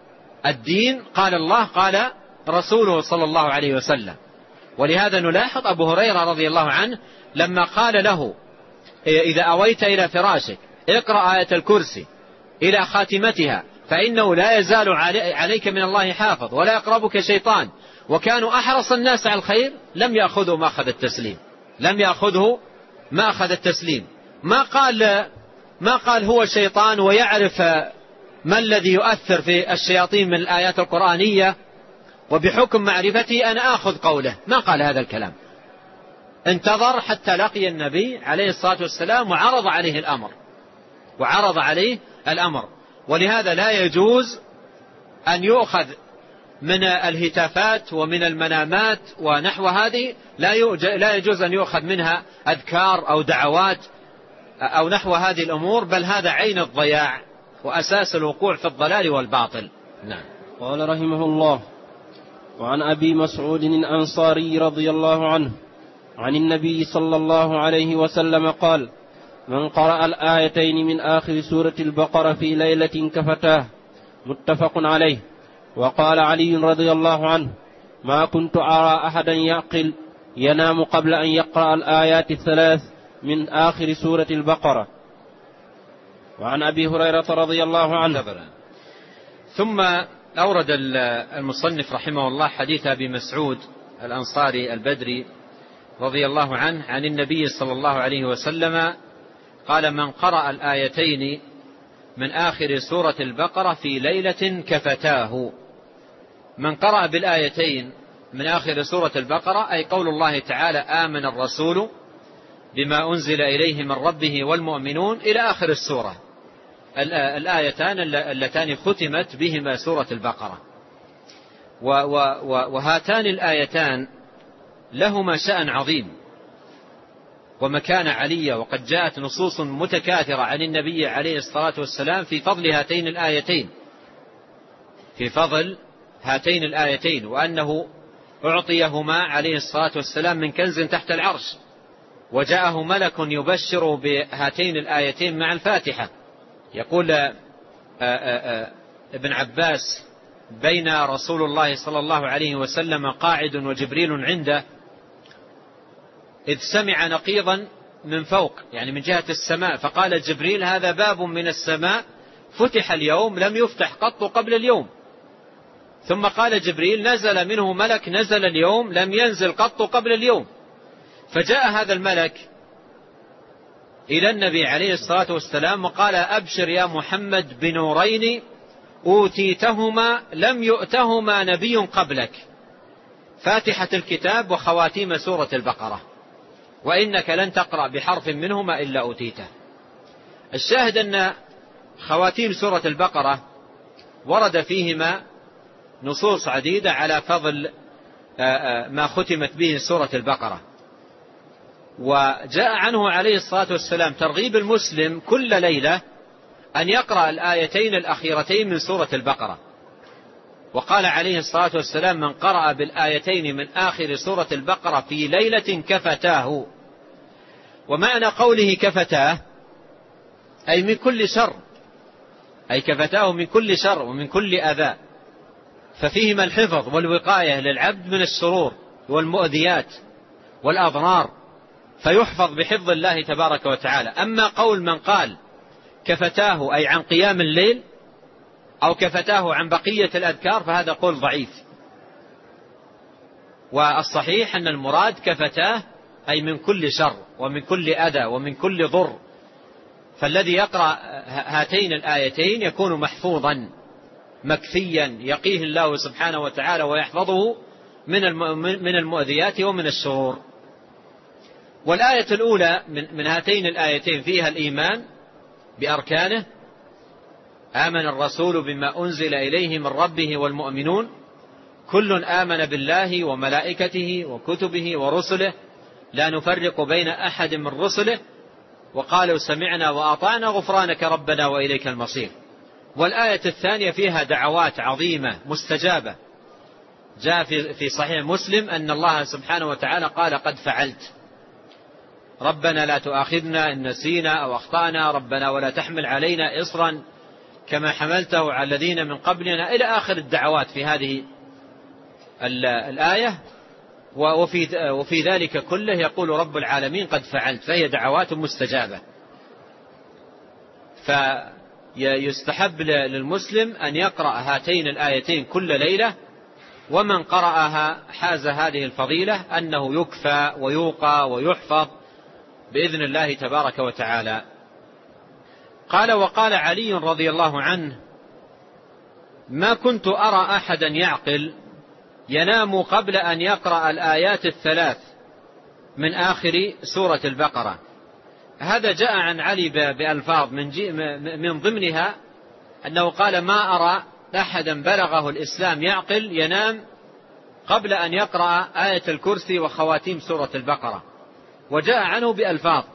الدين قال الله قال رسوله صلى الله عليه وسلم. ولهذا نلاحظ أبو هريرة رضي الله عنه لما قال له إذا أويت إلى فراشك اقرأ آية الكرسي إلى خاتمتها فإنه لا يزال عليك من الله حافظ ولا يقربك شيطان، وكانوا أحرص الناس على الخير، لم يأخذوا ما أخذ التسليم لم يأخذه ما أخذ التسليم ما قال ما قال هو شيطان ويعرف ما الذي يؤثر في الشياطين من الآيات القرآنية وبحكم معرفتي أنا آخذ قوله، ما قال هذا الكلام. انتظر حتى لقي النبي عليه الصلاة والسلام وعرض عليه الأمر وعرض عليه الأمر. ولهذا لا يجوز أن يؤخذ من الهتافات ومن المنامات ونحو هذه، لا يجوز أن يؤخذ منها أذكار أو دعوات أو نحو هذه الأمور، بل هذا عين الضياع وأساس الوقوع في الضلال والباطل. نعم. قال رحمه الله: وعن أبي مسعود الأنصاري رضي الله عنه عن النبي صلى الله عليه وسلم قال: من قرأ الآيتين من آخر سورة البقرة في ليلة كفتاه. متفق عليه. وقال علي رضي الله عنه: ما كنت أرى أحدا يعقل ينام قبل أن يقرأ الآيات الثلاث من آخر سورة البقرة. وعن أبي هريرة رضي الله عنه. ثم أورد المصنف رحمه الله حديث أبي مسعود الأنصاري البدري رضي الله عنه عن النبي صلى الله عليه وسلم قال: من قرأ الآيتين من آخر سورة البقرة في ليلة كفتاه. من قرأ بالآيتين من آخر سورة البقرة أي قول الله تعالى: آمن الرسول بما أنزل إليه من ربه والمؤمنون إلى آخر السورة، الآيتان اللتان ختمت بهما سورة البقرة. وهاتان الآيتان لهما شأن عظيم ومكانة علية، وقد جاءت نصوص متكاثرة عن النبي عليه الصلاة والسلام في فضل هاتين الآيتين في فضل هاتين الآيتين وأنه أعطيهما عليه الصلاة والسلام من كنز تحت العرش، وجاءه ملك يبشر بهاتين الآيتين مع الفاتحة. يقول آآ آآ ابن عباس: بين رسول الله صلى الله عليه وسلم قاعد وجبريل عنده إذ سمع نقيضا من فوق، يعني من جهة السماء، فقال جبريل: هذا باب من السماء فتح اليوم لم يفتح قط قبل اليوم. ثم قال جبريل: نزل منه ملك نزل اليوم لم ينزل قط قبل اليوم. فجاء هذا الملك إلى النبي عليه الصلاة والسلام وقال: أبشر يا محمد بنورين أوتيتهما لم يؤتهما نبي قبلك، فاتحة الكتاب وخواتيم سورة البقرة، وإنك لن تقرأ بحرف منهما إلا أوتيته. الشاهد أن خواتيم سورة البقرة ورد فيهما نصوص عديدة على فضل ما ختمت به سورة البقرة. وجاء عنه عليه الصلاة والسلام ترغيب المسلم كل ليلة أن يقرأ الآيتين الأخيرتين من سورة البقرة. وقال عليه الصلاة والسلام: من قرأ بالآيتين من آخر سورة البقرة في ليلة كفتاه. ومعنى قوله كفتاه أي من كل شر، أي كفتاه من كل شر ومن كل أذى، ففيهما الحفظ والوقاية للعبد من الشرور والمؤذيات والأضرار، فيحفظ بحفظ الله تبارك وتعالى. أما قول من قال كفتاه أي عن قيام الليل أو كفتاه عن بقية الأذكار فهذا قول ضعيف. والصحيح أن المراد كفتاه أي من كل شر ومن كل أذى ومن كل ضر. فالذي يقرأ هاتين الآيتين يكون محفوظا مكفيا يقيه الله سبحانه وتعالى ويحفظه من المؤذيات ومن الشرور. والآية الأولى من هاتين الآيتين فيها الإيمان بأركانه: آمن الرسول بما أنزل إليه من ربه والمؤمنون كل آمن بالله وملائكته وكتبه ورسله لا نفرق بين أحد من رسله وقالوا سمعنا وأطعنا غفرانك ربنا وإليك المصير. والآية الثانية فيها دعوات عظيمة مستجابة. جاء في صحيح مسلم أن الله سبحانه وتعالى قال: قد فعلت، ربنا لا تؤاخذنا إن نسينا أو أخطأنا، ربنا ولا تحمل علينا إصرا كما حملته على الذين من قبلنا، إلى آخر الدعوات في هذه الآية. وفي, وفي ذلك كله يقول رب العالمين قد فعلت، فهي دعوات مستجابة. فيستحب للمسلم أن يقرأ هاتين الآيتين كل ليلة، ومن قرأها حاز هذه الفضيلة أنه يكفى ويوقى ويحفظ بإذن الله تبارك وتعالى. قال: وقال علي رضي الله عنه: ما كنت أرى أحدا يعقل ينام قبل أن يقرأ الآيات الثلاث من آخر سورة البقرة. هذا جاء عن علي بألفاظ من, من ضمنها أنه قال: ما أرى أحدا بلغه الإسلام يعقل ينام قبل أن يقرأ آية الكرسي وخواتيم سورة البقرة. وجاء عنه بألفاظ.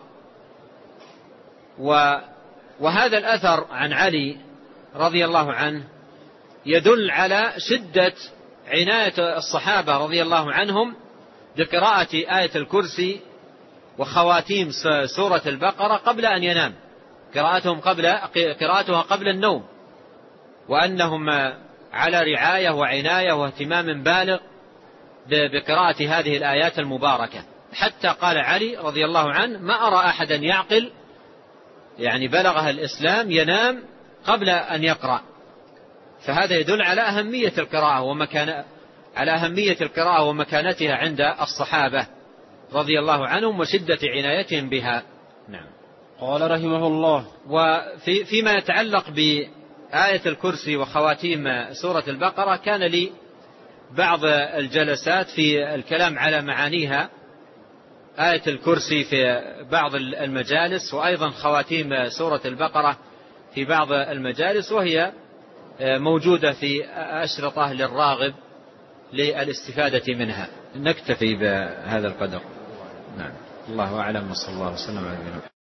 وهذا الأثر عن علي رضي الله عنه يدل على شدة عناية الصحابة رضي الله عنهم بقراءة آية الكرسي وخواتيم سورة البقرة قبل أن ينام، قراءتهم قبل قراءتها قبل النوم، وأنهم على رعاية وعناية واهتمام بالغ بقراءة هذه الآيات المباركة. حتى قال علي رضي الله عنه: ما أرى أحدا يعقل يعني بلغها الإسلام ينام قبل أن يقرأ. فهذا يدل على أهمية القراءة ومكان على أهمية القراءة ومكانتها عند الصحابة رضي الله عنهم وشدة عنايتهم بها. نعم. قال رحمه الله: وفي فيما يتعلق بآية الكرسي وخواتيم سورة البقرة كان لي بعض الجلسات في الكلام على معانيها، آية الكرسي في بعض المجالس، وأيضا خواتيم سورة البقرة في بعض المجالس، وهي موجودة في أشرطة للراغب للاستفادة منها. نكتفي بهذا القدر. نعم. الله أعلم، وصلى الله وسلم على نبينا محمد.